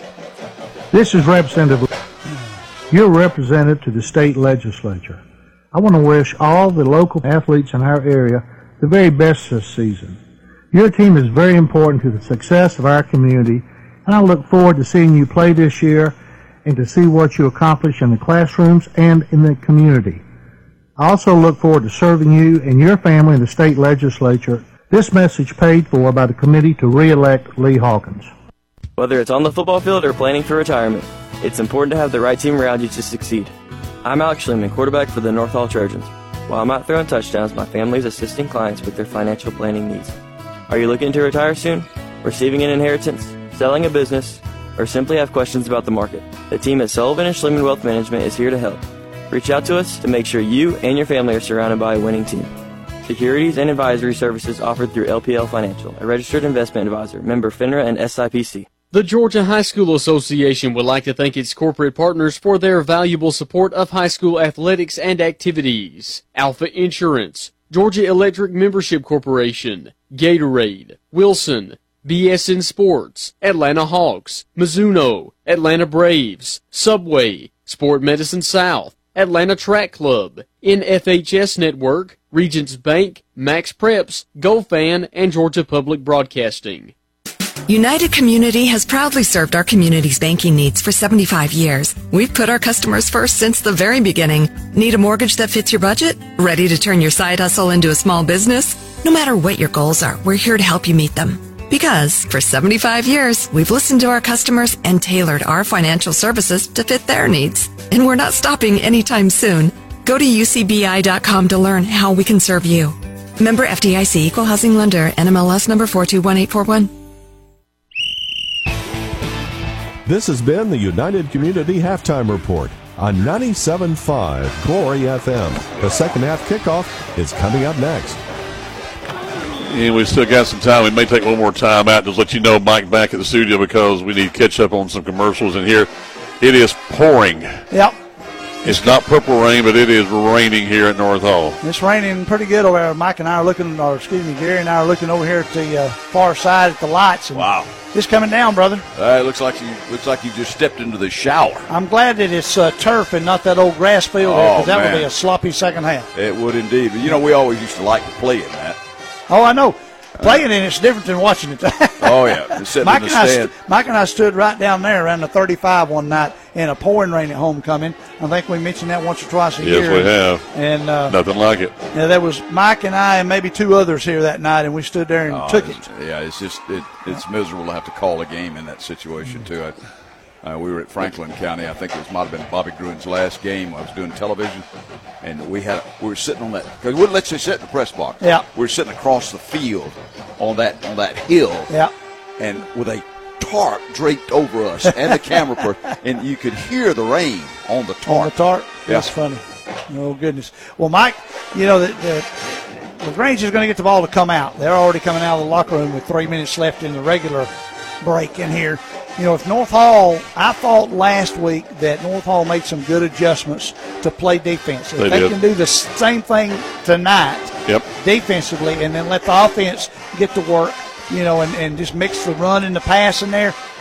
This is Representative. You're represented to the state legislature. I want to wish all the local athletes in our area the very best this season. Your team is very important to the success of our community, and I look forward to seeing you play this year and to see what you accomplish in the classrooms and in the community. I also look forward to serving you and your family in the state legislature. This message paid for by the committee to re-elect Lee Hawkins. Whether it's on the football field or planning for retirement, it's important to have the right team around you to succeed. I'm Alex Schliman, quarterback for the North Hall Trojans. While I'm out throwing touchdowns, my family is assisting clients with their financial planning needs. Are you looking to retire soon, receiving an inheritance, selling a business, or simply have questions about the market? The team at Sullivan and Schliman Wealth Management is here to help. Reach out to us to make sure you and your family are surrounded by a winning team. Securities and advisory services offered through L P L Financial, a registered investment advisor, member FINRA and S I P C. The Georgia High School Association would like to thank its corporate partners for their valuable support of high school athletics and activities. Alpha Insurance, Georgia Electric Membership Corporation, Gatorade, Wilson, B S N Sports, Atlanta Hawks, Mizuno, Atlanta Braves, Subway, Sport Medicine South, Atlanta Track Club, N F H S Network, Regents Bank, Max Preps, GoFan, and Georgia Public Broadcasting. United Community has proudly served our community's banking needs for seventy-five years. We've put our customers first since the very beginning. Need a mortgage that fits your budget? Ready to turn your side hustle into a small business? No matter what your goals are, we're here to help you meet them. Because for seventy-five years, we've listened to our customers and tailored our financial services to fit their needs. And we're not stopping anytime soon. Go to U C B I dot com to learn how we can serve you. Member F D I C, Equal Housing Lender, N M L S number four two one eight four one. This has been the United Community Halftime Report on ninety-seven point five Glory F M. The second half kickoff is coming up next. And we've still got some time. We may take one more time out. Just let you know, Mike back at the studio because we need to catch up on some commercials in here. It is pouring. Yep. It's not purple rain, but it is raining here at North Hall. It's raining pretty good over there. Mike and I are looking, or excuse me, Gary and I are looking over here at the uh, far side at the lights. And wow. It's coming down, brother. Uh, it looks like you looks like you just stepped into the shower. I'm glad that it's uh, turf and not that old grass field there, because Oh, that would man. be a sloppy second half. It would indeed. But, you know, we always used to like to play in that. Oh, I know. Playing in it's different than watching it. Oh, yeah. Just sitting Mike in and, the I stand. st- Mike and I stood right down there around the thirty-five one night in a pouring rain at homecoming. I think we mentioned that once or twice a Yes, year. we have. And uh, Nothing like it. yeah, there was Mike and I and maybe two others here that night, and we stood there and Oh, took it. it's- Yeah, it's just it, it's miserable to have to call a game in that situation too. I, uh, we were at Franklin County. I think it was might have been Bobby Gruen's last game. I was doing television, and we had we were sitting on that because we wouldn't let you sit in the press box. Yeah. we were sitting across the field on that on that hill. Yeah, and with a tarp draped over us and the camera person, and you could hear the rain on the tarp. On the tarp. Yeah. That's funny. Oh, goodness. Well, Mike, you know, the, the, the Grange is going to get the ball to come out. They're already coming out of the locker room with three minutes left in the regular break in here. You know, if North Hall, I thought last week that North Hall made some good adjustments to play defense. If They they, did. can do the same thing tonight Yep. defensively and then let the offense get to work, you know, and, and just mix the run and the pass in there,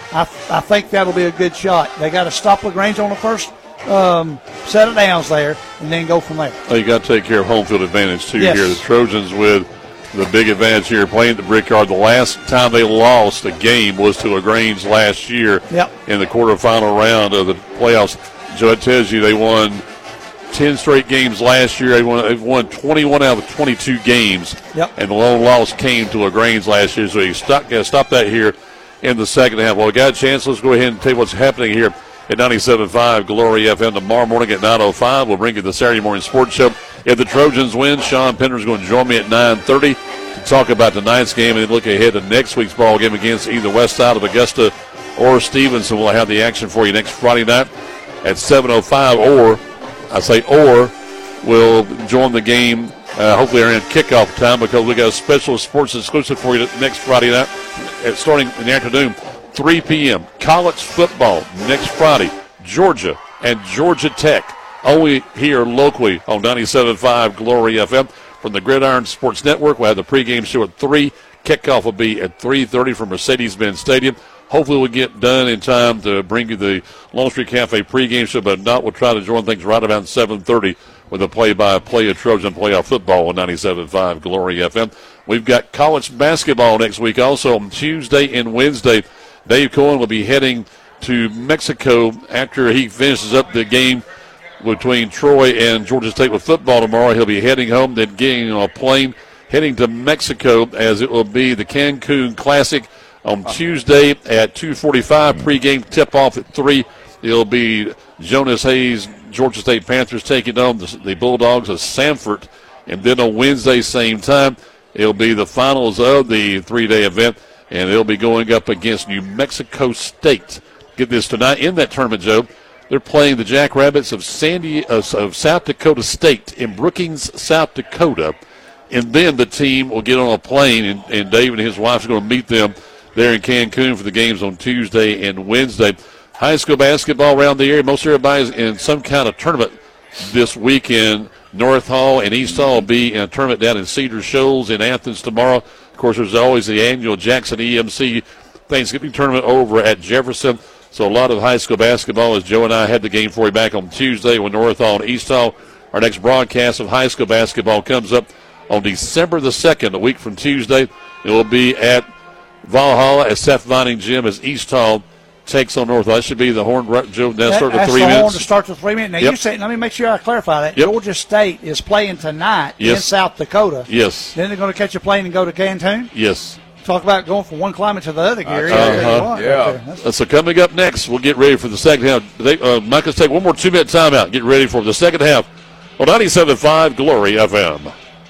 I, I think that'll be a good shot. They got to stop LaGrange on the first um, set of downs there and then go from there. Well, you got to take care of home field advantage, too, yes. here. The Trojans with the big advantage here playing at the Brickyard. The last time they lost a game was to LaGrange last year yep. in the quarterfinal round of the playoffs. So it tells you they won ten straight games last year. They won, they've won twenty-one out of twenty-two games. Yep. And the lone loss came to LaGrange last year. So you stop, uh, stop that here in the second half. Well, we got a chance. Let's go ahead and tell you what's happening here at ninety-seven point five Glory F M tomorrow morning at nine oh five. We'll bring you the Saturday morning sports show. If the Trojans win, Sean Pender is going to join me at nine thirty to talk about tonight's game and then look ahead to next week's ball game against either West Side of Augusta or Stevenson. We'll have the action for you next Friday night at seven oh five, or I say or we'll join the game uh, hopefully around kickoff time, because we got a special sports exclusive for you next Friday night at starting in the afternoon, three p.m. College football next Friday, Georgia and Georgia Tech, only here locally on ninety-seven point five Glory F M. From the Gridiron Sports Network, we'll have the pregame show at three. Kickoff will be at three thirty from Mercedes-Benz Stadium. Hopefully we'll get done in time to bring you the Longstreet Cafe pregame show, but if not, we'll try to join things right around seven thirty with a play-by-play of Trojan playoff football on ninety-seven point five Glory F M. We've got college basketball next week also on Tuesday and Wednesday. Dave Cohen will be heading to Mexico after he finishes up the game between Troy and Georgia State with football tomorrow. He'll be heading home, then getting on a plane, heading to Mexico, as it will be the Cancun Classic on Tuesday at two forty-five. Pregame tip-off at three. It'll be Jonas Hayes, Georgia State Panthers, taking on the, the Bulldogs of Samford. And then on Wednesday, same time, it'll be the finals of the three-day event, and they'll be going up against New Mexico State. Get this, tonight in that tournament, Joe, they're playing the Jackrabbits of Sandy of, of South Dakota State in Brookings, South Dakota. And then the team will get on a plane, and, and Dave and his wife are going to meet them there in Cancun for the games on Tuesday and Wednesday. High school basketball around the area. Most everybody's in some kind of tournament this weekend. North Hall and East Hall will be in a tournament down in Cedar Shoals in Athens tomorrow. Of course, there's always the annual Jackson E M C Thanksgiving tournament over at Jefferson. So a lot of high school basketball, as Joe and I had the game for you back on Tuesday with North Hall and East Hall. Our next broadcast of high school basketball comes up on December the second, a week from Tuesday. It will be at Valhalla at Seth Vining Gym as East Hall takes on North Hall. That should be the horn, Joe. Now start That's with three the minutes. horn to start with three minutes. Now, Yep. you said, let me make sure I clarify that. Yep. Georgia State is playing tonight Yes. in South Dakota. Yes. Then they're going to catch a plane and go to Cancun. Yes. Talk about going from one climate to the other, Gary. Uh-huh. Yeah. Uh, so coming up next, we'll get ready for the second half. They, uh, Mike, let's take one more two-minute timeout. Get ready for the second half on ninety-seven point five Glory F M.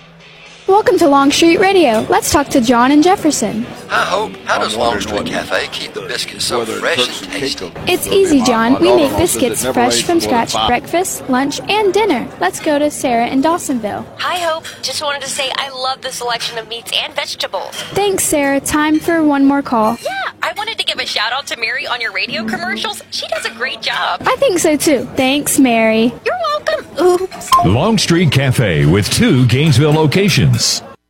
Welcome to Longstreet Radio. Let's talk to John in Jefferson. Hi, Hope. How does Longstreet Cafe keep the biscuits so fresh and tasty? It's easy, John. We make biscuits fresh from scratch, breakfast, lunch, and dinner. Let's go to Sarah in Dawsonville. Hi, Hope. Just wanted to say I love the selection of meats and vegetables. Thanks, Sarah. Time for one more call. Yeah, I wanted to give a shout out to Mary on your radio commercials. She does a great job. I think so, too. Thanks, Mary. You're welcome. Oops. Longstreet Cafe with two Gainesville locations.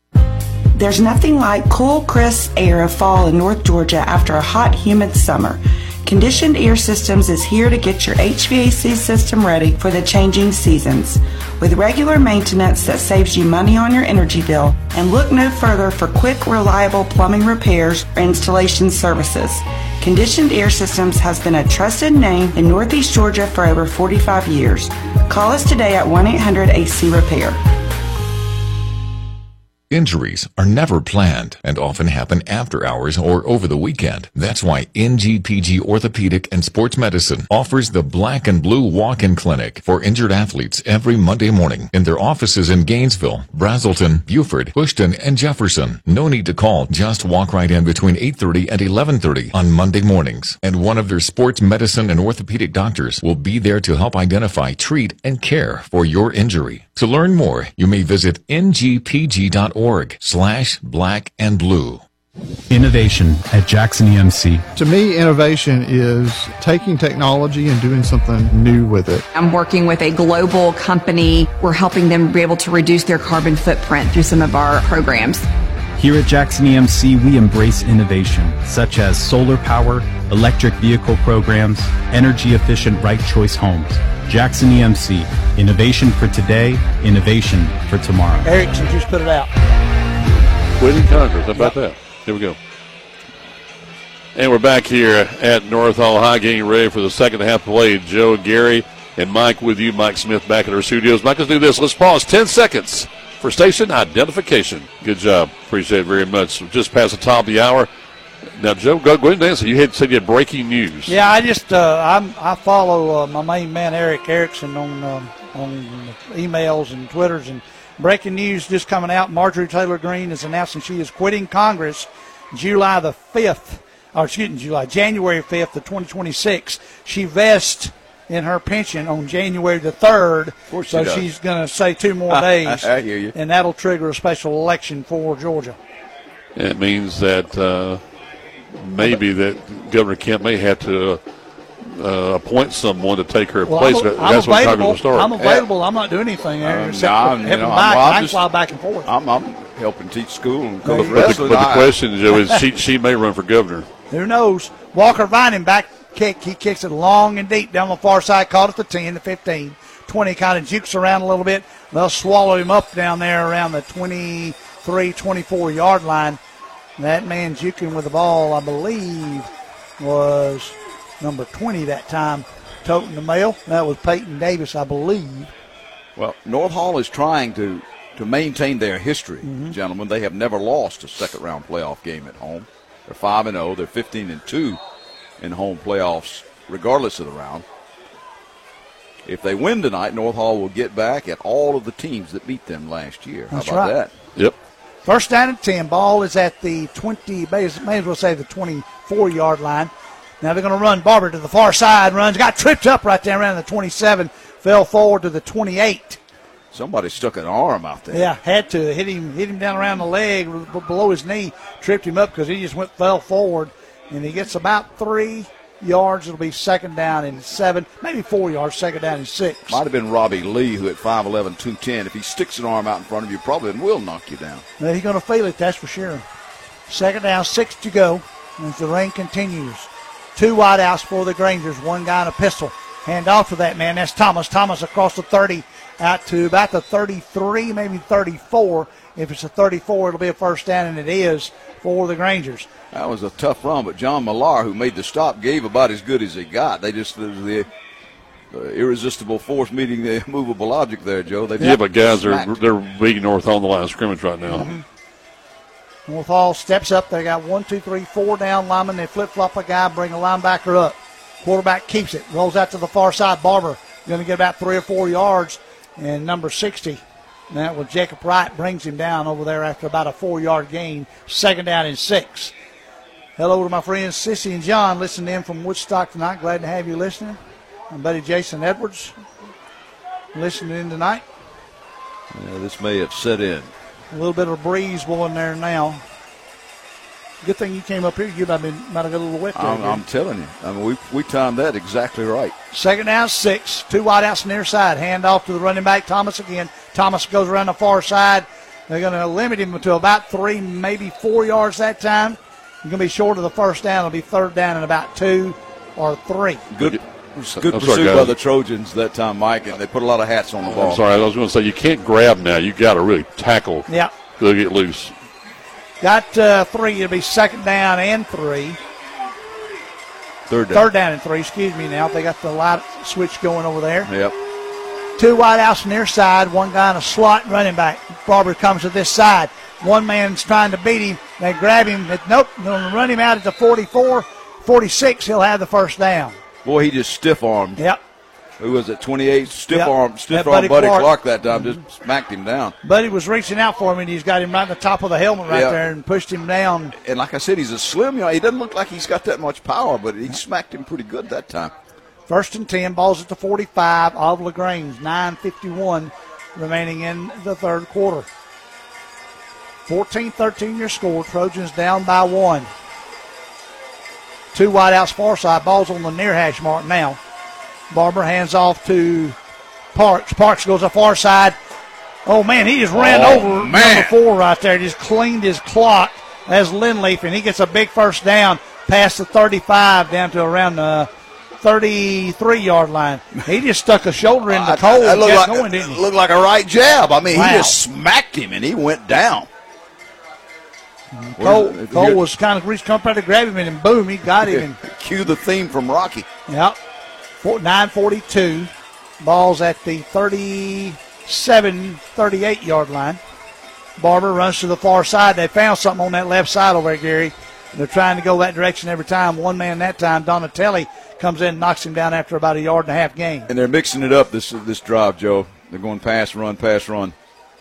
There's nothing like cool, crisp air of fall in North Georgia after a hot, humid summer. Conditioned Air Systems is here to get your H V A C system ready for the changing seasons. With regular maintenance that saves you money on your energy bill, and look no further for quick, reliable plumbing repairs or installation services. Conditioned Air Systems has been a trusted name in Northeast Georgia for over forty-five years. Call us today at one eight hundred A C repair. Injuries are never planned and often happen after hours or over the weekend. That's why N G P G Orthopedic and Sports Medicine offers the Black and Blue Walk-In Clinic for injured athletes every Monday morning in their offices in Gainesville, Brazelton, Beaufort, Houston, and Jefferson. No need to call. Just walk right in between eight thirty and eleven thirty on Monday mornings. And one of their sports medicine and orthopedic doctors will be there to help identify, treat, and care for your injury. To learn more, you may visit N G P G dot org slash black and blue. Innovation at Jackson E M C. To me, innovation is taking technology and doing something new with it. I'm working with a global company. We're helping them be able to reduce their carbon footprint through some of our programs. Here at Jackson E M C, we embrace innovation, such as solar power, electric vehicle programs, energy-efficient right choice homes. Jackson E M C, innovation for today, innovation for tomorrow. Erickson just put it out. Quitting Congress, how about yep. that? Here we go. And we're back here at North Hall High, getting ready for the second half play. Joe, Gary, and Mike with you. Mike Smith back at our studios. Mike, let's do this. Let's pause ten seconds for station identification. Good job. Appreciate it very much. Just past the top of the hour. Now, Joe, go, go ahead and answer. You had said you had breaking news. Yeah, I just uh, I'm, I follow uh, my main man, Eric Erickson, on, um, on emails and Twitters. And breaking news just coming out. Marjorie Taylor Greene is announcing she is quitting Congress July the fifth. Or excuse me, July, January fifth of twenty twenty-six. She vests in her pension on January the third. Of course she so does. She's going to say two more days. I hear you. And that'll trigger a special election for Georgia. It means that uh, maybe that Governor Kemp may have to uh, appoint someone to take her well, place. I'm, That's I'm what available. going to start. I'm available. Yeah. I'm not doing anything there. Um, except nah, for you helping know, back. I'm, I can just, fly back and forth. I'm, I'm helping teach school. And But the, the- But the, but the question, Joe, is she, she may run for governor. Who knows? Walker Vining back kick. He kicks it long and deep down the far side. Caught at the ten, the fifteen, twenty. Kind of jukes around a little bit. They'll swallow him up down there around the twenty-three, twenty-four yard line. That man juking with the ball, I believe, was number twenty that time, toting the mail. That was Peyton Davis, I believe. Well, North Hall is trying to, to maintain their history, Mm-hmm. gentlemen. They have never lost a second-round playoff game at home. They're five and oh. They're fifteen and two in home playoffs, regardless of the round. If they win tonight, North Hall will get back at all of the teams that beat them last year. That's How about right. that? Yep. First down and ten. Ball is at the twenty, may as may as well say the twenty-four yard line. Now they're going to run Barber to the far side. Runs, got tripped up right there around the twenty-seven. Fell forward to the twenty-eight. Somebody stuck an arm out there. Yeah, had to hit him, hit him down around the leg, b- below his knee, tripped him up because he just went fell forward, and he gets about three yards. It'll be second down and seven, maybe four yards. Second down and six. Might have been Robbie Lee, who at five eleven, two ten, if he sticks an arm out in front of you, probably will knock you down. Now he's going to feel it, that's for sure. Second down, six to go as the rain continues. Two wideouts for the Grangers, one guy in a pistol. Hand off to that man. That's Thomas. Thomas across the thirty out to about the thirty-three, maybe thirty-four. If it's a thirty-four, it'll be a first down, and it is for the Grangers. That was a tough run, but John Millar, who made the stop, gave about as good as he got. They just, the, the irresistible force meeting the immovable object there, Joe. They Yeah, but guys, they're, smacked. they're beating North on the line of scrimmage right now. Mm-hmm. North Hall steps up. They got one, two, three, four down linemen. They flip-flop a guy, bring a linebacker up. Quarterback keeps it, rolls out to the far side. Barber going to get about three or four yards. And number sixty, that was Jacob Wright, brings him down over there after about a four-yard gain. Second down and six. Hello to my friends Sissy and John, listening in from Woodstock tonight. Glad to have you listening. My buddy Jason Edwards listening in tonight. Yeah, this may have set in. A little bit of a breeze blowing there now. Good thing you came up here. You might have, been, might have got a little wet there. I'm, I'm telling you. I mean, we we timed that exactly right. Second down, six. Two wideouts near side. Hand off to the running back, Thomas again. Thomas goes around the far side. They're going to limit him to about three, maybe four yards that time. He's going to be short of the first down. It'll be third down and about two or three. Good, good I'm pursuit sorry, by guys. the Trojans that time, Mike, and they put a lot of hats on the ball. I'm sorry, I was going to say, you can't grab now. You got to really tackle. Yeah. They'll get loose. Got uh, three. It'll be second down and three. Third down. Third down and three, excuse me now. They got the light switch going over there. Yep. Two wideouts near side, one guy in a slot running back. Barber comes to this side. One man's trying to beat him. They grab him. But nope, they're going to run him out at the forty-four, forty-six. He'll have the first down. Boy, he just stiff-armed. Yep. Who was it, twenty-eight? Yep. Stiff-armed That stiff Buddy Buddy Clark. Clark that time. Just smacked him down. Buddy was reaching out for him, and he's got him right on the top of the helmet right Yeah. there and pushed him down. And like I said, he's a slim, you know, he doesn't look like he's got that much power, but he smacked him pretty good that time. First and ten, balls at the forty-five of LaGrange. nine fifty-one remaining in the third quarter. fourteen thirteen your score. Trojans down by one. Two wideouts far side. Ball's on the near hash mark now. Barber hands off to Parks. Parks goes to far side. Oh, man, he just ran Oh, over man. number four right there. Just cleaned his clock as Lindleaf, and he gets a big first down past the thirty-five down to around the thirty-three-yard line. He just stuck a shoulder in the cold That and looked kept like, going, didn't he? looked like a right jab. I mean, Wow. he just smacked him, and he went down. Cole, If you Cole hear- was kind of reached, come trying to grab him, and boom, he got him. And, Cue the theme from Rocky. yep, nine forty-two. Ball's at the thirty-seven, thirty-eight-yard line. Barber runs to the far side. They found something on that left side over there, Gary. They're trying to go that direction every time. One man that time, Donatelli, comes in and knocks him down after about a yard and a half gain. And they're mixing it up this this drive, Joe. They're going pass, run, pass, run.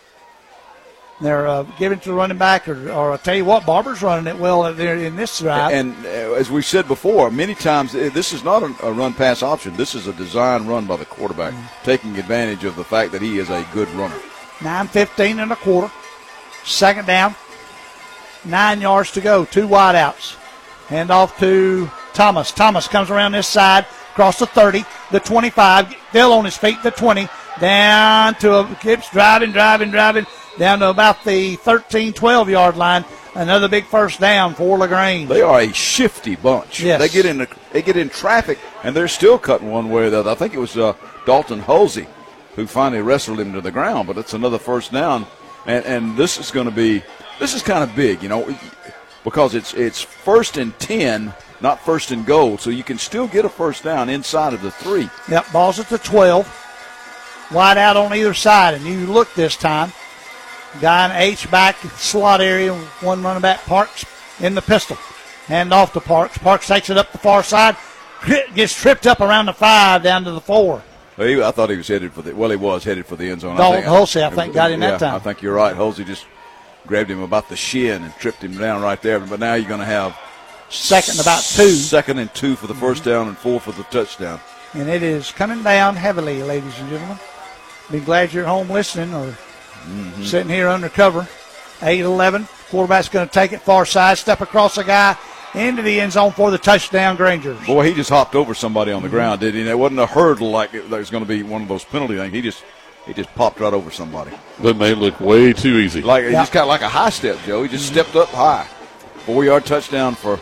They're uh, giving it to the running back, or, or I'll tell you what, Barber's running it well there in this drive. And uh, as we've said before, many times uh, this is not a, a run-pass option. This is a design run by the quarterback, Mm-hmm. taking advantage of the fact that he is a good runner. nine fifteen and a quarter. Second down. Nine yards to go. Two wideouts. Hand off to Thomas. Thomas comes around this side, across the thirty, the twenty-five, still on his feet, the twenty, down to a, keeps driving, driving, driving, down to about the thirteen, twelve-yard line. Another big first down for LaGrange. They are a shifty bunch. Yes. They get in the, they get in traffic, and they're still cutting one way or the other. I think it was uh, Dalton Hulsey who finally wrestled him to the ground, but it's another first down. And, and this is going to be this is kind of big, you know, because it's it's first and ten, not first and goal, so you can still get a first down inside of the three. Yep, ball's at the twelve. Wide out on either side, and you look this time. Guy in H back slot area, one running back, Parks in the pistol. Hand off to Parks. Parks takes it up the far side, gets tripped up around the five, down to the four. Well, he, I thought he was headed for the well, he was headed for the end zone. Dalton I think, Hulsey, I think, got him yeah, that time. I think you're right. Hulsey just grabbed him about the shin and tripped him down right there. But now you're going to have second and about two. Second and two for the first down and four for the touchdown. And it is coming down heavily, ladies and gentlemen. Be glad you're at home listening or mm-hmm. sitting here under cover. eight eleven. Quarterback's going to take it far side, step across the guy into the end zone for the touchdown, Grangers. Boy, he just hopped over somebody on the mm-hmm. ground, didn't he? And it wasn't a hurdle like it was going to be one of those penalty things. He just he just popped right over somebody. That made it look way too easy. Like yeah. just kind of like a high step, Joe. He just mm-hmm. stepped up high. Four-yard touchdown for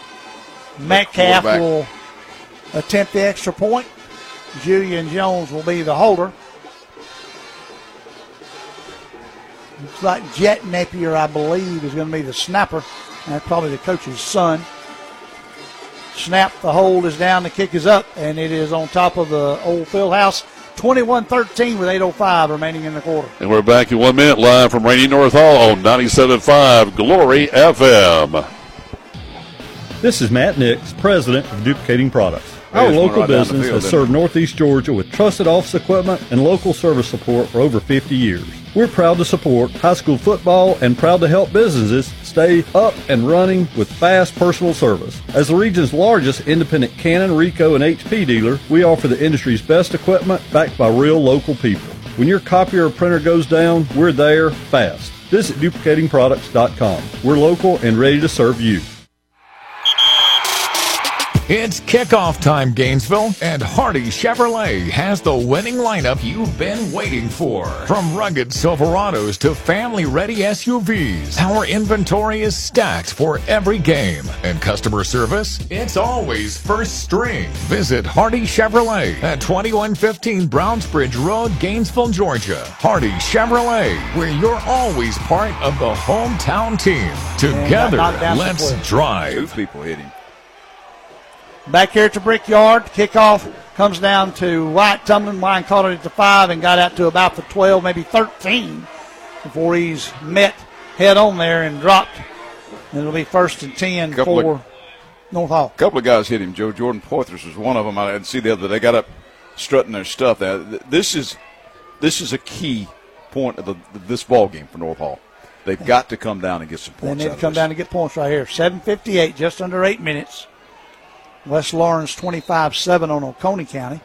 Metcalf will attempt the extra point. Julian Jones will be the holder. Looks like Jet Napier, I believe, is going to be the snapper. That's probably the coach's son. Snap, the hold is down, the kick is up, and it is on top of the old Fieldhouse. twenty-one thirteen with eight oh five remaining in the quarter. And we're back in one minute live from Rainy North Hall on ninety-seven point five Glory F M. This is Matt Nix, president of Duplicating Products. Our There's local right down the business field, has served Northeast Georgia with trusted office equipment and local service support for over fifty years. We're proud to support high school football and proud to help businesses stay up and running with fast personal service. As the region's largest independent Canon, Ricoh, and H P dealer, we offer the industry's best equipment backed by real local people. When your copier or printer goes down, we're there fast. Visit duplicating products dot com. We're local and ready to serve you. It's kickoff time, Gainesville, and Hardy Chevrolet has the winning lineup you've been waiting for. From rugged Silverados to family-ready S U Vs, our inventory is stacked for every game. And customer service, it's always first string. Visit Hardy Chevrolet at twenty-one fifteen Brownsbridge Road, Gainesville, Georgia. Hardy Chevrolet, where you're always part of the hometown team. Together, let's drive. Two people hit him. Back here at the Brickyard, kickoff comes down to White Tumbling. Wine caught it at the five and got out to about the twelve, maybe thirteen, before he's met head on there and dropped. And it'll be first and ten Couple for of, North Hall. A couple of guys hit him, Joe. Jordan Poithers was one of them. I didn't see the other. They got up strutting their stuff. There. This is this is a key point of the, this ball game for North Hall. They've got to come down and get some points. They need to come down and get points right here. seven fifty-eight, just under eight minutes. West Lawrence twenty-five seven on Oconee County.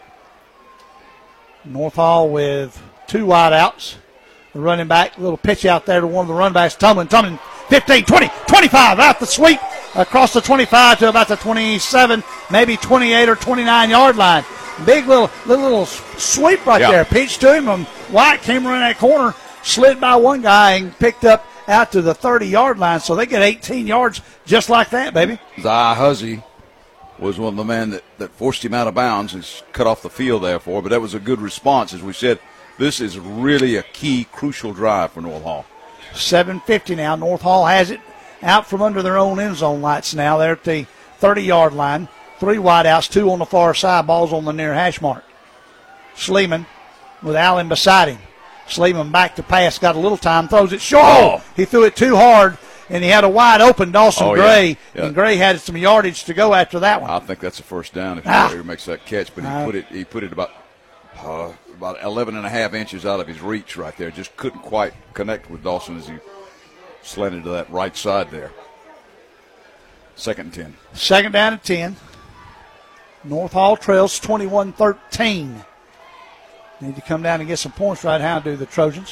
North Hall with two wideouts. The running back, a little pitch out there to one of the run backs. Tumbling, tumbling, fifteen, twenty, twenty-five, out the sweep, across the twenty-five to about the twenty-seven, maybe twenty-eight or twenty-nine yard line. Big little little, little sweep right yeah. there. Pitch to him. Um, White came around that corner, slid by one guy, and picked up out to the thirty-yard line. So they get eighteen yards just like that, baby. Zai Huzzy was one of the men that, that forced him out of bounds and cut off the field there for, but that was a good response. As we said, this is really a key, crucial drive for North Hall. seven fifty now. North Hall has it out from under their own end zone lights now. They're at the thirty-yard line. Three wideouts, two on the far side. Ball's on the near hash mark. Sleeman with Allen beside him. Sleeman back to pass, got a little time, throws it short. Oh. He threw it too hard, and he had a wide open Dawson oh, Gray, yeah. Yeah. and Gray had some yardage to go after that one. I think that's a first down if ah. he makes that catch, but he uh, put it he put it about uh, about eleven and a half inches out of his reach right there. Just couldn't quite connect with Dawson as he slanted to that right side there. Second and ten. Second down and ten. North Hall trails twenty-one thirteen. Need to come down and get some points right now, do the Trojans.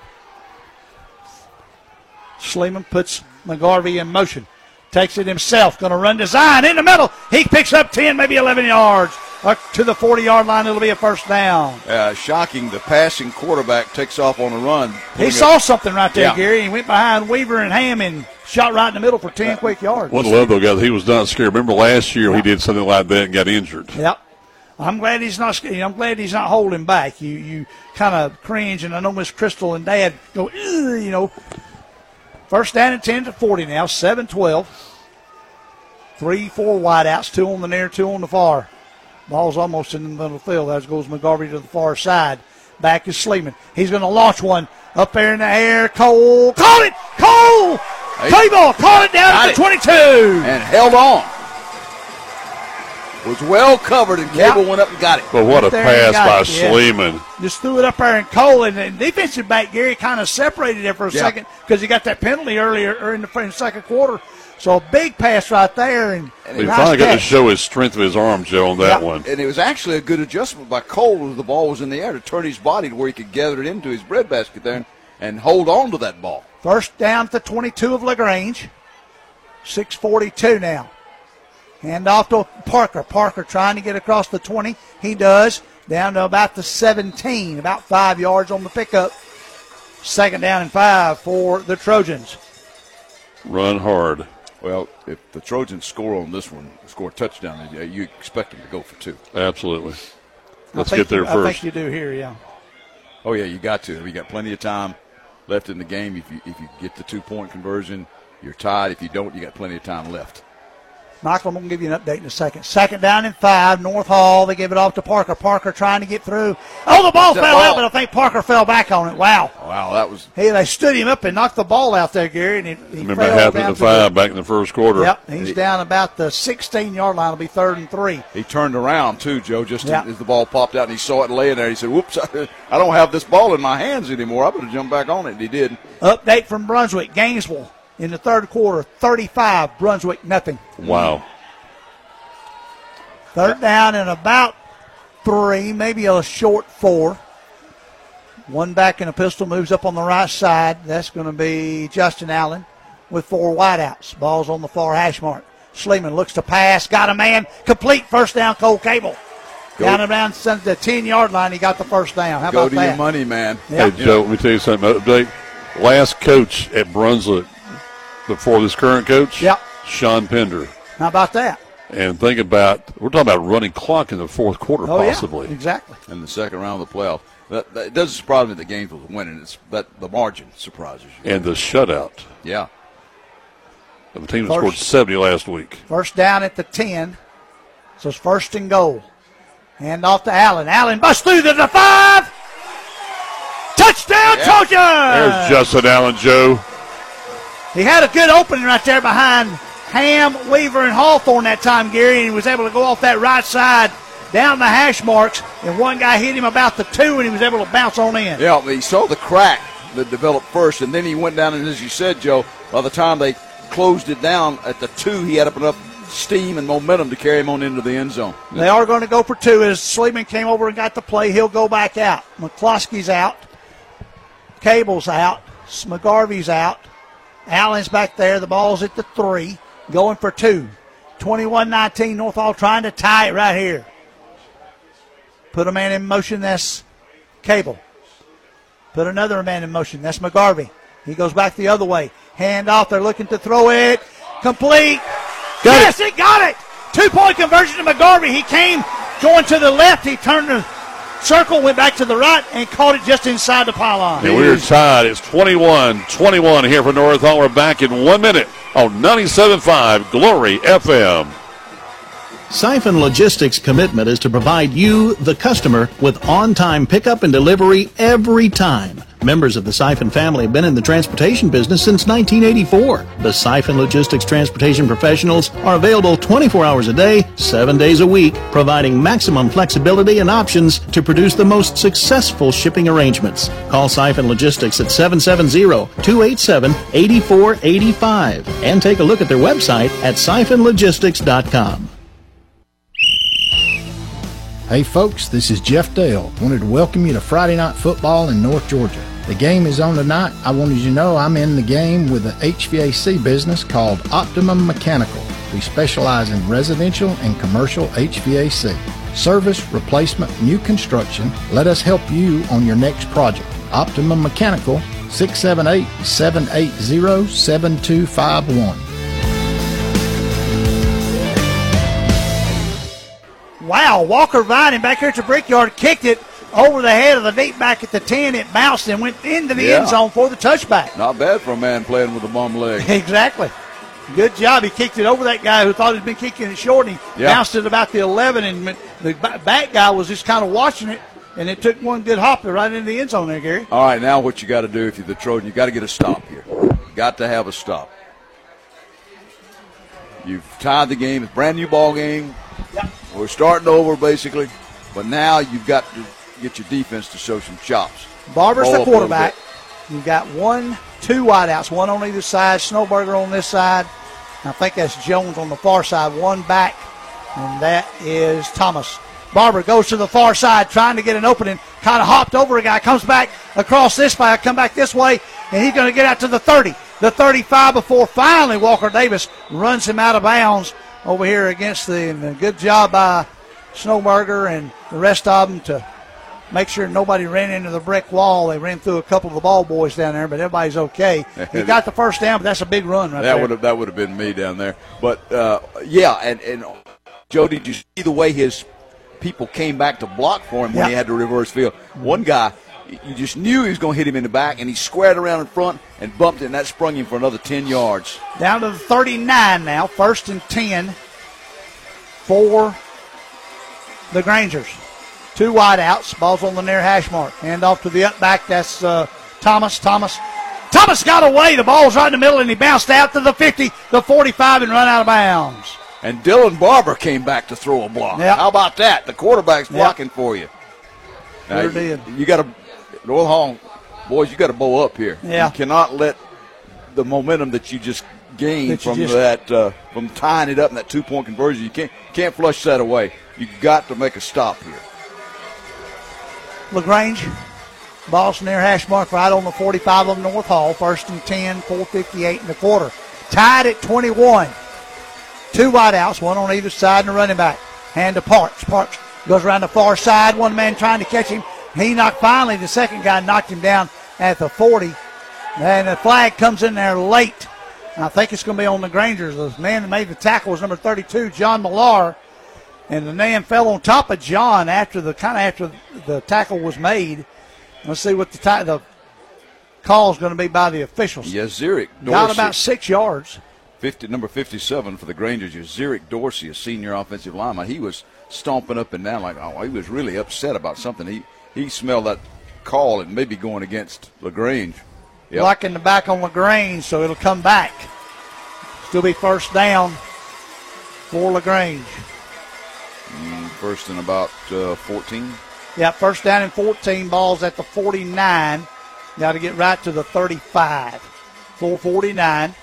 Sleeman puts McGarvey in motion. Takes it himself. Going to run design in the middle. He picks up ten, maybe eleven yards. Up to the forty-yard line, it'll be a first down. Uh, shocking. The passing quarterback takes off on a run. He saw up. something right there, yeah. Gary. He went behind Weaver and Ham and shot right in the middle for ten uh, quick yards. One love, though, guys, he was not scared. Remember last year yeah. he did something like that and got injured. Yep. I'm glad he's not. I'm glad he's not holding back. You you kind of cringe, and I know Miss Crystal and Dad go, you know. First down and ten to forty now. seven twelve. Three, four wideouts, two on the near, two on the far. Ball's almost in the middle of the field. As goes McGarvey to the far side. Back is Sleeman. He's going to launch one up there in the air. Cole caught it. Cole Cable caught it down at the twenty-two and held on. Was well covered, and Cable yep. went up and got it. But what right a pass by it, Sleeman. Yeah. Just threw it up there, and Cole, and the defensive back, Gary, kind of separated it for a yeah. second because he got that penalty earlier or in the, in the second quarter. So a big pass right there. And, and he nice finally catch. got to show his strength of his arm, Joe, on that yeah. one. And it was actually a good adjustment by Cole as the ball was in the air to turn his body to where he could gather it into his breadbasket there and, and hold on to that ball. First down at the twenty-two of LaGrange. six forty-two now. Hand off to Parker. Parker trying to get across the twenty. He does. Down to about the seventeen. About five yards on the pickup. Second down and five for the Trojans. Run hard. Well, if the Trojans score on this one, score a touchdown, you expect them to go for two. Absolutely. Let's get there you, first. I think you do here, yeah. Oh, yeah, you got to. You got plenty of time left in the game. If you, if you get the two-point conversion, you're tied. If you don't, you got plenty of time left. Michael, I'm going to give you an update in a second. Second down and five. North Hall, they give it off to Parker. Parker trying to get through. Oh, the ball fell ball. out, but I think Parker fell back on it. Wow. Wow, that was. Hey, they stood him up and knocked the ball out there, Gary. And he, he Remember what happened to five the, back in the first quarter. Yep, he's he, down about the sixteen-yard line. It'll be third and three. He turned around, too, Joe, just yep. as the ball popped out, and he saw it laying there. He said, whoops, I don't have this ball in my hands anymore. I better jump back on it, and he did. Update from Brunswick. Gainesville in the third quarter, thirty-five. Brunswick, nothing. Wow. Third down and about three, maybe a short four. One back in a pistol moves up on the right side. That's going to be Justin Allen with four wideouts. Ball's on the far hash mark. Sleeman looks to pass. Got a man. Complete first down, Cole Cable. Go. Down around the ten-yard line, he got the first down. How Go about to that? your money, man. Yep. Hey, Joe, let me tell you something. Update. Last coach at Brunswick before this current coach, yep. Sean Pender. How about that? And think about, we're talking about running clock in the fourth quarter, oh, possibly. Yeah, exactly. In the second round of the playoff. That, that, it doesn't surprise me that Gainesville was winning. It's that the margin surprises you. And the shutout. Yeah. Of a team that scored seventy last week. First down at the ten. So it's first and goal. Hand off to Allen. Allen busts through to the five. Touchdown, yeah. Trojans! There's Justin Allen, Joe. He had a good opening right there behind Ham, Weaver, and Hawthorne that time, Gary, and he was able to go off that right side down the hash marks, and one guy hit him about the two, and he was able to bounce on in. Yeah, he saw the crack that developed first, and then he went down, and as you said, Joe, by the time they closed it down at the two, he had up enough steam and momentum to carry him on into the end zone. They are going to go for two. As Sleeman came over and got the play, he'll go back out. McCloskey's out. Cable's out. McGarvey's out. Allen's back there. The ball's at the three. Going for two. twenty-one nineteen, North Hall trying to tie it right here. Put a man in motion. That's Cable. Put another man in motion. That's McGarvey. He goes back the other way. Hand off. They're looking to throw it. Complete. Got yes, it. it got it. Two-point conversion to McGarvey. He came going to the left. He turned the circle, went back to the right, and caught it just inside the pylon. And we're tied. It's twenty-one twenty-one here for North Hall. We're back in one minute on ninety-seven point five Glory F M. Siphon Logistics' commitment is to provide you, the customer, with on-time pickup and delivery every time. Members of the Siphon family have been in the transportation business since nineteen eighty-four. The Siphon Logistics transportation professionals are available twenty-four hours a day, seven days a week, providing maximum flexibility and options to produce the most successful shipping arrangements. Call Siphon Logistics at seven seven zero, two eight seven, eight four eight five and take a look at their website at siphon logistics dot com. Hey folks, this is Jeff Dale. Wanted to welcome you to Friday Night Football in North Georgia. The game is on tonight. I wanted you to know I'm in the game with an H V A C business called Optimum Mechanical. We specialize in residential and commercial H V A C. Service, replacement, new construction. Let us help you on your next project. Optimum Mechanical, six seven eight, seven eight zero, seven two five one. Wow, Walker Vining back here at the Brickyard kicked it over the head of the deep back at the ten. It bounced and went into the yeah. end zone for the touchback. Not bad for a man playing with a bum leg. Exactly. Good job. He kicked it over that guy who thought he'd been kicking it short, and he yeah. bounced it about the eleven, and the back guy was just kind of watching it, and it took one good hop right into the end zone there, Gary. All right, now what you got to do if you're the Trojan, you got to get a stop here. Got to have a stop. You've tied the game. It's a brand new ball game. Yep. We're starting over, basically, but now you've got to get your defense to show some chops. Barber's Blow the quarterback. You've got one, two wideouts, one on either side, Snowberger on this side. I think that's Jones on the far side, one back, and that is Thomas. Barber goes to the far side trying to get an opening, kind of hopped over a guy, comes back across this way, come back this way, and he's going to get out to the thirty, the thirty-five before finally Walker Davis runs him out of bounds over here against the, and a good job by Snowberger and the rest of them to make sure nobody ran into the brick wall. They ran through a couple of the ball boys down there, but everybody's okay. He got the first down, but that's a big run right that there. Would have, that would have been me down there. But, uh, yeah, and, and Joe, did you see the way his people came back to block for him when yeah. he had to reverse field? One guy, you just knew he was going to hit him in the back, and he squared around in front and bumped it, and that sprung him for another ten yards. Down to the thirty-nine now, first and ten for the Grangers. Two wideouts, ball's on the near hash mark. Hand off to the up back, that's uh, Thomas. Thomas Thomas got away, the ball's right in the middle, and he bounced out to the fifty, the forty-five, and run out of bounds. And Dylan Barber came back to throw a block. Yep. How about that? The quarterback's blocking yep. for you. Sure Now, did. You, you got to, North Hall, boys, you got to bow up here. Yeah. You cannot let the momentum that you just gained That you from just- that, uh, from tying it up in that two-point conversion, you can't can't flush that away. You got to make a stop here. LaGrange, ball's near hash mark right on the forty-five of North Hall. First and ten, four fifty-eight in the quarter. Tied at twenty-one. Two wideouts, one on either side and a running back. Hand to Parks. Parks goes around the far side. One man trying to catch him. He knocked, finally, the second guy knocked him down at the forty. And the flag comes in there late. And I think it's going to be on the Grangers. The man that made the tackle was number thirty-two, John Millar. And the man fell on top of John after the kind of after the tackle was made. Let's see what the ta- the call is going to be by the officials. Yes, Zurich Dorsey. Got about six yards. fifty, number fifty-seven for the Grangers is Zurich Dorsey, a senior offensive lineman. He was stomping up and down like, oh, he was really upset about something. He he smelled that call and maybe going against LaGrange. Yep. Blocking the back on LaGrange, so it'll come back. Still be first down for LaGrange. Mm, first and about uh, fourteen. Yeah, first down and fourteen, balls at the forty-nine. Got to get right to the thirty-five. four forty-nine.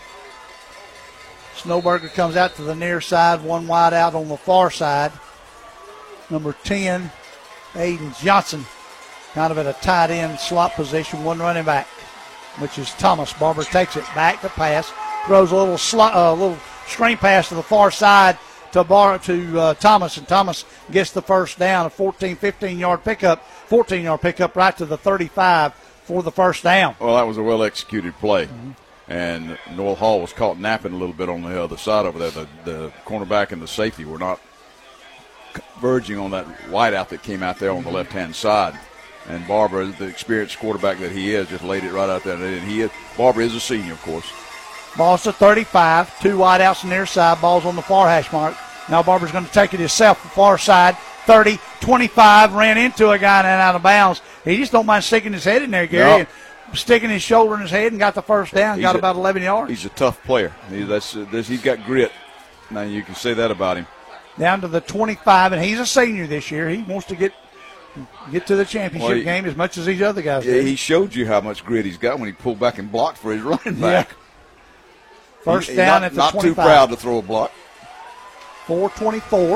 Snowberger comes out to the near side, one wide out on the far side. Number ten, Aiden Johnson, kind of at a tight end slot position, one running back, which is Thomas. Barber takes it back to pass, throws a little slot, uh, little screen pass to the far side to Bar to uh, Thomas, and Thomas gets the first down, a fourteen, fifteen yard pickup, fourteen yard pickup right to the thirty-five for the first down. Well, that was a well-executed play. Mm-hmm. And North Hall was caught napping a little bit on the other side over there. The, the cornerback and the safety were not converging on that wideout that came out there on the left-hand side. And Barber, the experienced quarterback that he is, just laid it right out there. And he is, Barber is a senior, of course. Ball's to thirty-five. Two wideouts on the near side. Ball's on the far hash mark. Now Barber's going to take it himself, the far side. thirty, twenty-five, ran into a guy and out of bounds. He just don't mind sticking his head in there, Gary. Nope. Sticking his shoulder in his head and got the first down, he's got a, about eleven yards. He's a tough player. He, that's, that's, he's got grit. Now, you can say that about him. Down to the twenty-five, and he's a senior this year. He wants to get get to the championship well, he, game as much as these other guys yeah, do. He showed you how much grit he's got when he pulled back and blocked for his running back. Yeah. First he, down not, at the not twenty-five. Not too proud to throw a block. four twenty-four.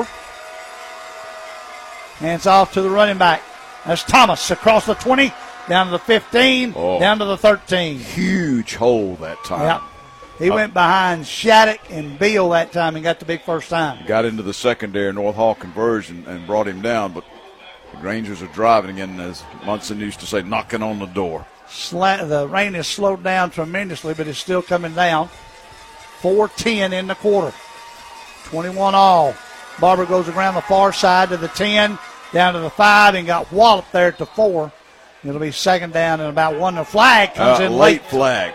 Hands off to the running back. That's Thomas across the twenty. Down to the fifteen, oh, down to the thirteen. Huge hole that time. Yep. He uh, went behind Shattuck and Beal that time and got the big first time. Got into the secondary. North Hall conversion and brought him down, but the Rangers are driving again, as Munson used to say, knocking on the door. Sla- the rain has slowed down tremendously, but it's still coming down. four ten in the quarter. twenty-one all. Barber goes around the far side to the ten, down to the five, and got walloped there at the four. It'll be second down and about one. The flag comes uh, in late. late. flag.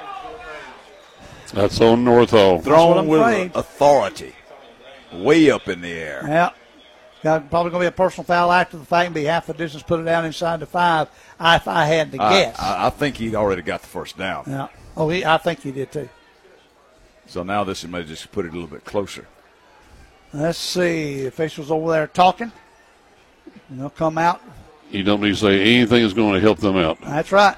That's on North Hall. Thrown with afraid. authority. Way up in the air. Yeah. Got probably going to be a personal foul after the fact and be half the distance, put it down inside the five. I, if I had to guess. I, I think he already got the first down. Yeah. Oh, he, I think he did too. So now this may just put it a little bit closer. Let's see. Officials over there talking. And they'll come out. You don't need to say anything that's going to help them out. That's right.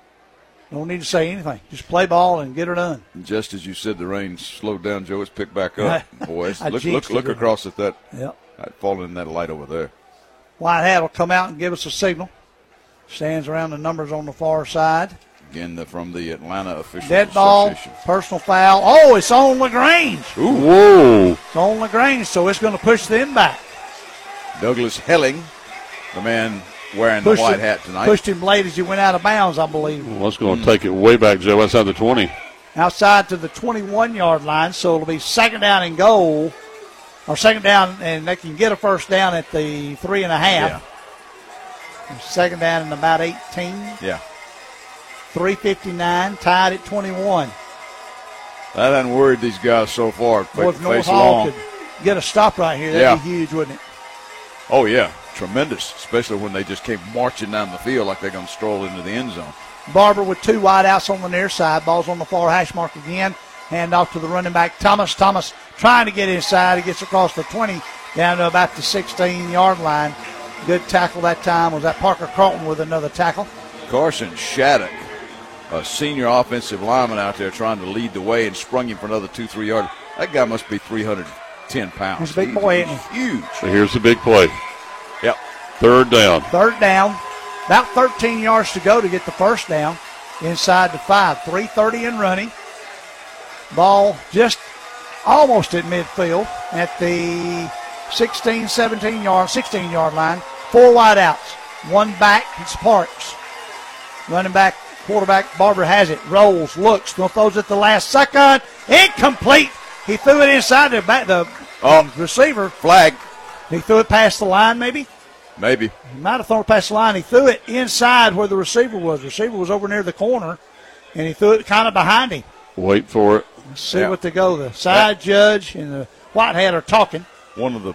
Don't need to say anything. Just play ball and get her done. And just as you said, the rain slowed down, Joe. It's picked back up. Boys, look, look, look it. across at that. Yep. That falling in that light over there. White Hat will come out and give us a signal. Stands around the numbers on the far side. Again, the, from the Atlanta officials Dead ball, personal foul. Oh, it's on LaGrange. Ooh. Whoa. It's on LaGrange, so it's going to push them back. Douglas Helling, the man wearing pushed the white him, hat tonight. Pushed him late as he went out of bounds, I believe. Well, that's going to mm. take it way back, Joe, outside the twenty. Outside to the twenty-one-yard line, so it'll be second down and goal. Or second down, and they can get a first down at the three and a half. Yeah. Second down and about eighteen. Yeah. three fifty-nine, tied at twenty-one. That hasn't worried these guys so far. Well, if North Hall could get a stop right here, that'd yeah. be huge, wouldn't it? Oh, yeah. Tremendous, especially when they just came marching down the field like they're going to stroll into the end zone. Barber with two wideouts on the near side. Ball's on the far hash mark again. Hand off to the running back, Thomas. Thomas trying to get inside. He gets across the twenty down to about the sixteen-yard line. Good tackle that time. Was that Parker Carlton with another tackle? Carson Shattuck, a senior offensive lineman out there trying to lead the way and sprung him for another two, three yards. That guy must be three hundred ten pounds. He's a big boy, isn't he? Huge. So here's the big play. Yep. Third down. Third down. About thirteen yards to go to get the first down inside the five. three thirty and running. Ball just almost at midfield at the sixteen, seventeen-yard, sixteen-yard line. Four wide outs. One back, it's Parks. Running back, quarterback, Barber has it. Rolls, looks, throws it the last second. Incomplete. He threw it inside the, back, the oh, receiver. Flag. He threw it past the line, maybe? Maybe. He might have thrown it past the line. He threw it inside where the receiver was. The receiver was over near the corner, and he threw it kind of behind him. Wait for it. Let's see yeah. what they go. The side that, judge and the white hat are talking. One of the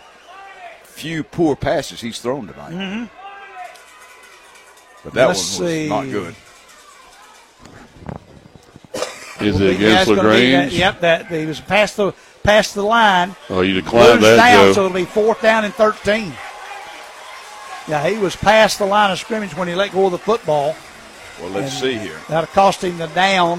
few poor passes he's thrown tonight. Mm-hmm. But that Let's one was see. not good. Is it against LaGrange? That, yep, that he was past the past the line. Oh, you declined that, down, Joe. So it'll be fourth down and thirteen. Yeah, he was past the line of scrimmage when he let go of the football. Well, let's see here. That'll cost him the down.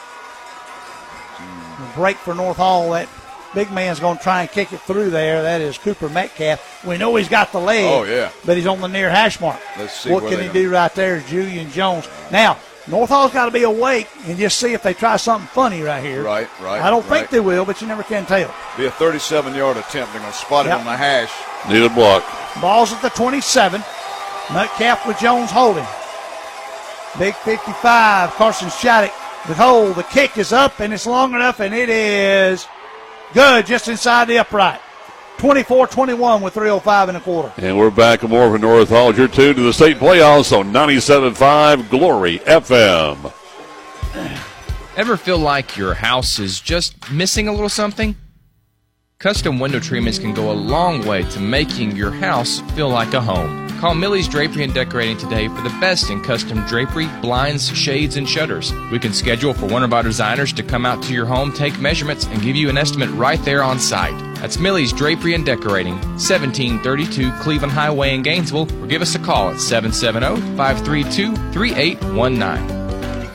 The break for North Hall. That big man's going to try and kick it through there. That is Cooper Metcalf. We know he's got the leg. Oh, yeah. But he's on the near hash mark. Let's see what can he do right there is Julian Jones. Now, North Hall's got to be awake and just see if they try something funny right here. Right, right. I don't right. think they will, but you never can tell. Be a thirty-seven-yard attempt. They're going to spot yep. it on the hash. Need a block. Ball's at the twenty-seven. Metcalf with Jones holding. Big fifty-five, Carson Shattuck. The hole, the kick is up, and it's long enough, and it is good just inside the upright. twenty-four twenty-one with three oh five in a quarter. And we're back at more of North Hall. You're tuned to the state playoffs on ninety-seven point five Glory F M. Ever feel like your house is just missing a little something? Custom window treatments can go a long way to making your house feel like a home. Call Millie's Drapery and Decorating today for the best in custom drapery, blinds, shades, and shutters. We can schedule for one of our designers to come out to your home, take measurements, and give you an estimate right there on site. That's Millie's Drapery and Decorating, seventeen thirty-two Cleveland Highway in Gainesville, or give us a call at seven seven zero, five three two, three eight one nine.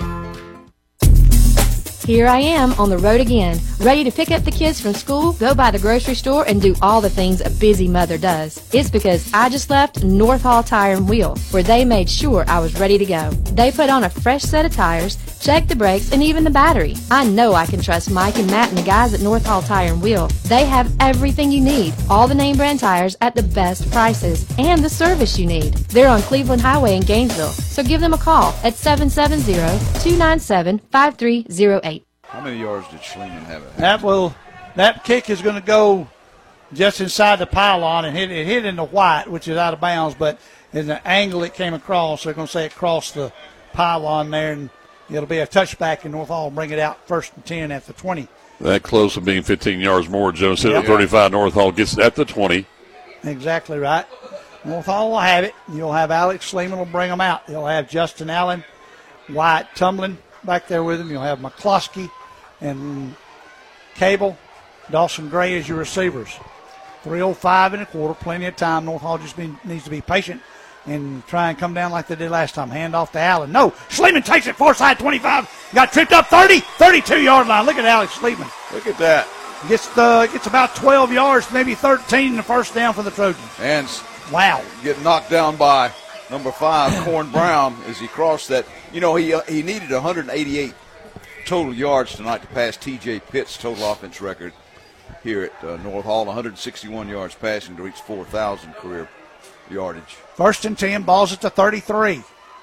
Here I am on the road again, ready to pick up the kids from school, go by the grocery store, and do all the things a busy mother does. It's because I just left North Hall Tire and Wheel, where they made sure I was ready to go. They put on a fresh set of tires, checked the brakes, and even the battery. I know I can trust Mike and Matt and the guys at North Hall Tire and Wheel. They have everything you need, all the name brand tires at the best prices, and the service you need. They're on Cleveland Highway in Gainesville, so give them a call at seven seven zero, two nine seven, five three zero eight. How many yards did Schliemann have it? That will, that kick is going to go just inside the pylon and hit it hit in the white, which is out of bounds, but in the angle it came across, they're going to say it crossed the pylon there, and it'll be a touchback, and North Hall will bring it out first and ten at the twenty. That close to being fifteen yards more. Joe said Yep. at thirty-five, North Hall gets at the twenty. Exactly right. North Hall will have it. You'll have Alex Schliemann will bring them out. You'll have Justin Allen, Wyatt Tumlin back there with him. You'll have McCloskey and Cable, Dawson Gray as your receivers. three oh five in a quarter, plenty of time. North Hall just be, needs to be patient and try and come down like they did last time. Hand off to Allen. No, Schliemann takes it far side twenty-five. Got tripped up thirty, thirty-two-yard line. Look at Alex Schliemann. Look at that. Gets the, gets about twelve yards, maybe thirteen, the first down for the Trojans. And wow, get knocked down by number five, Corn Brown, as he crossed that. You know, he uh, he needed one hundred eighty-eight total yards tonight to pass T J Pitt's total offense record here at uh, North Hall. one hundred sixty-one yards passing to reach four thousand career yardage. First and ten, balls at the thirty-three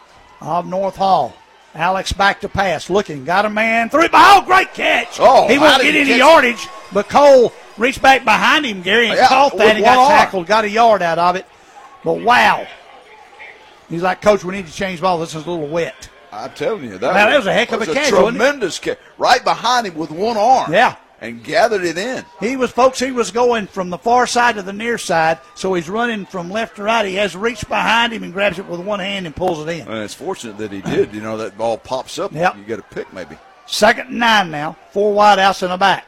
of North Hall. Alex back to pass, looking, got a man, threw it by, oh, great catch. Oh, he won't get any yardage, but Cole reached back behind him, Gary, and yeah, caught that and got arm. tackled, got a yard out of it. But wow. He's like, Coach, we need to change ball. This is a little wet. I'm telling you, that, now, was, that was a heck of was a a catch, wasn't it? tremendous catch. Right behind him with one arm. Yeah. And gathered it in. He was, folks, he was going from the far side to the near side, so he's running from left to right. He has to reach behind him and grabs it with one hand and pulls it in. And it's fortunate that he did. You know, that ball pops up. Yep. You get a pick maybe. Second and nine now. Four wide outs in the back.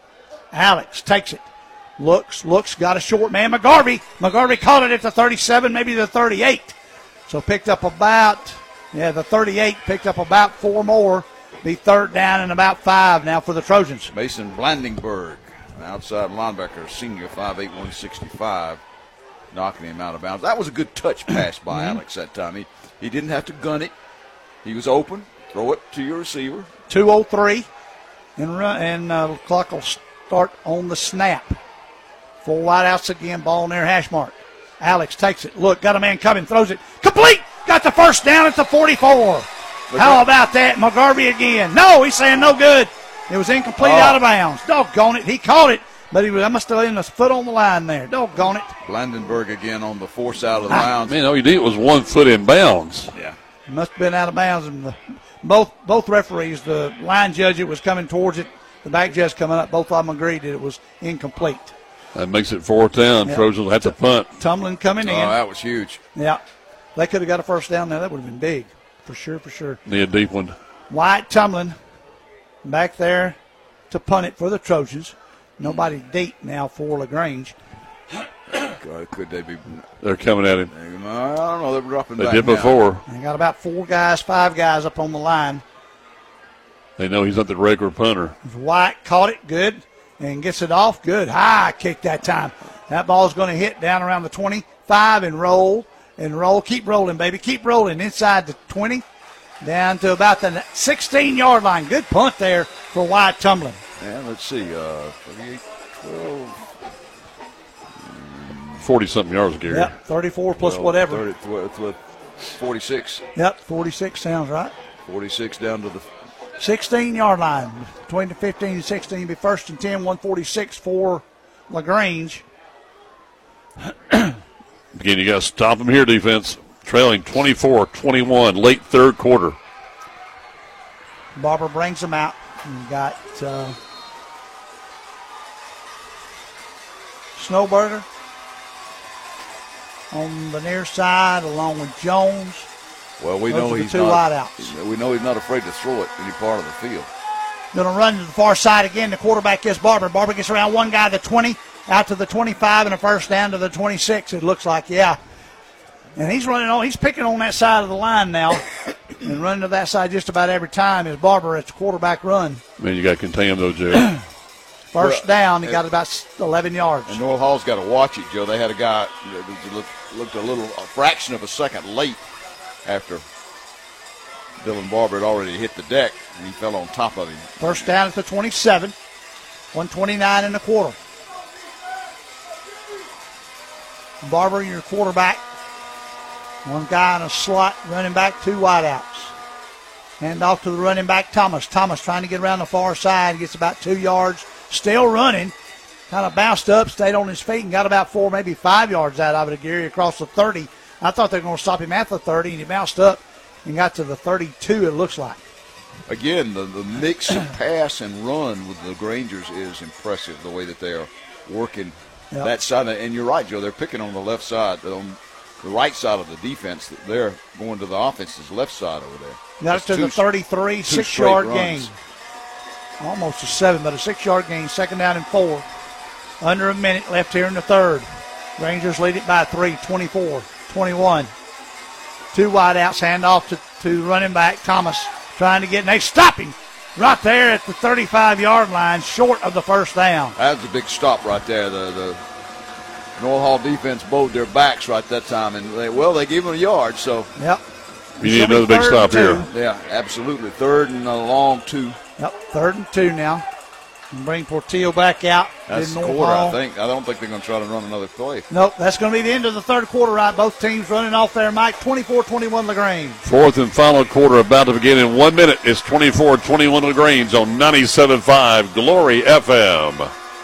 Alex takes it. Looks, looks, got a short man. McGarvey. McGarvey caught it at the thirty-seven, maybe the thirty-eight. So picked up about, yeah, the thirty-eight, picked up about four more. Be third down and about five now for the Trojans. Mason Blandenberg, an outside linebacker, senior, five eight, one sixty-five, knocking him out of bounds. That was a good touch pass by Mm-hmm. Alex that time. He, he didn't have to gun it. He was open. Throw it to your receiver. two oh three, and, run, and uh, the clock will start on the snap. Four wide outs again, ball near hash mark. Alex takes it. Look, got a man coming, throws it. Complete! Got the first down at the forty-four. How about that? McGarvey again. No, he's saying no good. It was incomplete, Oh. out of bounds. Doggone it. He caught it, but he was, I must have laid his foot on the line there. Doggone it. Blandenberg again on the fore side of the Ah. bounds. Man, all you did was one foot in bounds. Yeah. Must have been out of bounds. And the, both both referees, the line judge, it was coming towards it. The back judge coming up. Both of them agreed that it was incomplete. That makes it fourth down. Yeah. Trojans will have to punt. Tumlin coming in. Oh, that was huge. Yeah. They could have got a first down there. That would have been big. For sure, for sure. Need a deep one. Wyatt Tumlin back there to punt it for the Trojans. Nobody deep now for LaGrange. God, could they be? They're coming at him. I don't know. They're dropping They back did now. before. They got about four guys, five guys up on the line. They know he's not the regular punter. White caught it good and gets it off. Good. High kick that time. That ball's going to hit down around the twenty-five and roll and roll. Keep rolling, baby. Keep rolling inside the twenty down to about the sixteen-yard line. Good punt there for Wyatt Tumlin. Yeah, let's see. Uh, thirty-eight, twelve. forty-something yards, Gary. Yep, thirty-four plus Well, whatever. thirty, twelve, twelve, forty-six. Yep, forty-six sounds right. forty-six down to the sixteen-yard line. Between the fifteen and sixteen, be first and ten, one forty-six for LaGrange. Again, you got to stop them here, defense. Trailing twenty-four twenty-one, late third quarter. Barber brings them out. You got uh, Snowberger on the near side, along with Jones. Well, we Those know are the he's two not. wideouts. We know he's not afraid to throw it any part of the field. Going to run to the far side again. The quarterback is Barber. Barber gets around one guy, the twenty, out to the twenty-five, and a first down to the twenty-six. It looks like, yeah. And he's running on. He's picking on that side of the line now, and running to that side just about every time is Barber. It's quarterback run. Man, you got to contain him though, Joe. First down, he got about eleven yards. And North Hall's got to watch it, Joe. They had a guy that looked, looked a little, a fraction of a second late after Dylan Barber had already hit the deck, and he fell on top of him. First down at the twenty-seven, one twenty-nine in the quarter. Barber, your quarterback. One guy in a slot, running back, two wideouts. Hand off to the running back, Thomas. Thomas trying to get around the far side, gets about two yards. Still running, kind of bounced up, stayed on his feet, and got about four, maybe five yards out of it, Gary, across the thirty. I thought they were going to stop him at the thirty, and he bounced up and got to the thirty-two, it looks like. Again, the, the mix of pass and run with the Grangers is impressive, the way that they are working yep. that side. And you're right, Joe, they're picking on the left side, on the right side of the defense. They're going to the offense's left side over there. Got it to the thirty-three, six-yard gain. Almost a seven, but a six-yard gain. Second down and four. Under a minute left here in the third. Rangers lead it by three, twenty-four twenty-one. Two wideouts, hand off to, to running back Thomas, trying to get, and they stop him right there at the thirty-five-yard line, short of the first down. That's a big stop right there. The, the North Hall defense bowed their backs right that time, and they, well, they gave him a yard, so. Yep. You need another big stop here. Yeah, absolutely. Third and a long two. Yep, third and two now. And bring Portillo back out. That's the quarter, I think. I don't think they're going to try to run another play. Nope, that's going to be the end of the third quarter, right? Both teams running off there, Mike. twenty-four twenty-one LaGrange. Fourth and final quarter about to begin in one minute. It's twenty-four twenty-one LaGrange on ninety-seven point five Glory F M.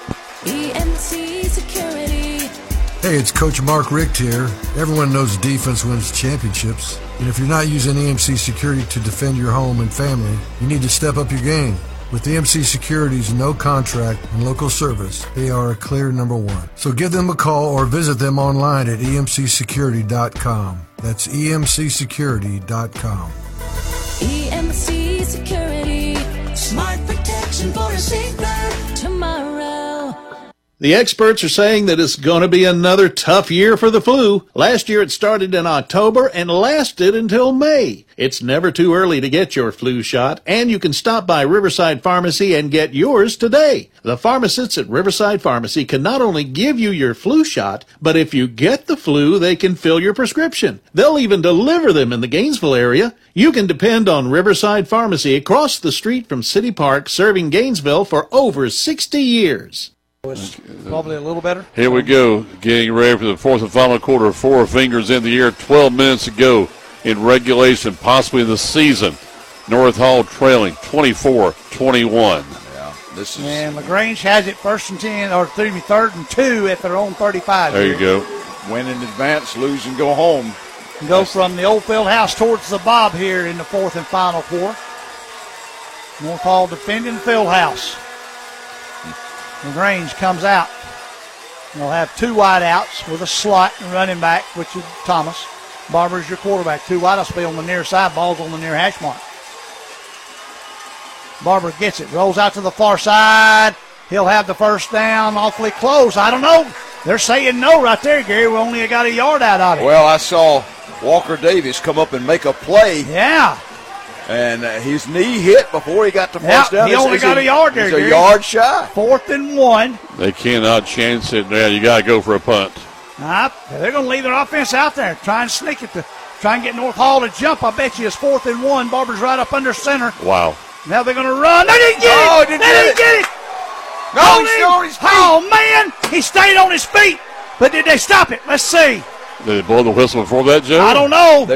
E M C Security. Hey, it's Coach Mark Richt here. Everyone knows defense wins championships. And if you're not using E M C Security to defend your home and family, you need to step up your game. With E M C Security's no contract and local service, they are a clear number one. So give them a call or visit them online at E M C security dot com. That's E M C security dot com. E M C Security. Smart protection for a safer tomorrow. The experts are saying that it's going to be another tough year for the flu. Last year it started in October and lasted until May. It's never too early to get your flu shot, and you can stop by Riverside Pharmacy and get yours today. The pharmacists at Riverside Pharmacy can not only give you your flu shot, but if you get the flu, they can fill your prescription. They'll even deliver them in the Gainesville area. You can depend on Riverside Pharmacy across the street from City Park, serving Gainesville for over sixty years. It's probably a little better. Here we go, getting ready for the fourth and final quarter. Four fingers in the air, twelve minutes to go in regulation, possibly in the season. North Hall trailing twenty-four twenty-one. Yeah, this is. And LaGrange has it first and ten, or excuse me, third and two at their own thirty-five. There you go. Win in advance, lose and go home. Go from the old field house towards the Bob here in the fourth and final quarter. North Hall defending the field house. LaGrange comes out. They'll have two wideouts with a slot and running back, which is Thomas. Barber's your quarterback. Two wideouts be on the near side. Ball's on the near hash mark. Barber gets it. Rolls out to the far side. He'll have the first down awfully close. I don't know. They're saying no right there, Gary. We only got a yard out of it. Well, I saw Walker Davis come up and make a play. Yeah. And uh, his knee hit before he got to first yep, down. He only it's got a, a yard there, He's Gary. a yard shy. Fourth and one. They cannot chance it. Yeah, you got to go for a punt. Nah, they're going to leave their offense out there. Try and sneak it to try and get North Hall to jump. I bet you it's fourth and one. Barber's right up under center. Wow. Now they're going to run. They didn't get oh, it. Didn't they get didn't it. get it. No, oh, he's still on his feet. Oh, man. He stayed on his feet. But did they stop it? Let's see. Did they blow the whistle before that, Joe? I don't know. They're,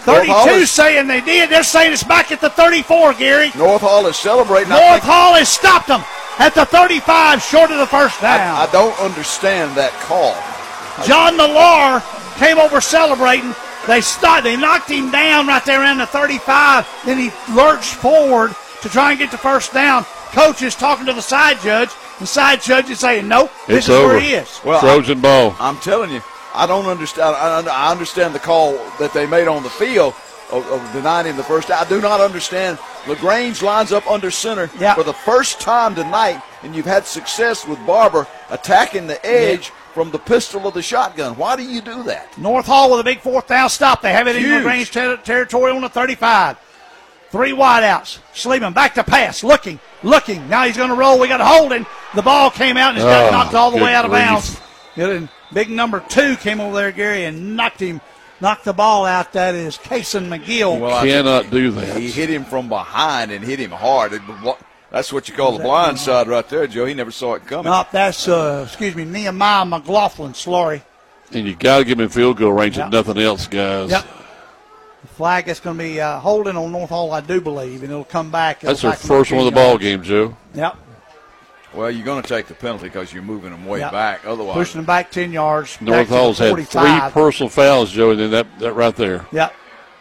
thirty-two saying they did. They're saying it's back at the thirty-four, Gary. North Hall is celebrating. North Hall has stopped them at the thirty-five, short of the first down. I, I don't understand that call. John Millar came over celebrating. They stopped. They knocked him down right there around the thirty-five. Then he lurched forward to try and get the first down. Coach is talking to the side judge. The side judge is saying, no, this it's is over. where he is. Well, Trojan I, ball. I'm telling you, I don't understand. I, I understand the call that they made on the field of, of denying him the first down. I do not understand. LaGrange lines up under center yep. for the first time tonight, and you've had success with Barber attacking the edge yep. from the pistol of the shotgun. Why do you do that? North Hall with a big fourth down stop. They have it Huge. in LaGrange ter- territory on the thirty-five. Three wideouts. Sleeman back to pass. Looking, looking. Now he's going to roll. We got a holding. The ball came out and it's got oh, knocked all the way out of grief. bounds. And big number two came over there, Gary, and knocked him, knocked the ball out. That is Kason McGill. Well, cannot do that. He hit him from behind and hit him hard. It, that's what you call the blind side right there, Joe. He never saw it coming. No, that's, uh, excuse me, Nehemiah McLaughlin, Slurry. And you got to give him field goal range yep. and nothing else, guys. Yep. The flag is going to be uh, holding on North Hall, I do believe, and it'll come back. It'll that's their back first one of the ball game, Joe. Yep. Well, you're going to take the penalty because you're moving them way yep. back. Otherwise, pushing them back ten yards. North Hall's had three personal fouls, Joe, and then that, that right there. Yep.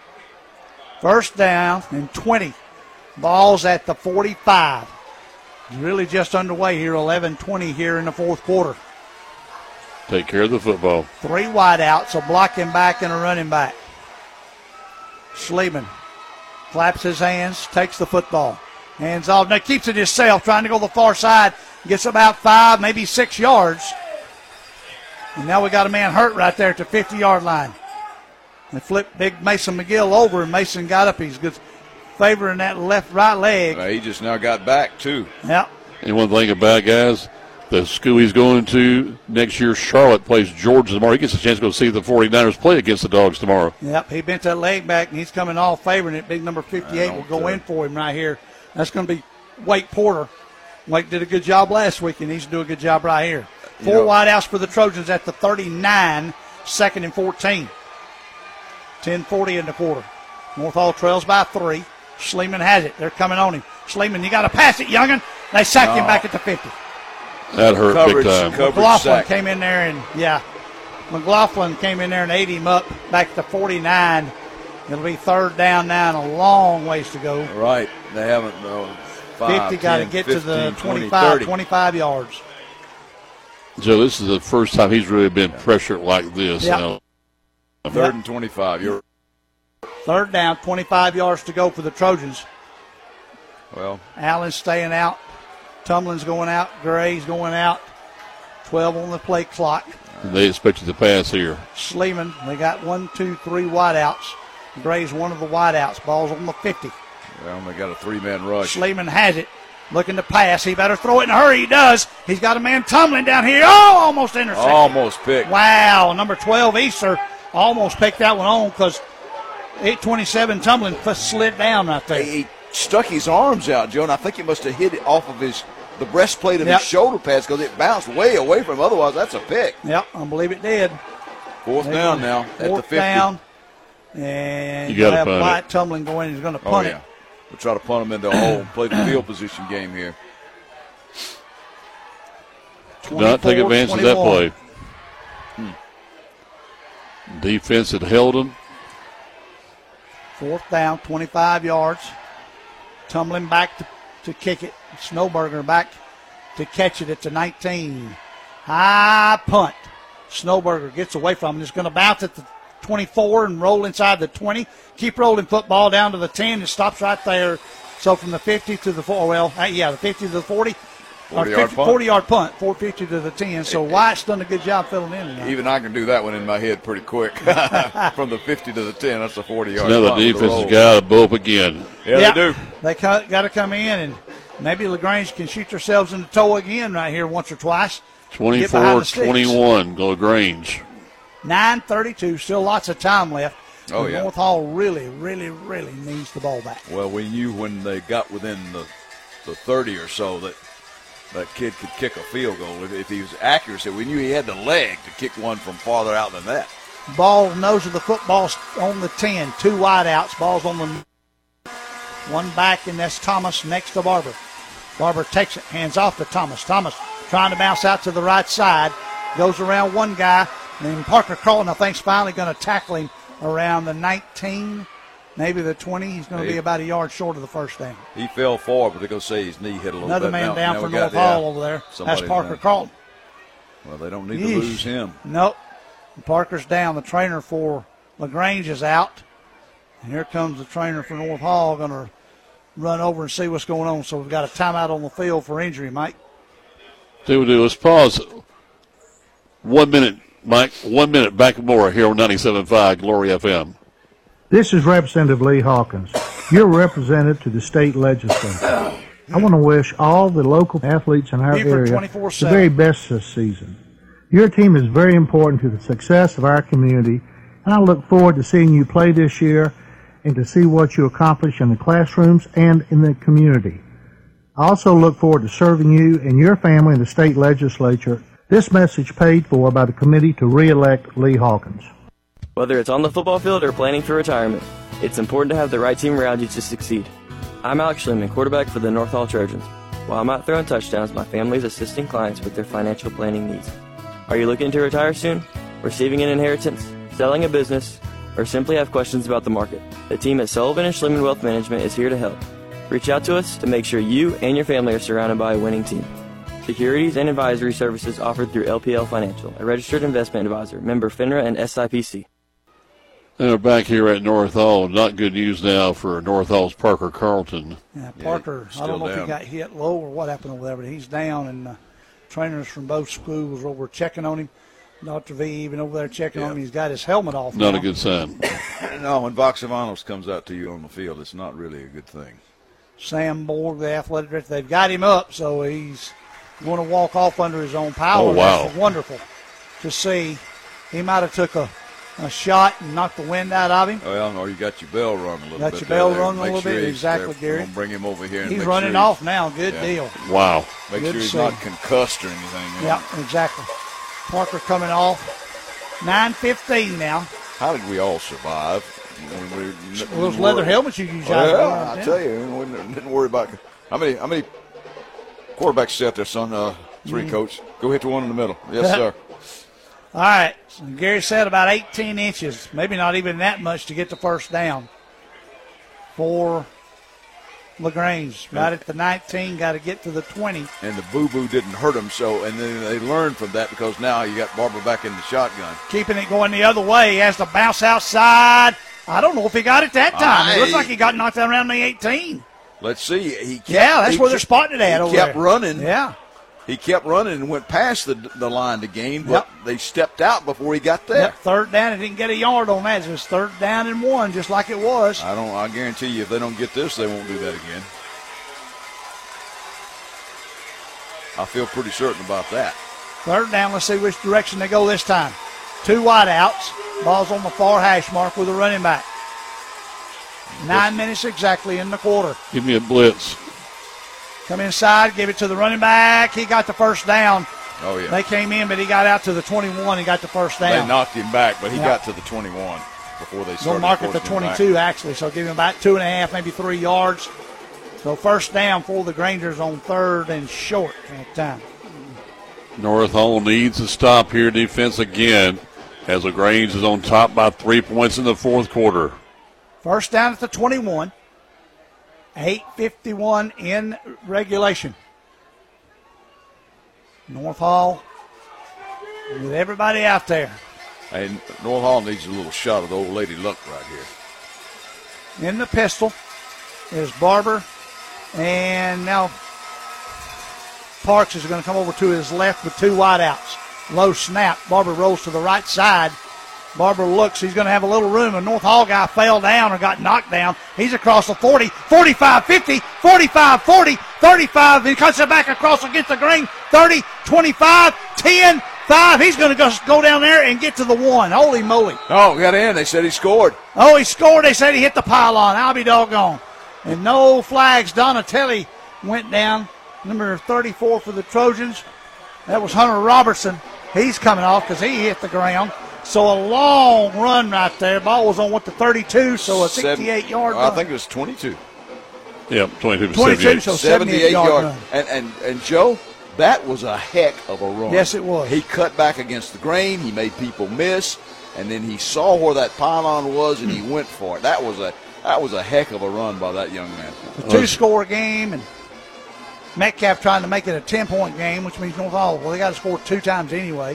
First down and twenty. Ball's at the forty-five. Really just underway here, eleven twenty here in the fourth quarter. Take care of the football. Three wideouts, a blocking back and a running back. Sleeman claps his hands, takes the football. Hands off. Now keeps it himself, trying to go the far side. Gets about five, maybe six yards. And now we got a man hurt right there at the fifty-yard line. They flipped big Mason McGill over, and Mason got up. He's good, favoring that left right leg. Uh, he just now got back, too. Yep. And one thing about, guys, the school he's going to next year, Charlotte, plays Georgia tomorrow. He gets a chance to go see the forty-niners play against the Dogs tomorrow. Yep, he bent that leg back, and he's coming all favoring it. Big number fifty-eight will go in for him right here. That's going to be Wake Porter. Wake did a good job last week, and he's doing a good job right here. Four you know, wideouts for the Trojans at the thirty-nine, second and fourteen. ten forty in the quarter. North Hall trails by three. Sleeman has it. They're coming on him. Sleeman, you got to pass it, youngin'. They sack oh. him back at the fifty. That hurt coverage, big time. McLaughlin sack. came in there and, yeah, McLaughlin came in there and ate him up back to forty-nine. It'll be third down now and a long ways to go. Right. They haven't, though. Five, fifty got to get fifteen, to the twenty-five, twenty-five yards. Joe, this is the first time he's really been pressured like this. Yep. You know. Third yep. and twenty-five. You're Third down, twenty-five yards to go for the Trojans. Well, Allen's staying out. Tumlin's going out. Gray's going out. twelve on the play clock. They expected to pass here. Sleeman, they got one, two, three wideouts. Gray's one of the wideouts. Ball's on the fifty. Well, they got a three-man rush. Sleeman has it. Looking to pass. He better throw it in a hurry. He does. He's got a man tumbling down here. Oh, almost intercepted. Almost picked. Wow. Number twelve, Easter, almost picked that one on because eight twenty-seven tumbling slid down right there. He stuck his arms out, Joe, and I think he must have hit it off of his the breastplate of yep. his shoulder pads because it bounced way away from him. Otherwise, that's a pick. Yep, I believe it did. Fourth they down now at the fifty. Down. And you you'll have punt Blight it. tumbling going. He's going to punt oh, yeah. it. We'll try to punt him into a hole. Play the field position game here. Not take advantage of that play. Hmm. Defense had held him. Fourth down, twenty-five yards. Tumbling back to, to kick it. Snowberger back to catch it at the nineteen. High punt. Snowberger gets away from him. It's going to bounce at the twenty-four and roll inside the twenty. Keep rolling football down to the ten. It stops right there. So from the fifty to the four, well, yeah, the fifty to the forty. forty-yard punt. forty-yard punt, four fifty to the ten. So White's done a good job filling in tonight. Even I can do that one in my head pretty quick. From the fifty to the ten, that's a forty-yard Another punt. Another defense has got to blow up again. Yeah, yep. they do. They got to come in, and maybe LaGrange can shoot themselves in the toe again right here once or twice. twenty-four twenty-one, LaGrange. nine thirty-two, still lots of time left. Oh, yeah. North Hall really, really, really needs the ball back. Well, we knew when they got within the, the thirty or so that that kid could kick a field goal. If, if he was accurate, we knew he had the leg to kick one from farther out than that. Ball, nose of the football on the ten. Two wide outs. Ball's on the one back, and that's Thomas next to Barber. Barber takes it, hands off to Thomas. Thomas trying to bounce out to the right side. Goes around one guy, and then Parker Carlton, I think, is finally going to tackle him around the nineteen, maybe the twenty. He's going to Hey. be about a yard short of the first down. He fell forward, but they're going to say his knee hit a little Another bit. man Now- down now for we got- North yeah, Hall over there. somebody That's Parker down. Carlton. Well, they don't need Yeesh. to lose him. Nope. Parker's down. The trainer for LaGrange is out. And here comes the trainer for North Hall, going to run over and see what's going on. So we've got a timeout on the field for injury, Mike. See what we do. Let's pause. One minute, Mike. One minute. Back and more here on ninety-seven point five Glory F M. This is Representative Lee Hawkins. You're represented to the state legislature. I want to wish all the local athletes in our Buford area the twenty-four seven. very best this season. Your team is very important to the success of our community, and I look forward to seeing you play this year and to see what you accomplish in the classrooms and in the community. I also look forward to serving you and your family in the state legislature. This message paid for by the committee to re-elect Lee Hawkins. Whether it's on the football field or planning for retirement, it's important to have the right team around you to succeed. I'm Alex Schliman, quarterback for the North Hall Trojans. While I'm out throwing touchdowns, my family is assisting clients with their financial planning needs. Are you looking to retire soon, receiving an inheritance, selling a business, or simply have questions about the market? The team at Sullivan and Schliman Wealth Management is here to help. Reach out to us to make sure you and your family are surrounded by a winning team. Securities and advisory services offered through L P L Financial, a registered investment advisor, member FINRA and S I P C. And we're back here at North Hall. Not good news now for North Hall's Parker Carlton. Yeah, Parker, I don't know if he got hit low or what happened over there, but he's down, and uh, trainers from both schools were checking on him. Doctor V even over there checking Yeah. on him. He's got his helmet off Not now. a good sign. No, when Voxivanos comes out to you on the field, it's not really a good thing. Sam Borg, the athletic director, they've got him up, so he's going to walk off under his own power. Oh, wow. That's wonderful to see. He might have took a, a shot and knocked the wind out of him. Well, or you got your bell rung a little Got bit. your bell there. rung a Make little sure bit. he's- Exactly, they're Gary. gonna bring him over here. And He's make running sure off now. Good Yeah. deal. Wow. Make Good sure he's to not see. concussed or anything. Yeah, exactly. Parker coming off. nine fifteen now. How did we all survive? I mean, we- Well, those leather helmets you use out Well, there, I yeah. tell you, we didn't worry about how many how many quarterbacks set there, son. Uh, three, Mhm. coach. Go hit the one in the middle. Yes, sir. All right. So Gary said about eighteen inches, maybe not even that much to get the first down for LaGrange. Right at the nineteen, got to get to the twenty. And the boo-boo didn't hurt him, so and then they learned from that because now you got Barber back in the shotgun. Keeping it going the other way. He has to bounce outside. I don't know if he got it that time. It looks I- like he got knocked down around the eighteen. Let's see. He kept, Yeah, that's he where they're kept- spotting it at He over kept there. running. Yeah. He kept running and went past the the line to gain, but Yep. they stepped out before he got there. Yep, third down. He didn't get a yard on that. It was third down and one, just like it was. I don't. I guarantee you, if they don't get this, they won't do that again. I feel pretty certain about that. Third down. Let's see which direction they go this time. Two wide outs. Ball's on the far hash mark with a running back. Nine minutes exactly in the quarter. Give me a blitz. Come inside, give it to the running back. He got the first down. Oh, yeah. They came in, but he got out to the twenty-one and got the first down. They knocked him back, but he Yeah. got to the twenty-one before they We'll started. mark at the forcing him back. twenty-two, actually, so give him about two and a half, maybe three yards. So first down for the Grangers on third and short at time. North Hall needs to stop here defense again as LaGrange is on top by three points in the fourth quarter. First down at the twenty-one. eight fifty-one in regulation. North Hall with everybody out there. And North Hall needs a little shot of the old lady luck right here. In the pistol is Barber. And now Parks is going to come over to his left with two wideouts. Low snap. Barber rolls to the right side. Barber looks. He's going to have a little room. A North Hall guy fell down or got knocked down. He's across the forty, forty-five, fifty, forty-five, forty, thirty-five. He cuts it back across against the green. thirty, twenty-five, ten, five. He's going to go, go down there and get to the one. Holy moly. Oh, got in. They said he scored. Oh, he scored. They said he hit the pylon. I'll be doggone. And no flags. Donatelli went down. Number thirty-four for the Trojans. That was Hunter Robertson. He's coming off because he hit the ground. So a long run right there. Ball was on what, the thirty-two, so a sixty-eight-yard run. I think it was twenty-two. Yep, twenty-two to twenty-two, seventy-eight. so seventy-eight yard yard. run. And, and, and, Joe, that was a heck of a run. Yes, it was. He cut back against the grain. He made people miss. And then he saw where that pylon was, and he went for it. That was a that was a heck of a run by that young man. A two-score game, and Metcalf trying to make it a ten-point game, which means North Hall, well, they got to score two times anyway.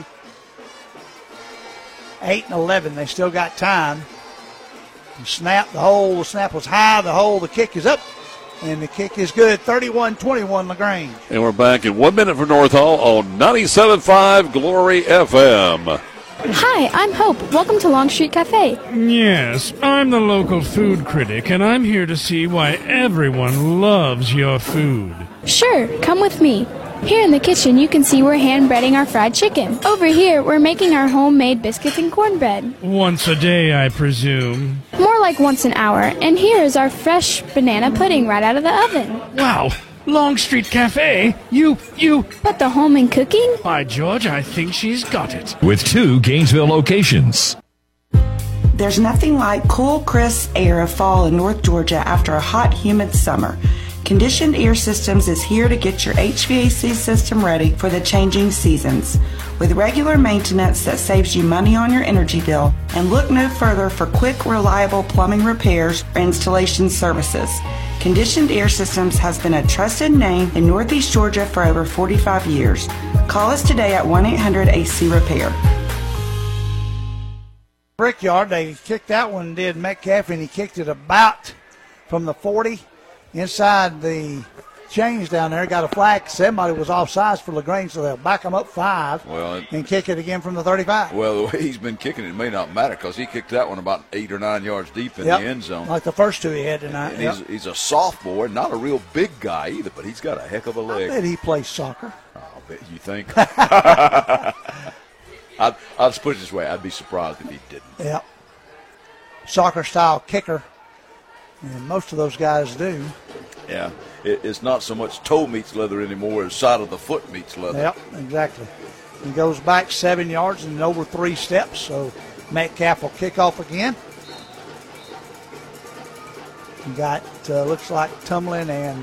eight and eleven, they still got time. The snap, the hole, the snap was high, the hole, the kick is up, and the kick is good. thirty-one twenty-one LaGrange. And we're back in one minute for North Hall on ninety-seven point five Glory F M. Hi, I'm Hope. Welcome to Long Street Cafe. Yes, I'm the local food critic, and I'm here to see why everyone loves your food. Sure, come with me. Here in the kitchen, you can see we're hand breading our fried chicken. Over here, we're making our homemade biscuits and cornbread. Once a day, I presume. More like once an hour. And here is our fresh banana pudding right out of the oven. Wow, Long Street Cafe? You, you... But the home and cooking? By George, I think she's got it. With two Gainesville locations. There's nothing like cool, crisp air of fall in North Georgia after a hot, humid summer. Conditioned Air Systems is here to get your H V A C system ready for the changing seasons. With regular maintenance that saves you money on your energy bill, and look no further for quick, reliable plumbing repairs or installation services. Conditioned Air Systems has been a trusted name in Northeast Georgia for over forty-five years. Call us today at one eight hundred A C Repair. Brickyard, they kicked that one, did Metcalf, and he kicked it about from the forty inside the chains down there. Got a flag. Somebody was offsides for LaGrange, so they'll back him up five well, it, and kick it again from the thirty-five. Well, the way he's been kicking it may not matter because he kicked that one about eight or nine yards deep in yep. the end zone. Like the first two he had tonight. And yep. he's, he's a sophomore, not a real big guy either, but he's got a heck of a leg. I bet he plays soccer. I'll bet you think. I'd, I'll just put it this way. I'd be surprised if he didn't. Yep. Soccer-style kicker. And most of those guys do. Yeah, it, it's not so much toe meets leather anymore as side of the foot meets leather. Yep, exactly. He goes back seven yards and over three steps, so Metcalf will kick off again. You got, uh, looks like Tumlin and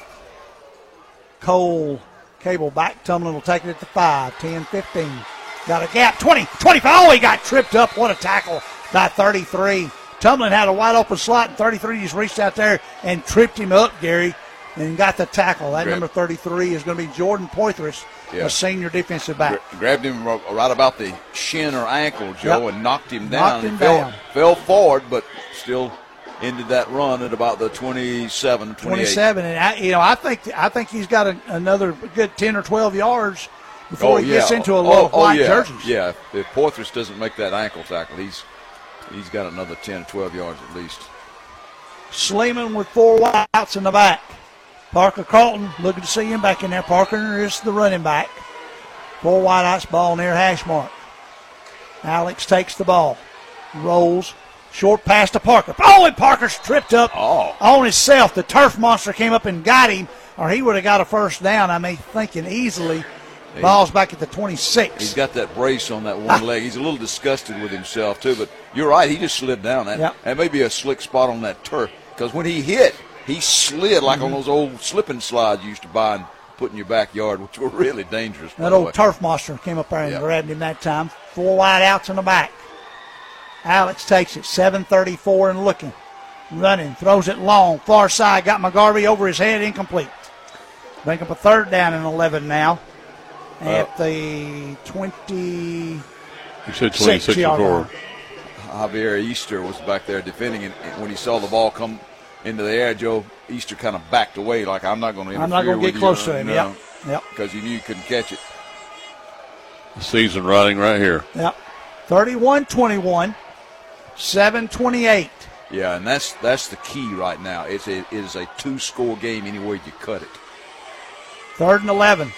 Cole Cable back. Tumlin will take it at the five, ten, fifteen. Got a gap, twenty, twenty-five. Oh, he got tripped up. What a tackle by thirty-three. Tumlin had a wide open slot, and thirty-three just reached out there and tripped him up, Gary, and got the tackle. That Grab. number thirty-three is going to be Jordan Poitras, yeah. a senior defensive back. Gra- grabbed him right about the shin or ankle, Joe, Yep. and knocked him down. Knocked him he fell, down. fell forward, but still ended that run at about the twenty-seven, twenty-eight. twenty-seven, and I, you know, I think I think he's got a, another good ten or twelve yards before oh, he yeah. gets into a oh, low of oh, white yeah. jerseys. Yeah, if Poitras doesn't make that ankle tackle, he's he's got another ten or twelve yards at least. Sleeman with four wideouts in the back. Parker Carlton looking to see him back in there. Parker is the running back. Four wideouts, ball near hash mark. Alex takes the ball, rolls, short pass to Parker. Oh, and Parker's tripped up oh. on himself. The turf monster came up and got him, or he would have got a first down. I mean, thinking easily. Ball's back at the twenty-six. He's got that brace on that one leg. He's a little disgusted with himself, too. But you're right. He just slid down. That, yep. that may be a slick spot on that turf. Because when he hit, he slid like mm-hmm. on those old slipping slides you used to buy and put in your backyard, which were really dangerous. That old turf monster came up there and yep. grabbed him that time. Four wide outs in the back. Alex takes it. seven thirty-four and looking. Running. Throws it long. Far side. Got McGarvey over his head. Incomplete. Bring up a third down and eleven now. At uh, the twenty. You said twenty-six yard line. Javier Easter was back there defending, and when he saw the ball come into the air, Joe Easter kind of backed away, like I'm not going to interfere. I'm not going to get you, close to him. No, yep. Yep. Because you knew you couldn't catch it. Season riding right here. Yep. thirty-one twenty-one, seven twenty-eight. Yeah, and that's that's the key right now. It's a, it is a two-score game any way you cut it. Third and eleven.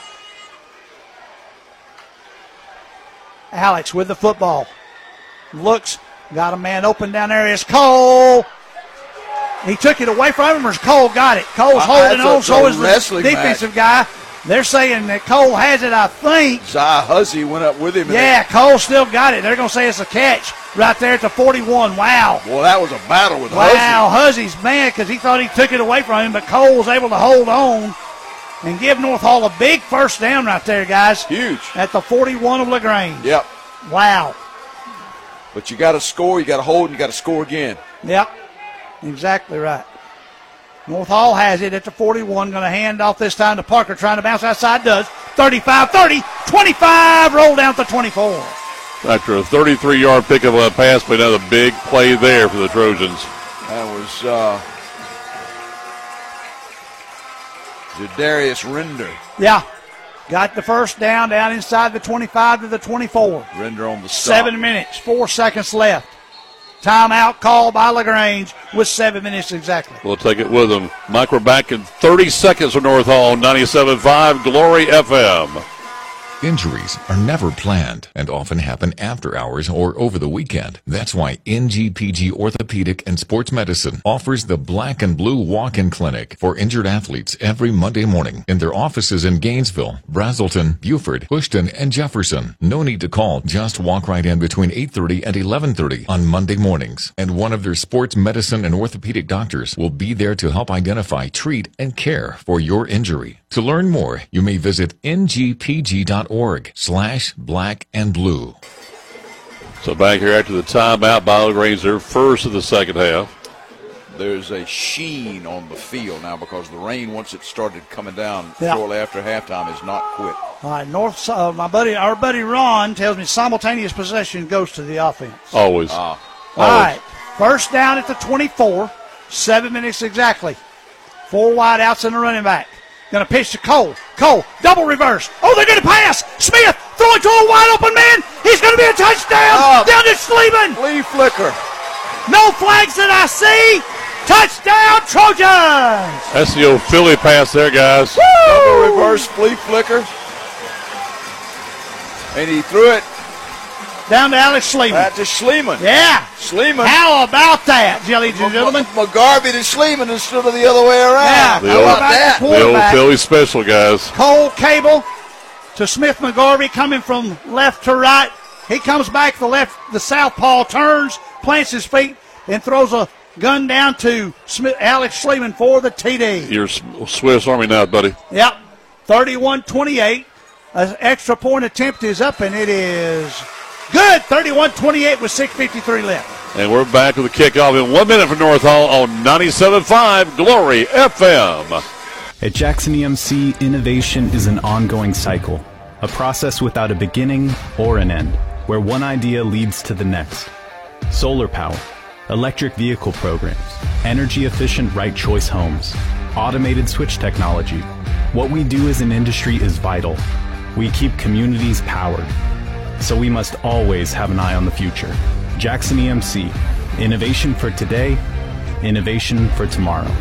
Alex with the football. Looks, got a man open down there. It's Cole. He took it away from him, or Cole got it? Cole's holding on, so is the defensive guy. They're saying that Cole has it, I think. Zai Huzzy went up with him. Yeah, Cole still got it. They're going to say it's a catch right there at the forty-one. Wow. Well, that was a battle with Huzzy. Wow, Huzzy's mad because he thought he took it away from him, but Cole was able to hold on and give North Hall a big first down right there, guys. Huge. At the forty-one of LaGrange. Yep. Wow. But you got to score, you got to hold, and you got to score again. Yep. Exactly right. North Hall has it at the forty-one. Going to hand off this time to Parker, trying to bounce outside. Does. thirty-five, thirty, twenty-five, roll down to twenty-four. After a thirty-three-yard pickup on a pass, but another big play there for the Trojans. That was uh, Jadarius Render. Yeah. Got the first down, down inside the twenty-five to the twenty-four. Render on the stop. Seven minutes, four seconds left. Timeout called by LaGrange with seven minutes exactly. We'll take it with them. Mike, we're back in thirty seconds from North Hall, ninety-seven point five Glory F M. Injuries are never planned and often happen after hours or over the weekend. That's why N G P G Orthopedic and Sports Medicine offers the Black and Blue Walk-In Clinic for injured athletes every Monday morning in their offices in Gainesville, Brazelton, Buford, Houston, and Jefferson. No need to call. Just walk right in between eight thirty and eleven thirty on Monday mornings. And one of their sports medicine and orthopedic doctors will be there to help identify, treat, and care for your injury. To learn more, you may visit N G P G dot org slash black and blue. So back here after the timeout by LaGrange, their first of the second half. There's a sheen on the field now because the rain, once it started coming down Yeah. shortly after halftime, has not quit. All right, North. Uh, my buddy, our buddy Ron tells me simultaneous possession goes to the offense. Always. Ah. All right, first down at the twenty-four, seven minutes exactly. Four wide outs and a running back. Going to pitch to Cole. Cole, double reverse. Oh, they're going to pass. Smith, throw it to a wide open man. He's going to be a touchdown. Oh. Down to Sleeman. Flea flicker. No flags that I see. Touchdown, Trojans. That's the old Philly pass there, guys. Woo! Double reverse flea flicker. And he threw it down to Alex Sleeman. Back to Sleeman. Yeah. Sleeman. How about that, ladies and gentlemen? McGarvey to Sleeman instead of the other way around. Yeah. The How old, about that? the old Philly special, guys. Cole Cable to Smith McGarvey coming from left to right. He comes back the left, the southpaw turns, plants his feet, and throws a gun down to Smith, Alex Sleeman for the T D. You're Swiss Army now, buddy. Yep. thirty-one twenty-eight. An extra point attempt is up, and it is good. thirty-one twenty-eight with six fifty-three left. And we're back with the kickoff in one minute for North Hall on ninety-seven point five Glory F M. At Jackson E M C, innovation is an ongoing cycle, a process without a beginning or an end, where one idea leads to the next. Solar power, electric vehicle programs, energy-efficient right choice homes, automated switch technology. What we do as an industry is vital. We keep communities powered. So we must always have an eye on the future. Jackson E M C, innovation for today, innovation for tomorrow.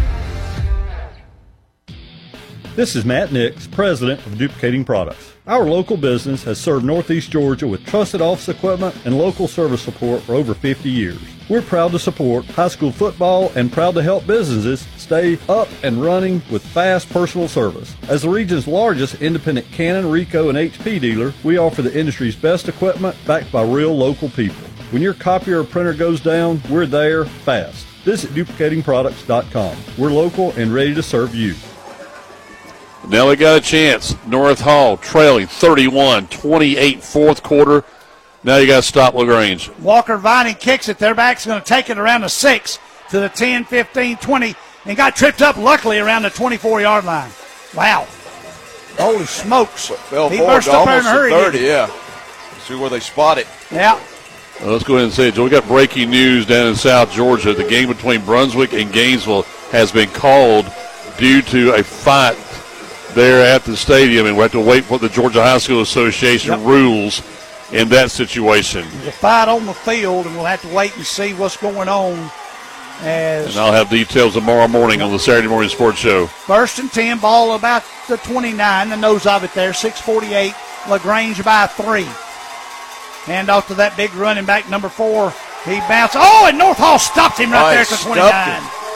This is Matt Nix, president of Duplicating Products. Our local business has served Northeast Georgia with trusted office equipment and local service support for over fifty years. We're proud to support high school football and proud to help businesses stay up and running with fast personal service. As the region's largest independent Canon, Ricoh, and H P dealer, we offer the industry's best equipment backed by real local people. When your copier or printer goes down, we're there fast. Visit duplicating products dot com. We're local and ready to serve you. Now we got a chance. North Hall trailing thirty-one twenty-eight fourth quarter. Now you got to stop LaGrange. Walker Vining kicks it. Their back's going to take it around the six to the ten, fifteen, twenty, and got tripped up, luckily, around the twenty-four-yard line. Wow. Holy smokes. Fell he forward burst to up there in almost a hurry. to thirty, didn't he? yeah. See where they spot it. Yeah. Well, let's go ahead and say it. So we got breaking news down in South Georgia. The game between Brunswick and Gainesville has been called due to a fight there at the stadium, and we have to wait for the Georgia High School Association Yep. rules in that situation. There's a fight on the field, and we'll have to wait and see what's going on. As And I'll have details tomorrow morning on the Saturday Morning Sports Show. first and ten, ball about the twenty-nine, the nose of it there, six forty-eight, LaGrange by three. Hand off to that big running back, number four. He bounced. Oh, and North Hall stopped him right Oh, there he at the stuffed twenty-nine. him.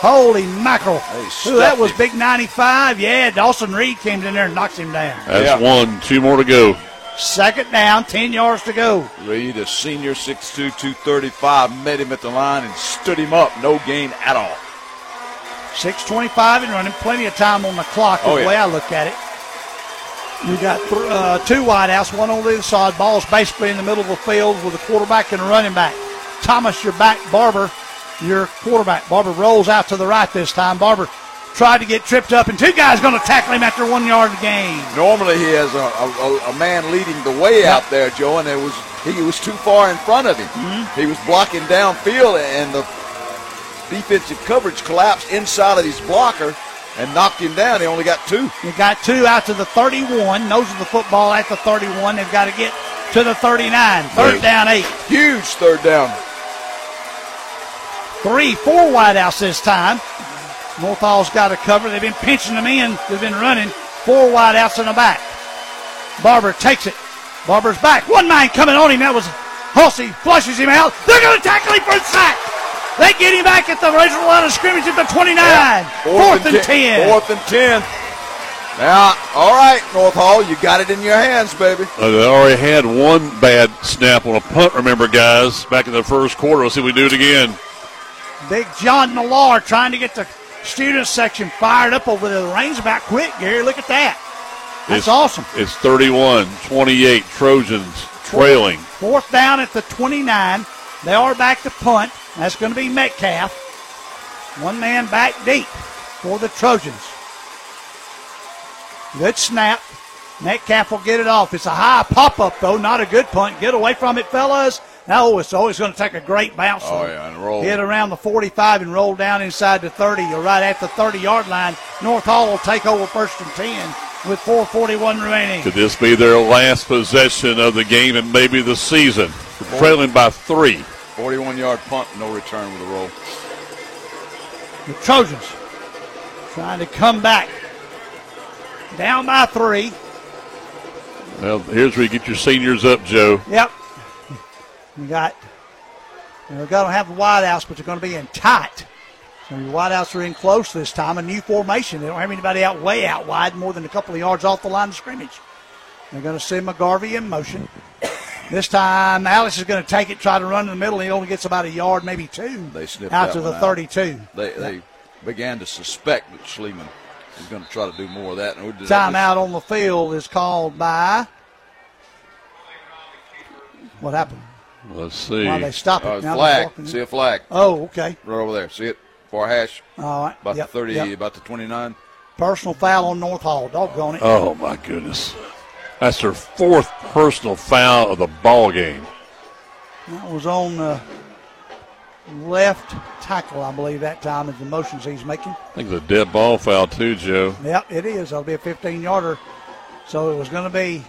Holy mackerel. Ooh, that was him. big ninety-five. Yeah, Dawson Reed came in there and knocked him down. That's yeah. one. Two more to go. Second down, ten yards to go. Reed, a senior, six two, two thirty-five, met him at the line and stood him up. No gain at all. six twenty-five and running. Plenty of time on the clock is Oh, the yeah. way I look at it. You got th- uh, two wideouts, one on the other side. Ball's basically in the middle of the field with a quarterback and a running back. Thomas, your back. Barber, your quarterback. Barber rolls out to the right this time. Barber tried to get tripped up, and two guys going to tackle him after one yard of gain. Normally he has a, a, a man leading the way Yep. out there, Joe, and it was he was too far in front of him. Mm-hmm. He was blocking downfield, and the defensive coverage collapsed inside of his blocker and knocked him down. He only got two. You got two out to the thirty-one. Noses the football at the thirty-one. They've got to get to the thirty-nine. Third down, eight. Huge third down. Three, four wideouts this time. North Hall's got to cover. They've been pinching them in. They've been running. Four wideouts in the back. Barber takes it. Barber's back. One man coming on him. That was Hussey. Flushes him out. They're going to tackle him for a sack. They get him back at the original line of scrimmage at the twenty-nine. Yeah. Fourth, Fourth and, and ten. ten. Fourth and ten. Now, all right, North Hall, you got it in your hands, baby. Uh, they already had one bad snap on a punt, remember, guys, back in the first quarter. Let's see if we do it again. Big John Millar trying to get the student section fired up over the reins about quick, Gary. Look at that. That's it's, awesome. It's thirty-one twenty-eight, Trojans trailing. Fourth down at the twenty-nine. They are back to punt. That's going to be Metcalf. One man back deep for the Trojans. Good snap. Metcalf will get it off. It's a high pop-up, though. Not a good punt. Get away from it, fellas. No, it's always going to take a great bounce. Oh, yeah, and roll. Hit around the forty-five and roll down inside the thirty or right at the thirty-yard line. North Hall will take over first and ten with four forty-one remaining. Could this be their last possession of the game and maybe the season? We're trailing by three. forty-one-yard punt, no return with a roll. The Trojans trying to come back. Down by three. Well, here's where you get your seniors up, Joe. Yep. We got, they're going to have the wideouts, but they're going to be in tight. So your wideouts are in close this time. A new formation. They don't have anybody out way out wide, more than a couple of yards off the line of scrimmage. They're going to send McGarvey in motion. This time, Alex is going to take it, try to run in the middle. He only gets about a yard, maybe two, They sniffed out that to the one thirty-two. They, they began to suspect that Schliemann is going to try to do more of that. And we did Timeout on the field is called by. What happened? Let's see. Why they stop it? Uh, Now flag. they're walking in. See a flag. Oh, okay. Right over there. See it? Far hash. All right. About Yep, the thirty, yep. about the twenty-nine. Personal foul on North Hall. Doggone it. Oh, my goodness. That's their fourth personal foul of the ball game. That was on the left tackle, I believe, that time, is the motions he's making. I think it's a dead ball foul, too, Joe. Yep, it is. That'll be a fifteen-yarder. So it was going to be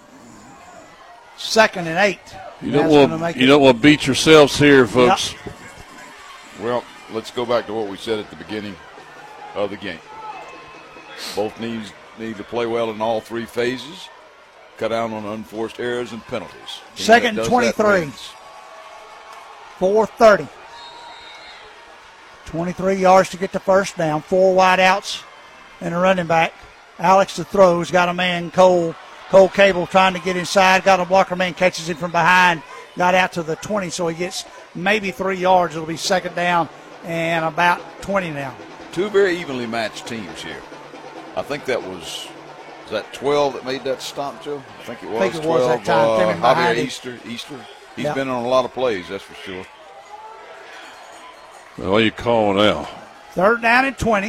second and eight. You And don't that's gonna want make you it- don't want to beat yourselves here, folks. Well, let's go back to what we said at the beginning of the game. Both teams need to play well in all three phases, cut down on unforced errors and penalties. Team Second that does twenty-three. that wins. four thirty. twenty-three yards to get the first down. Four wideouts and a running back. Alex to throw. He's got a man, Cole. Cole Cable trying to get inside. Got a blocker man, catches him from behind. Got out to the twenty, so he gets maybe three yards. It'll be second down and about twenty now. Two very evenly matched teams here. I think that was, was that twelve that made that stop, Joe? I think it was I think it twelve. was that time. Came in Uh, behind Javier him. Easter. Easter. He's Yep. been on a lot of plays, that's for sure. Well, what are you calling now? Third down and twenty.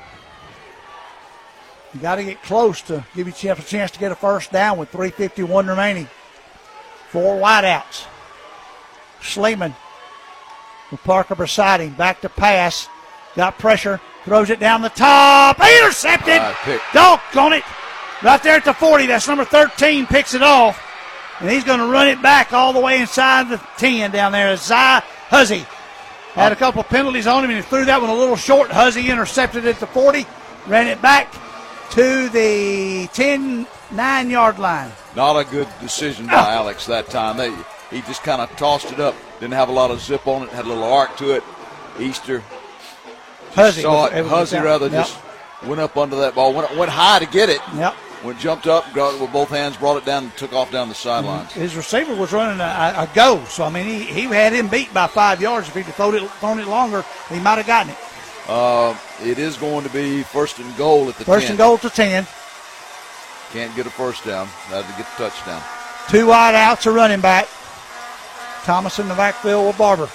You got to get close to give you a chance to get a first down with three fifty-one remaining. Four wideouts. Schliemann with Parker beside him. Back to pass. Got pressure. Throws it down the top. Intercepted. Right, pick. Doggone it. Right there at the forty. That's number thirteen. Picks it off. And he's going to run it back all the way inside the ten down there. Zai Huzzy had a couple of penalties on him, and he threw that one a little short. Huzzy intercepted it at the forty. Ran it back to the ten, nine-yard line. Not a good decision by Alex that time. They, he just kind of tossed it up. Didn't have a lot of zip on it. Had a little arc to it. Easter Huzzy saw was it. able to Huzzy get rather out. Yep. just went up under that ball, went, went high to get it. Yep. Went jumped up, got it with both hands, brought it down, and took off down the sidelines. His receiver was running a, a go, so I mean he, he had him beat by five yards. If he'd thrown it thrown it longer, he might have gotten it. Uh, it is going to be first and goal at the First ten. and goal to ten. Can't get a first down. Had to get the touchdown. Two wide outs, a running back. Thomas in the backfield with Barber.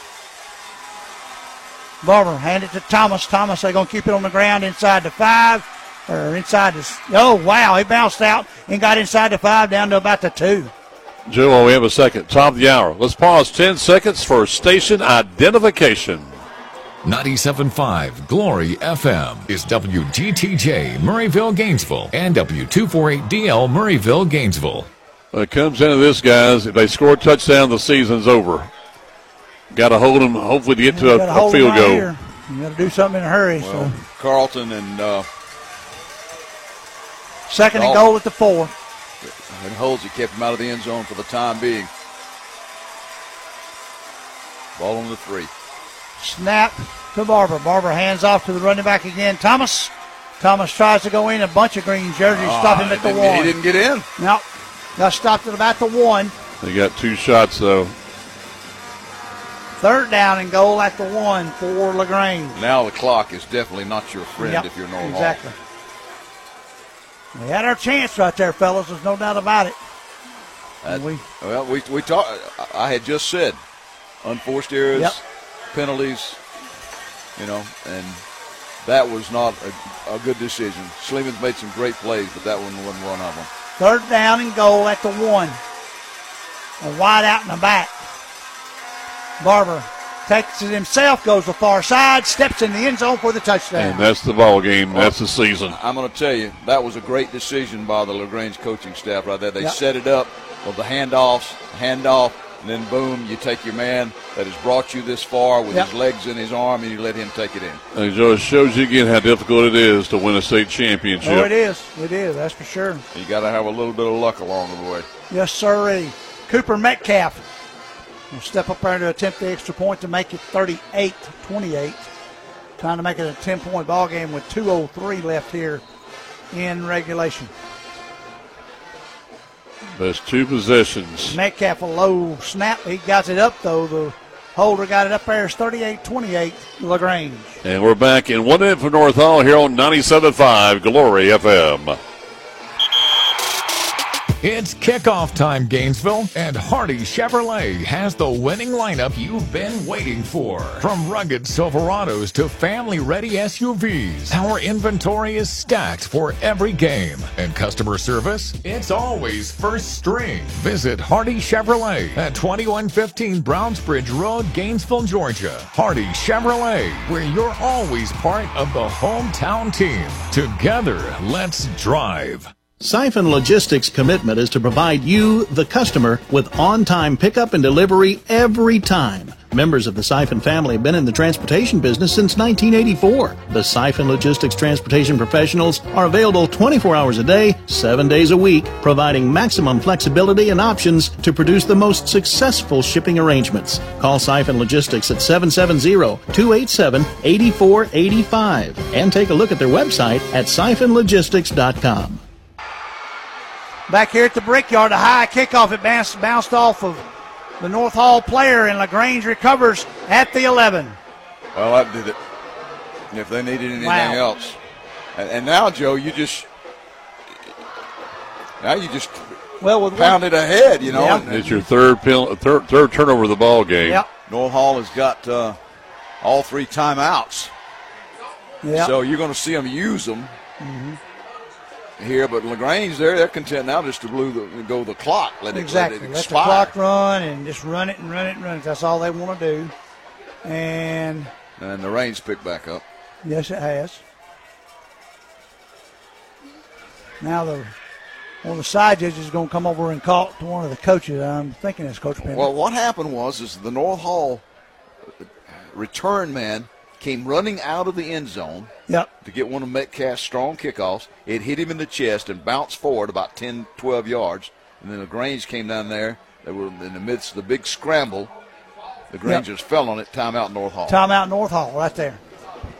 Barber hand it to Thomas. Thomas, they're going to keep it on the ground inside the five. Or inside the, oh, wow, he bounced out and got inside the five down to about the two. Joe, while we have a second, top of the hour. Let's pause ten seconds for station identification. ninety-seven point five Glory F M is W G T J Murrayville, Gainesville, and W two forty-eight D L Murrayville, Gainesville. When it comes into this, guys, if they score a touchdown, the season's over. Got to hold them, hopefully, to get to a, a field right goal. Here. You got to do something in a hurry. Well, so. Carlton and uh, second and Dalton. goal at the four. And Holsey kept him out of the end zone for the time being. Ball on the three. Snap to Barber. Barber hands off to the running back again. Thomas. Thomas tries to go in. A bunch of green jerseys Ah, stop him at the he one. didn't- he didn't get in. No. Got stopped at about the one. They got two shots, though. Third down and goal at the one for LaGrange. Now the clock is definitely not your friend Yep, if you're North exactly. We had our chance right there, fellas. There's no doubt about it. That, we, well, we we talked. I had just said unforced errors, Yep. penalties, you know, and that was not a, a good decision. Sleeman's made some great plays, but that one wasn't one of them. Third down and goal at the one. A wide out in the back. Barber takes it himself, goes the far side, steps in the end zone for the touchdown. And that's the ball game. That's the season. I'm going to tell you, that was a great decision by the LaGrange coaching staff right there. They Yep. set it up with the handoffs, handoff, and then boom, you take your man that has brought you this far with Yep. his legs in his arm, and you let him take it in. And Joe, it shows you again how difficult it is to win a state championship. Oh, it is. It is. That's for sure. You got to have a little bit of luck along the way. Yes, sirree. Cooper Metcalf will step up there to attempt the extra point to make it thirty-eight twenty-eight. Trying to make it a ten-point ball game with two oh three left here in regulation. There's two possessions. Metcalf a low snap. He got it up, though. The holder got it up there. It's thirty-eight twenty-eight LaGrange. And we're back in one minute from North Hall here on ninety-seven point five Glory F M. It's kickoff time, Gainesville, and Hardy Chevrolet has the winning lineup you've been waiting for. From rugged Silverados to family-ready S U Vs, our inventory is stacked for every game. And customer service, it's always first string. Visit Hardy Chevrolet at twenty-one fifteen Brownsbridge Road, Gainesville, Georgia. Hardy Chevrolet, where you're always part of the hometown team. Together, let's drive. Siphon Logistics' commitment is to provide you, the customer, with on-time pickup and delivery every time. Members of the Siphon family have been in the transportation business since nineteen eighty-four. The Siphon Logistics transportation professionals are available twenty-four hours a day, seven days a week, providing maximum flexibility and options to produce the most successful shipping arrangements. Call Siphon Logistics at seven seven zero, two eight seven, eight four eight five and take a look at their website at siphon logistics dot com. Back here at the Brickyard, a high kickoff. It bounced, bounced off of the North Hall player, and LaGrange recovers at the eleven. Well, that did it. If they needed anything Wow. else. And, and now, Joe, you just now you just well with pound it ahead, you know. Yeah. and- It's your third, pen, third, third turnover of the ball game. Yep. North Hall has got uh, all three timeouts. Yep. So you're going to see them use them Mhm. here. But LaGrange, there, they're content now just to blue the, go the clock. Let it, Exactly. let it Let the expire. clock run and just run it and run it and run it. That's all they want to do. And And the rain's picked back up. yes, it has. Now the one of the side judges is going to come over and call to one of the coaches. I'm thinking it's Coach Pender. Well, what happened was is the North Hall return man came running out of the end zone Yep. to get one of Metcalf's strong kickoffs. It hit him in the chest and bounced forward about ten, twelve yards. And then LaGrange came down there. They were in the midst of the big scramble. The Grangers fell on it. Timeout North Hall. Timeout North Hall right there.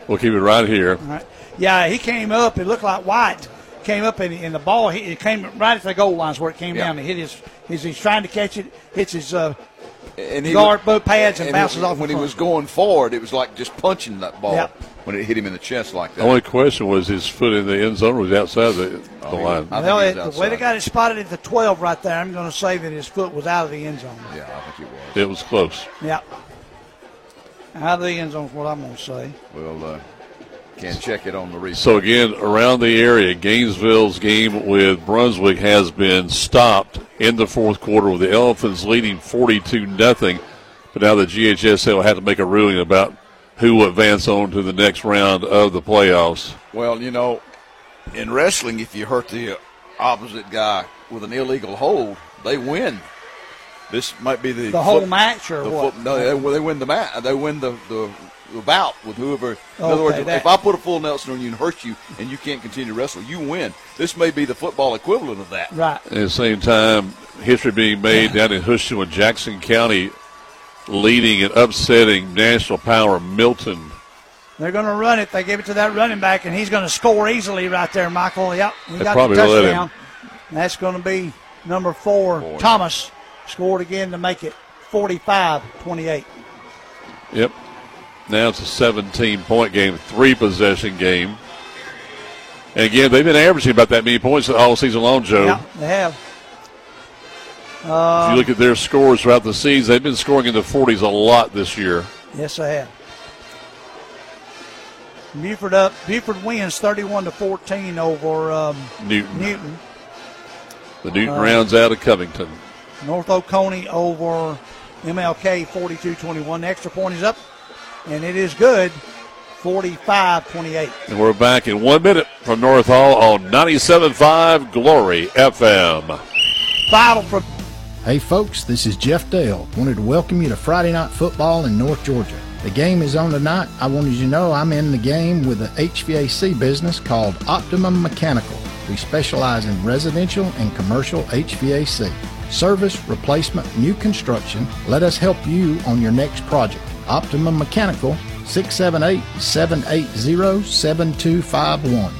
We'll keep it right here. All right. Yeah, he came up. It looked like White came up, and, and the ball he, it came right at the goal lines where it came Yeah. down. He hit his, his. He's trying to catch it, hits his uh, and he guard, was, both pads, and, and bounces he, off. When the he front. was going forward, it was like just punching that ball Yeah. when it hit him in the chest like that. The only question was his foot in the end zone was outside the, the Oh, he- line. I Well, think it, he was the way they outside. got it spotted at the twelve right there, I'm going to say that his foot was out of the end zone. Yeah, I think it was. It was close. Yeah. Out of the end zone is what I'm going to say. We'll uh, can check it on the replay. So, again, around the area, Gainesville's game with Brunswick has been stopped in the fourth quarter with the Elephants leading forty-two nothing. But now the G H S L had to make a ruling about who will advance on to the next round of the playoffs. Well, you know, in wrestling, if you hurt the opposite guy with an illegal hold, they win. This might be the The whole foot- match or the what? foot- no, they, they win the match. They win the, the, the bout with whoever. In other Okay, words, that- if I put a full Nelson on you and hurt you, and you can't continue to wrestle, you win. This may be the football equivalent of that. Right. At the same time, history being made down in Houston with Jackson County leading and upsetting national power Milton. They're going to run it. They give it to that running back, and he's going to score easily right there, Michael. Yep, he They got probably the let him. touchdown. And that's going to be number four, Boy. Thomas, scored again to make it forty-five twenty-eight. Yep. Now it's a seventeen-point game, three-possession game. And again, they've been averaging about that many points all season long, Joe. Yeah, they have. If Uh, you look at their scores throughout the season, they've been scoring in the forties a lot this year. yes, they have. Buford up. Buford wins thirty-one to fourteen over um, Newton. Newton. The Newton Uh, rounds out of Covington. North Oconee over M L K forty-two twenty-one. The extra point is up, and it is good, forty-five twenty-eight. And we're back in one minute from North Hall on ninety-seven point five Glory F M. Final from Hey folks, this is Jeff Dale. Wanted to welcome you to Friday Night Football in North Georgia. The game is on tonight. I wanted you to know I'm in the game with an H V A C business called Optimum Mechanical. We specialize in residential and commercial H V A C. Service, replacement, new construction. Let us help you on your next project. Optimum Mechanical, six seven eight, seven eight zero, seven two five one.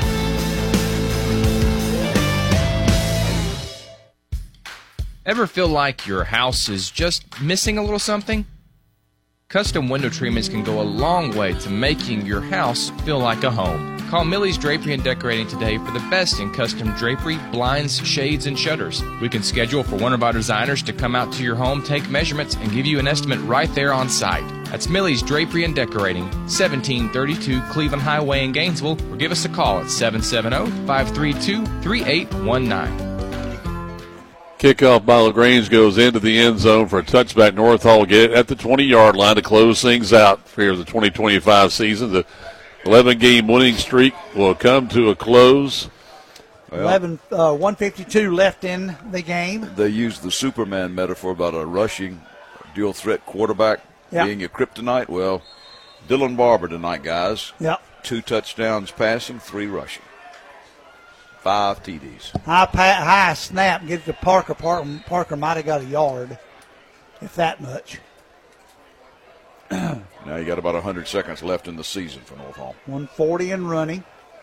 Ever feel like your house is just missing a little something? Custom window treatments can go a long way to making your house feel like a home. Call Millie's Drapery and Decorating today for the best in custom drapery, blinds, shades, and shutters. We can schedule for one of our designers to come out to your home, take measurements, and give you an estimate right there on site. That's Millie's Drapery and Decorating, seventeen thirty-two Cleveland Highway in Gainesville, or give us a call at seven seven zero, five three two, three eight one nine. Kickoff by LaGrange goes into the end zone for a touchback. North Hall get it at the twenty-yard line to close things out here the twenty twenty-five season. The eleven-game winning streak will come to a close. eleven, uh, one fifty-two left in the game. They use the Superman metaphor about a rushing, dual threat quarterback Yeah. being your kryptonite. Well, Dylan Barber tonight, guys. Yeah. Two touchdowns passing, three rushing. Five T Ds. High, pa- high snap, get it to Parker. Parker, Parker might have got a yard, if that much. Now you got about one hundred seconds left in the season for North Hall. one forty and running.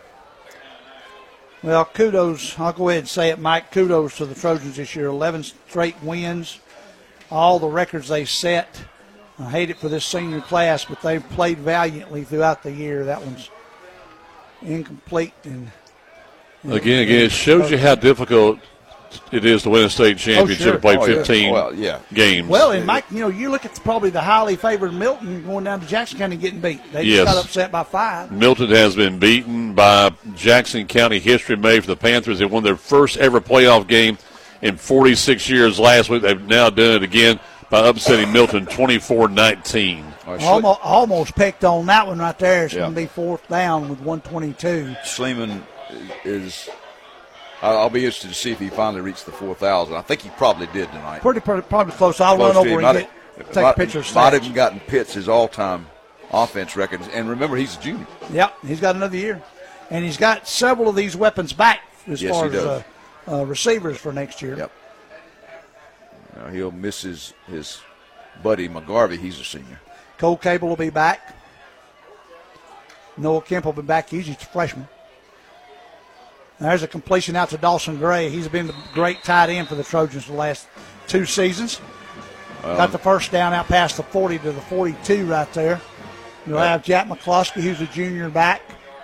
Well, kudos. I'll go ahead and say it, Mike. Kudos to the Trojans this year. eleven straight wins. All the records they set. I hate it for this senior class, but they've played valiantly throughout the year. That one's incomplete. And Again, again, it shows you how difficult it is to win a state championship sure. and play Oh, yeah. fifteen Well, yeah. games. Well, and Mike, you know, you look at the, probably the highly favored Milton going down to Jackson County getting beat. They Yes. just got upset by five. Milton has been beaten by Jackson County. History made for the Panthers. They won their first ever playoff game in forty-six years last week. They've now done it again by upsetting Milton twenty-four nineteen. Almost, almost picked on that one right there. It's Yeah. going to be fourth down with one twenty-two. Sleeman is. I'll be interested to see if he finally reached the four thousand. I think he probably did tonight. Pretty, pretty probably close. I'll Close run to over him. and Might get, have- take might, a picture of Might stats. have even gotten Pitts his all-time offense record. And remember, he's a junior. Yep, he's got another year. And he's got several of these weapons back as Yes, far he as does. uh, uh, receivers for next year. Yep. Now he'll miss his, his buddy McGarvey. He's a senior. Cole Cable will be back. Noah Kemp will be back. He's a freshman. There's a completion out to Dawson Gray. He's been the great tight end for the Trojans the last two seasons. Well, Got the first down out past the forty to the forty-two right there. You'll yeah. have Jack McCluskey, who's a junior back.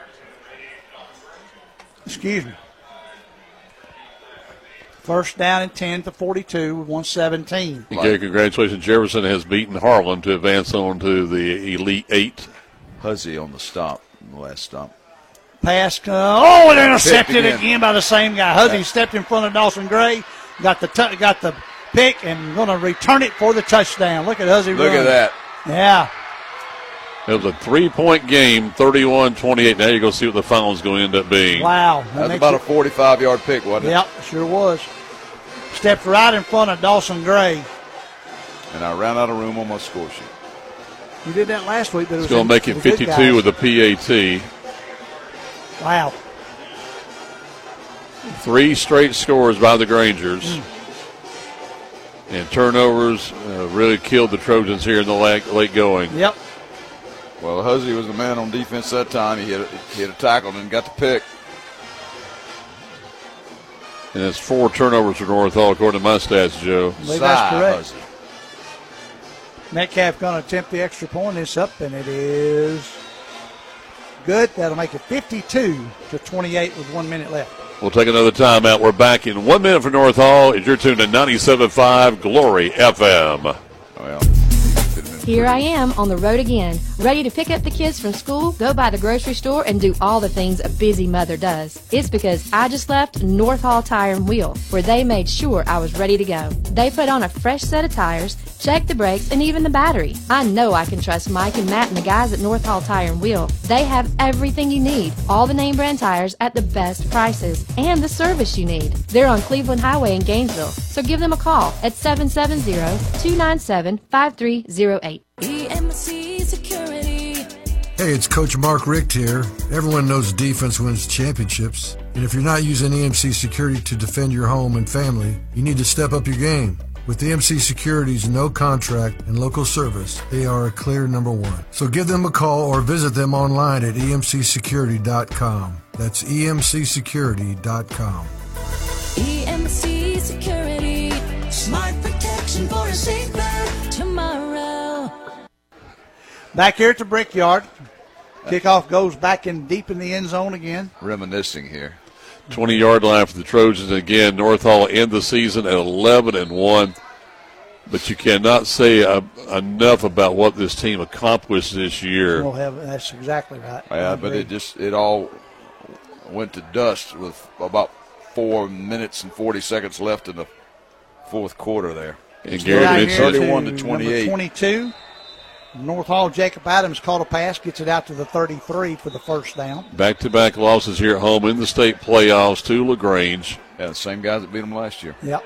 Excuse me. First down and ten to forty-two with one seventeen. Okay, congratulations. Jefferson has beaten Harlan to advance on to the Elite Eight. Huzzy on the stop, the last stop. Pass. Uh, oh, and intercepted again. again by the same guy. Huzzy stepped in front of Dawson Gray, got the t- got the pick, and going to return it for the touchdown. Look at Huzzy Look run. at that. Yeah. It was a three-point game, thirty-one twenty-eight. Now you're going to see what the final is going to end up being. Wow. That was about it, a forty-five-yard pick, wasn't it? Yep, sure was. Stepped right in front of Dawson Gray. And I ran out of room on my score sheet. You did that last week, but it was It's going to make it fifty-two with the P A T. Wow. Three straight scores by the Grangers. Mm. And turnovers uh, really killed the Trojans here in the late, late going. Yep. Well, Huzzy was the man on defense that time. He hit a, he hit a tackle and got the pick. And it's four turnovers for North Hall, according to my stats, Joe. I believe that's correct. Huzzy. Metcalf going to attempt the extra point. It's up, and it is good. That'll make it fifty-two to twenty-eight with one minute left. We'll take another timeout. We're back in one minute for North Hall. You're tuned to ninety-seven point five Glory F M. Well, here I am on the road again, ready to pick up the kids from school, go by the grocery store, and do all the things a busy mother does. It's because I just left North Hall Tire and Wheel, where they made sure I was ready to go. They put on a fresh set of tires, checked the brakes, and even the battery. I know I can trust Mike and Matt and the guys at North Hall Tire and Wheel. They have everything you need, all the name brand tires at the best prices, and the service you need. They're on Cleveland Highway in Gainesville, so give them a call at seven seven zero, two nine seven, five three zero eight. E M C Security. Hey, it's Coach Mark Richt here. Everyone knows defense wins championships. And if you're not using E M C Security to defend your home and family, you need to step up your game. With E M C Security's no contract and local service, they are a clear number one. So give them a call or visit them online at E M C security dot com. That's E M C security dot com. E M C Security. Smart protection for a safer tomorrow. Back here at the Brickyard. Kickoff goes back in deep in the end zone again. Reminiscing here. twenty-yard line for the Trojans. Again, North Hall end the season at eleven and one. But you cannot say uh, enough about what this team accomplished this year. We'll have, that's exactly right. Yeah, but it just it all went to dust with about four minutes and forty seconds left in the fourth quarter there. And Gary thirty-one to twenty-eight. Number twenty-two. North Hall, Jacob Adams caught a pass, gets it out to the thirty-three for the first down. Back-to-back losses here at home in the state playoffs to LaGrange. Yeah, the same guys that beat them last year. Yep.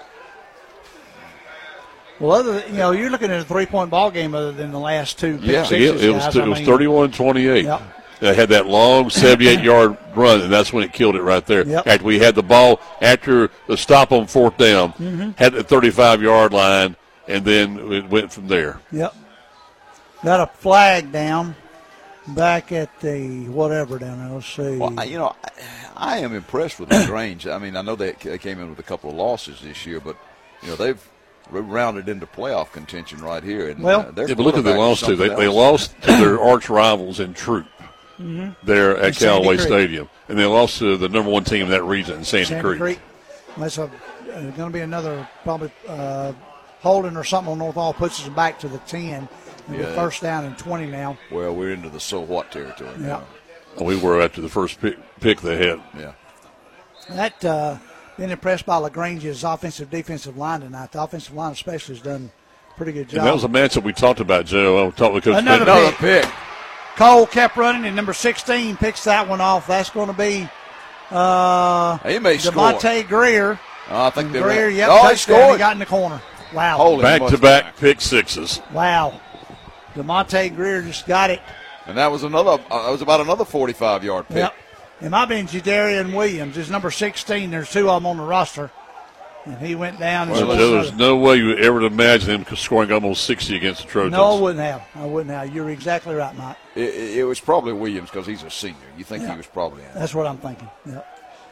Well, other than, you know, you're looking at a three-point ball game other than the last two. Yeah, it, it, it was guys. it I was mean, thirty-one twenty-eight. Yep. They had that long seventy-eight-yard run, and that's when it killed it right there. Yep. After we had the ball, after the stop on fourth down, Mhm. had the thirty-five-yard line, and then it went from there. Yep. Got a flag down back at the whatever down there. Let's see. Well, I, you know, I, I am impressed with LaGrange. I mean, I know they, they came in with a couple of losses this year, but, you know, they've rounded into playoff contention right here. And, well, uh, their yeah, but look who they quarterback is lost to. They, something they else. lost to their arch rivals in Troop Mhm. there at In Sandy Callaway Creek. Stadium. And they lost to the number one team in that region in Sandy, Sandy Creek. Creek. That's a, uh, going to be another probably uh, holding or something on North Hall, puts us back to the ten. And Yeah. we're first down and twenty now. Well, we're into the so what territory Yeah. now. We were after the first pick, pick they had. Yeah. That uh, been impressed by LaGrange's offensive defensive line tonight. The offensive line especially has done a pretty good job. And that was a matchup we talked about, Joe. I talked with Coach Another Benton. pick. Cole kept running, and number sixteen picks that one off. That's going to be uh, He may Devontae Greer. Oh, I think And they Greer, ran- yep, Oh, he touchdown. He scored. got in the corner. Wow. Holy Back-to-back pick sixes. Wow. Devontae Greer just got it. And that was another. Uh, that was about another forty-five-yard pick. Yep. It might be Jadarian Williams. It's number sixteen. There's two of them on the roster. And he went down. And Well, there was no way you would ever imagine him scoring almost sixty against the Trojans. No, I wouldn't have. I wouldn't have. You're exactly right, Mike. It, it was probably Williams because he's a senior. You think Yeah. he was probably in it. That's what I'm thinking. Yeah.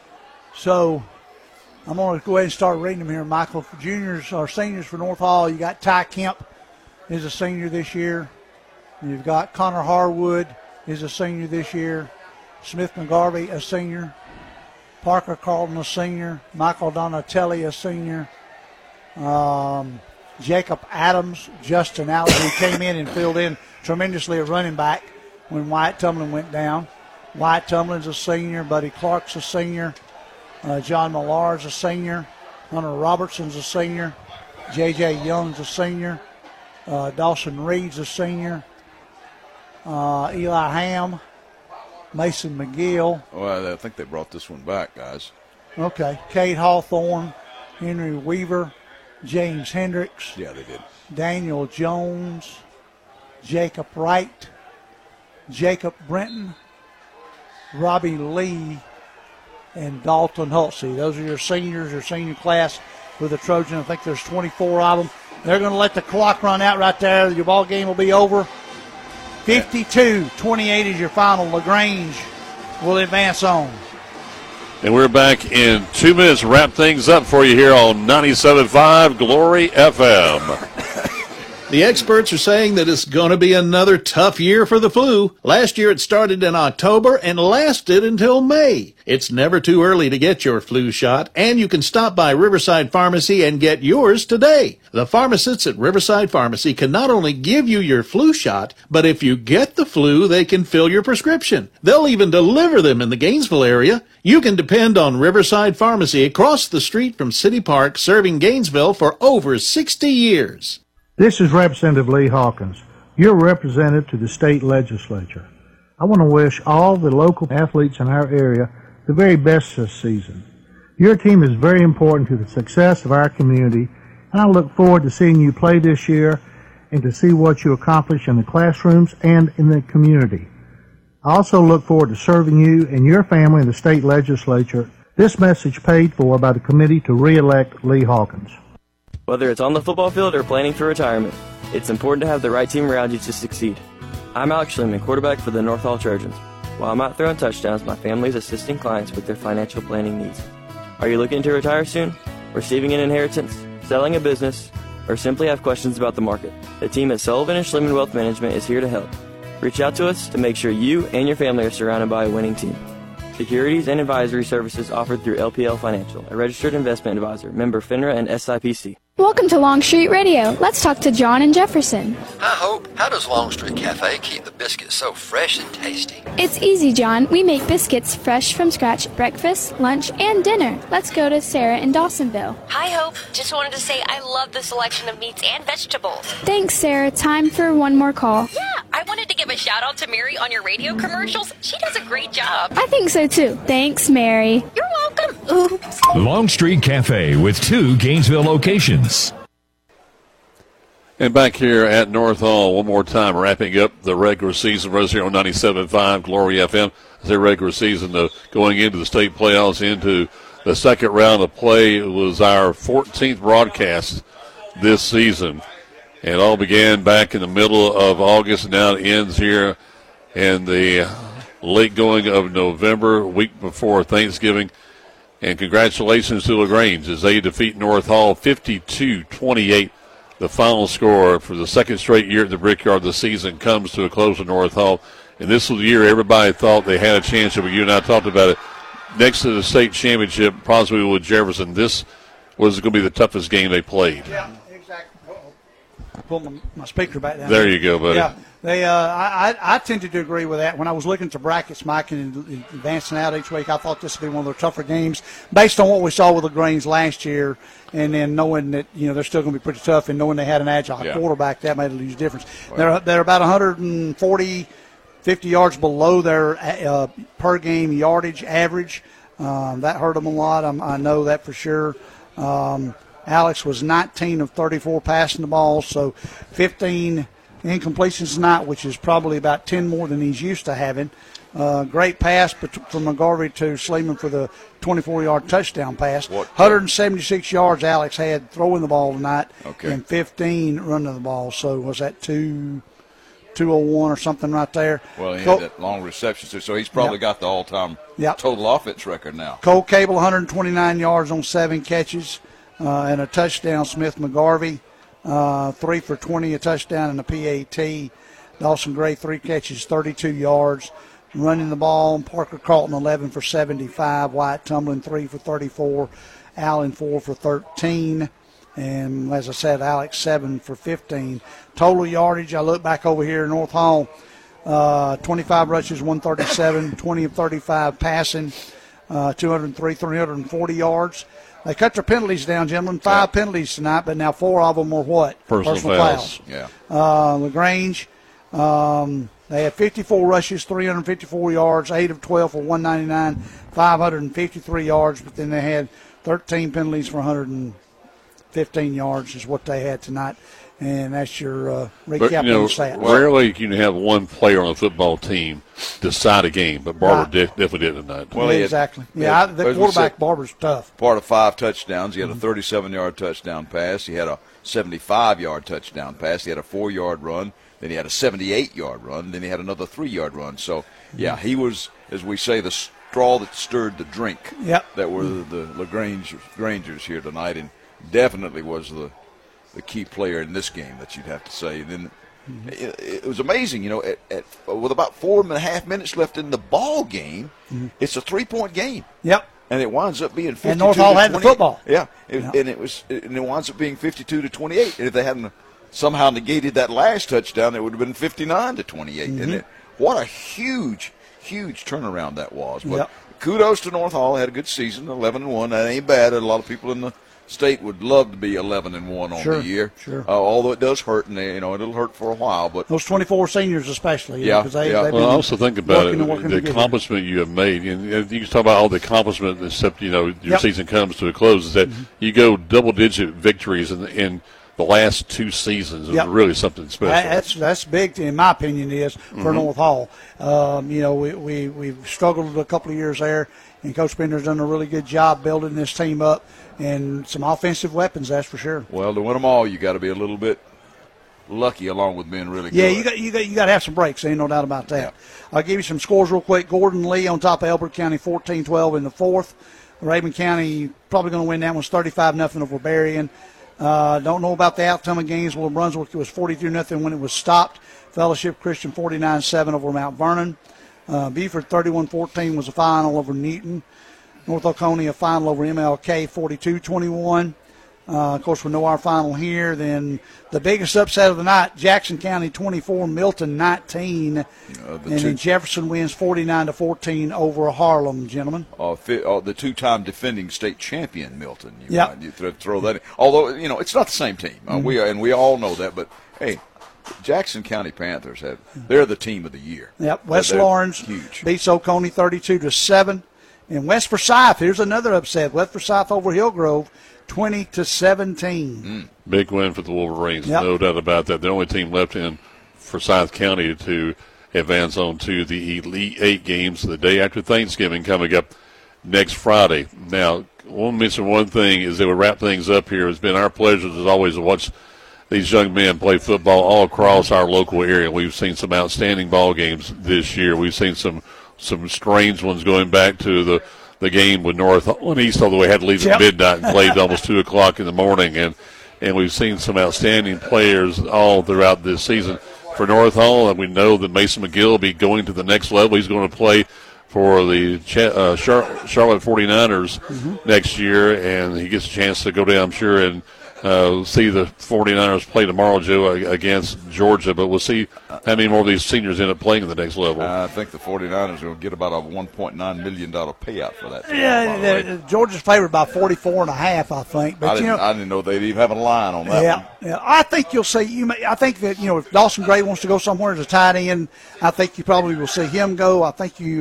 So I'm going to go ahead and start reading them here. Michael, juniors or seniors for North Hall. You got Ty Kemp is a senior this year. You've got Connor Harwood is a senior this year. Smith McGarvey, a senior. Parker Carlton, a senior. Michael Donatelli, a senior. Um, Jacob Adams, Justin Allen, who came in and filled in tremendously at running back when Wyatt Tumlin went down. Wyatt Tumlin's a senior. Buddy Clark's a senior. Uh, John Millar's a senior. Hunter Robertson's a senior. J J Young's a senior. Uh, Dawson Reed's a senior. Uh, Eli Ham. Mason McGill. Well, I think they brought this one back, guys. Okay. Cade Hawthorne, Henry Weaver, James Hendricks. Yeah, they did. Daniel Jones, Jacob Wright, Jacob Brenton, Robbie Lee, and Dalton Hulsey. Those are your seniors, your senior class for the Trojan. I think there's twenty-four of them. They're going to let the clock run out right there. Your ball game will be over. fifty-two twenty-eight is your final. LaGrange will advance on. And we're back in two minutes to wrap things up for you here on ninety-seven point five Glory F M. The experts are saying that it's going to be another tough year for the flu. Last year it started in October and lasted until May. It's never too early to get your flu shot, and you can stop by Riverside Pharmacy and get yours today. The pharmacists at Riverside Pharmacy can not only give you your flu shot, but if you get the flu, they can fill your prescription. They'll even deliver them in the Gainesville area. You can depend on Riverside Pharmacy across the street from City Park, serving Gainesville for over sixty years. This is Representative Lee Hawkins, your representative to the state legislature. I want to wish all the local athletes in our area the very best this season. Your team is very important to the success of our community, and I look forward to seeing you play this year and to see what you accomplish in the classrooms and in the community. I also look forward to serving you and your family in the state legislature. This message paid for by the committee to re-elect Lee Hawkins. Whether it's on the football field or planning for retirement, it's important to have the right team around you to succeed. I'm Alex Schliman, quarterback for the North Hall Trojans. While I'm out throwing touchdowns, my family is assisting clients with their financial planning needs. Are you looking to retire soon, receiving an inheritance, selling a business, or simply have questions about the market? The team at Sullivan and Schliman Wealth Management is here to help. Reach out to us to make sure you and your family are surrounded by a winning team. Securities and advisory services offered through L P L Financial, a registered investment advisor, member FINRA and S I P C. Welcome to Longstreet Radio. Let's talk to John and Jefferson. Hi, Hope. How does Longstreet Cafe keep the biscuits so fresh and tasty? It's easy, John. We make biscuits fresh from scratch, breakfast, lunch, and dinner. Let's go to Sarah in Dawsonville. Hi, Hope. Just wanted to say I love the selection of meats and vegetables. Thanks, Sarah. Time for one more call. Yeah, I wanted to give a shout out to Mary on your radio commercials. She does a great job. I think so, too. Thanks, Mary. You're welcome. Oops. Longstreet Cafe with two Gainesville locations. And back here at North Hall, one more time, wrapping up the regular season. Rose here on ninety-seven point five Glory F M. The regular season uh, going into the state playoffs, into the second round of play. It was our fourteenth broadcast this season. And it all began back in the middle of August, and now it ends here in the late going of November, week before Thanksgiving. And congratulations to LaGrange as they defeat North Hall fifty-two twenty-eight. The final score for the second straight year at the Brickyard. The season comes to a close at North Hall. And this was the year everybody thought they had a chance. But you and I talked about it. Next to the state championship, possibly with Jefferson, this was going to be the toughest game they played. Yeah, exactly. Uh-oh. Pull my, my speaker back down. There you go, buddy. Yeah, they. Uh, I, I I tended to agree with that. When I was looking at the brackets, Mike, and advancing out each week, I thought this would be one of their tougher games based on what we saw with LaGrange last year, and then knowing that you know they're still going to be pretty tough, and knowing they had an agile yeah. quarterback, that made a huge difference. Wow. They're they're about one hundred forty, fifty yards below their uh, per game yardage average. Um, that hurt them a lot. I'm, I know that for sure. Um, Alex was nineteen of thirty-four passing the ball, so fifteen incompletions tonight, which is probably about ten more than he's used to having. Uh, great pass from McGarvey to Sleeman for the twenty-four-yard touchdown pass. What, one hundred seventy-six yards Alex had throwing the ball tonight, okay. and fifteen running the ball. So was that two, two oh one or something right there? Well, he Cole, had that long reception, so he's probably yep. got the all-time yep. total offense record now. Cole Cable, one hundred twenty-nine yards on seven catches uh, and a touchdown. Smith McGarvey, uh, three for twenty, a touchdown and a P A T. Dawson Gray, three catches, thirty-two yards. Running the ball, Parker Carlton, eleven for seventy-five. Wyatt Tumlin, three for thirty-four. Allen, four for thirteen. And as I said, Alex, seven for fifteen. Total yardage, I look back over here in North Hall, uh, twenty-five rushes, one thirty-seven, twenty of thirty-five passing, uh, two oh three, three hundred forty yards. They cut their penalties down, gentlemen. Five yeah. penalties tonight, but now four of them were what? Personal, Personal fouls. fouls. Yeah. Uh, LaGrange, um, they had fifty-four rushes, three hundred fifty-four yards, eight of twelve for one ninety-nine, five hundred fifty-three yards, but then they had thirteen penalties for one hundred fifteen yards is what they had tonight. And that's your uh, recap but, you know, of the stats. Rarely can you have one player on a football team decide a game, but Barber right. did, definitely did tonight. Well, yeah, exactly. Had, yeah, I, the quarterback, Barber's tough. Part of five touchdowns. He had a thirty-seven-yard touchdown pass. He had a seventy-five-yard touchdown pass. He had a four-yard run. Then he had a seventy-eight-yard run. Then he had another three-yard run. So, yeah, he was, as we say, the straw that stirred the drink. Yep. That were the, the LaGrange Rangers here tonight, and definitely was the the key player in this game that you'd have to say. And then mm-hmm. it, it was amazing, you know, at, at, with about four and a half minutes left in the ball game, mm-hmm. it's a three-point game. Yep. And it winds up being fifty-two and North Hall had the football. Yeah, it, yep. and it was, and it winds up being fifty-two to twenty-eight. And if they hadn't somehow negated that last touchdown, it would have been fifty-nine to twenty-eight. Mm-hmm. And it, what a huge, huge turnaround that was. But yep. kudos to North Hall. Had a good season, eleven and one. That ain't bad. A lot of people in the state would love to be eleven and one on sure, the year. Sure. Uh, although it does hurt, and they, you know it'll hurt for a while. But those twenty-four seniors, especially, yeah, know, they, yeah. Well, I also think about it, the accomplishment you have made, and you can talk about all the accomplishment, except you know your yep. season comes to a close. Is that mm-hmm. you go double-digit victories in, in the last two seasons is yep. really something special. That's that's big, in my opinion, is for mm-hmm. North Hall. Um, you know, we we we've struggled a couple of years there, and Coach Pender's done a really good job building this team up. And some offensive weapons, that's for sure. Well, to win them all, you got to be a little bit lucky, along with being really yeah, good. Yeah, you got you got you got to have some breaks. Ain't no doubt about that. Yeah. I'll give you some scores real quick. Gordon Lee on top of Elbert County, fourteen twelve in the fourth. Raven County probably going to win that one. thirty-five nothing over Berrien. Uh, don't know about the outcome of games. Well, Brunswick was forty-two nothing when it was stopped. Fellowship Christian forty-nine seven over Mount Vernon. Uh, Beaufort thirty-one fourteen was a final over Newton. North Oconee a final over M L K forty-two twenty-one. Uh, of course, we know our final here. Then the biggest upset of the night, Jackson County twenty-four, Milton nineteen. Uh, the and two, then Jefferson wins forty-nine to fourteen over Harlem, gentlemen. Uh, fi- uh, the two-time defending state champion, Milton. You yep. might, you th- throw that in. Although, you know, it's not the same team. Uh, mm-hmm. we are, and we all know that. But, hey, Jackson County Panthers, have they're the team of the year. Yep, West Lawrence huge. beats Oconee thirty-two to seven. And West Forsyth, here's another upset. West Forsyth over Hillgrove, twenty to seventeen. Mm. Big win for the Wolverines, yep. no doubt about that. The only team left in Forsyth County to advance on to the Elite Eight games the day after Thanksgiving coming up next Friday. Now, I want to mention one thing as they would wrap things up here. It's been our pleasure, as always, to watch these young men play football all across our local area. We've seen some outstanding ball games this year. We've seen some some strange ones going back to the, the game with North and East, although we had to leave yep. at midnight and played almost two o'clock in the morning. And, and we've seen some outstanding players all throughout this season. For North Hall, and we know that Mason McGill will be going to the next level. He's going to play for the uh, Char- Charlotte forty-niners mm-hmm. next year, and he gets a chance to go down, I'm sure, and Uh, see the forty-niners play tomorrow, Joe, against Georgia, but we'll see how many more of these seniors end up playing at the next level. Uh, I think the forty-niners will get about a one point nine million dollars payout for that. Yeah, Georgia's favored by forty-four and a half, I think. But I didn't, you know, I didn't know they'd even have a line on that yeah, one. Yeah, I think you'll see. You may, I think that you know if Dawson Gray wants to go somewhere as a tight end, I think you probably will see him go. I think you uh,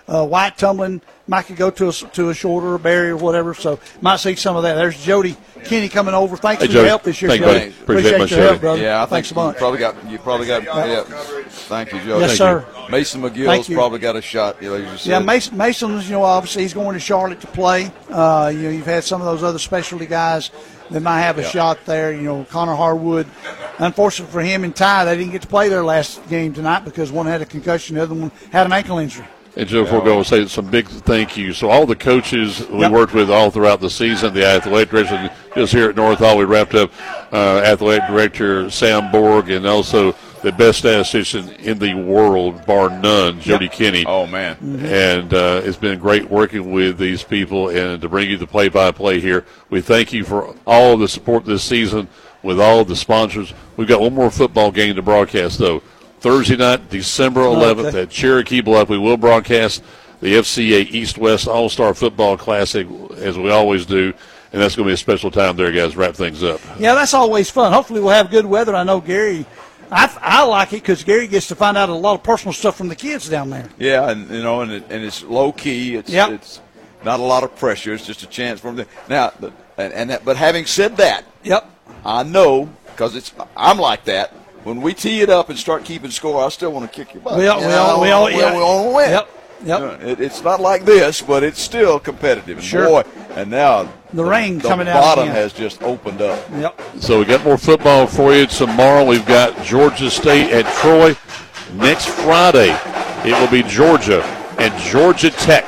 uh, White tumbling, might could go to a, to a shoulder or barrier or whatever. So might see some of that. There's Jody Kinney coming over. Thanks hey, for Jody. your help this year, Thank Jody. you, Appreciate, Appreciate your help, brother. Yeah, I Thanks think a bunch. you probably got you probably got yeah. Thank you, Joe. Yes, Thank sir. You. Mason Thank McGill's you. probably got a shot. You know, you Yeah, Mason, Mason's, you know, obviously he's going to Charlotte to play. Uh, you know, you've had some of those other specialty guys that might have a Yeah. shot there. You know, Connor Harwood. Unfortunately for him and Ty, they didn't get to play their last game tonight because one had a concussion, the other one had an ankle injury. And Joe, before we go, I'll say some big thank you. So all the coaches we Yep. worked with all throughout the season, the athletic director, just here at North Hall, we wrapped up uh, athletic director Sam Borg, and also the best statistician in the world, bar none, Jody Yep. Kinney. Oh, man. Mm-hmm. And uh, it's been great working with these people and to bring you the play-by-play here. We thank you for all the support this season with all the sponsors. We've got one more football game to broadcast, though. Thursday night, December eleventh Okay. at Cherokee Bluff. We will broadcast the F C A East-West All-Star Football Classic, as we always do, and that's going to be a special time there, guys, wrap things up. Yeah, that's always fun. Hopefully we'll have good weather. I know Gary, I, I like it because Gary gets to find out a lot of personal stuff from the kids down there. Yeah, and you know, and it, and it's low key. It's Yep. it's not a lot of pressure. It's just a chance for them. To, now, the, and, and that, but having said that, yep, I know because it's I'm like that. When we tee it up and start keeping score, I still want to kick your butt. We all, You we know, all, we all, we, yeah. we want to win. Yep, yep. Uh, It, it's not like this, but it's still competitive. And Sure. boy, and now The rain the coming out bottom again. has just opened up. Yep. So we got more football for you tomorrow. We've got Georgia State at Troy. Next Friday, it will be Georgia and Georgia Tech,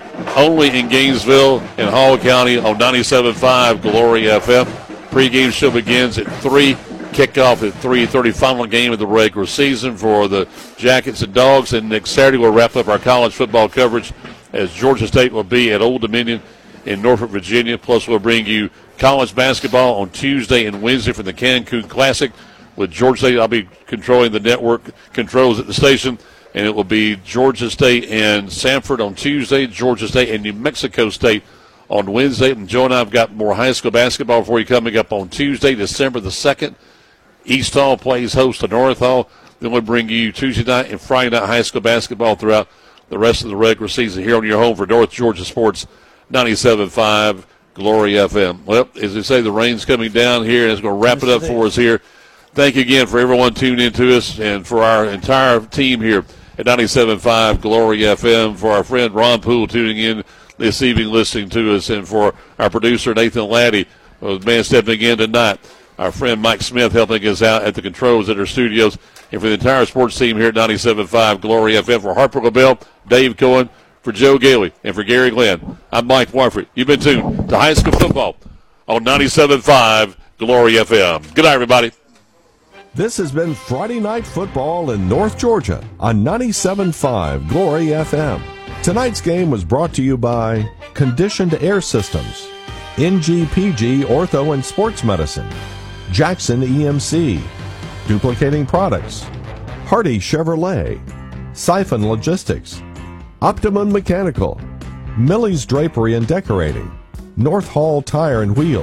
only in Gainesville and Hall County on ninety-seven point five Glory F M. Pre-game show begins at three. Kickoff at three thirty, final game of the regular season for the Jackets and Dogs. And next Saturday we'll wrap up our college football coverage as Georgia State will be at Old Dominion in Norfolk, Virginia. Plus we'll bring you college basketball on Tuesday and Wednesday from the Cancun Classic. With Georgia State, I'll be controlling the network controls at the station. And it will be Georgia State and Samford on Tuesday, Georgia State and New Mexico State on Wednesday. And Joe and I have got more high school basketball for you coming up on Tuesday, December the second. East Hall plays host to North Hall. Then we'll bring you Tuesday night and Friday night high school basketball throughout the rest of the regular season here on your home for North Georgia Sports ninety-seven point five Glory F M. Well, as they say, the rain's coming down here, and it's going to wrap it up for us here. Thank you again for everyone tuning in to us and for our entire team here at ninety-seven point five Glory F M, for our friend Ron Poole tuning in this evening listening to us, and for our producer Nathan Laddie, the man stepping in tonight. Our friend Mike Smith helping us out at the controls at our studios. And for the entire sports team here at ninety-seven point five Glory F M, for Harper LaBelle, Dave Cohen, for Joe Gailey, and for Gary Glenn, I'm Mike Warford. You've been tuned to high school football on ninety-seven point five Glory F M. Good night, everybody. This has been Friday Night Football in North Georgia on ninety-seven point five Glory F M. Tonight's game was brought to you by Conditioned Air Systems, N G P G Ortho and Sports Medicine, Jackson E M C, Duplicating Products, Hardy Chevrolet, Siphon Logistics, Optimum Mechanical, Millie's Drapery and Decorating, North Hall Tire and Wheel,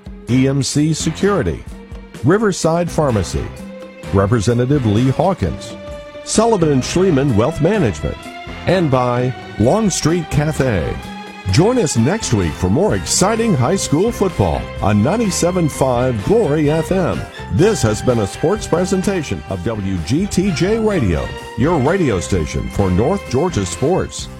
E M C Security, Riverside Pharmacy, Representative Lee Hawkins, Sullivan and Schliemann Wealth Management, and by Longstreet Cafe. Join us next week for more exciting high school football on ninety-seven point five Glory F M. This has been a sports presentation of W G T J Radio, your radio station for North Georgia sports.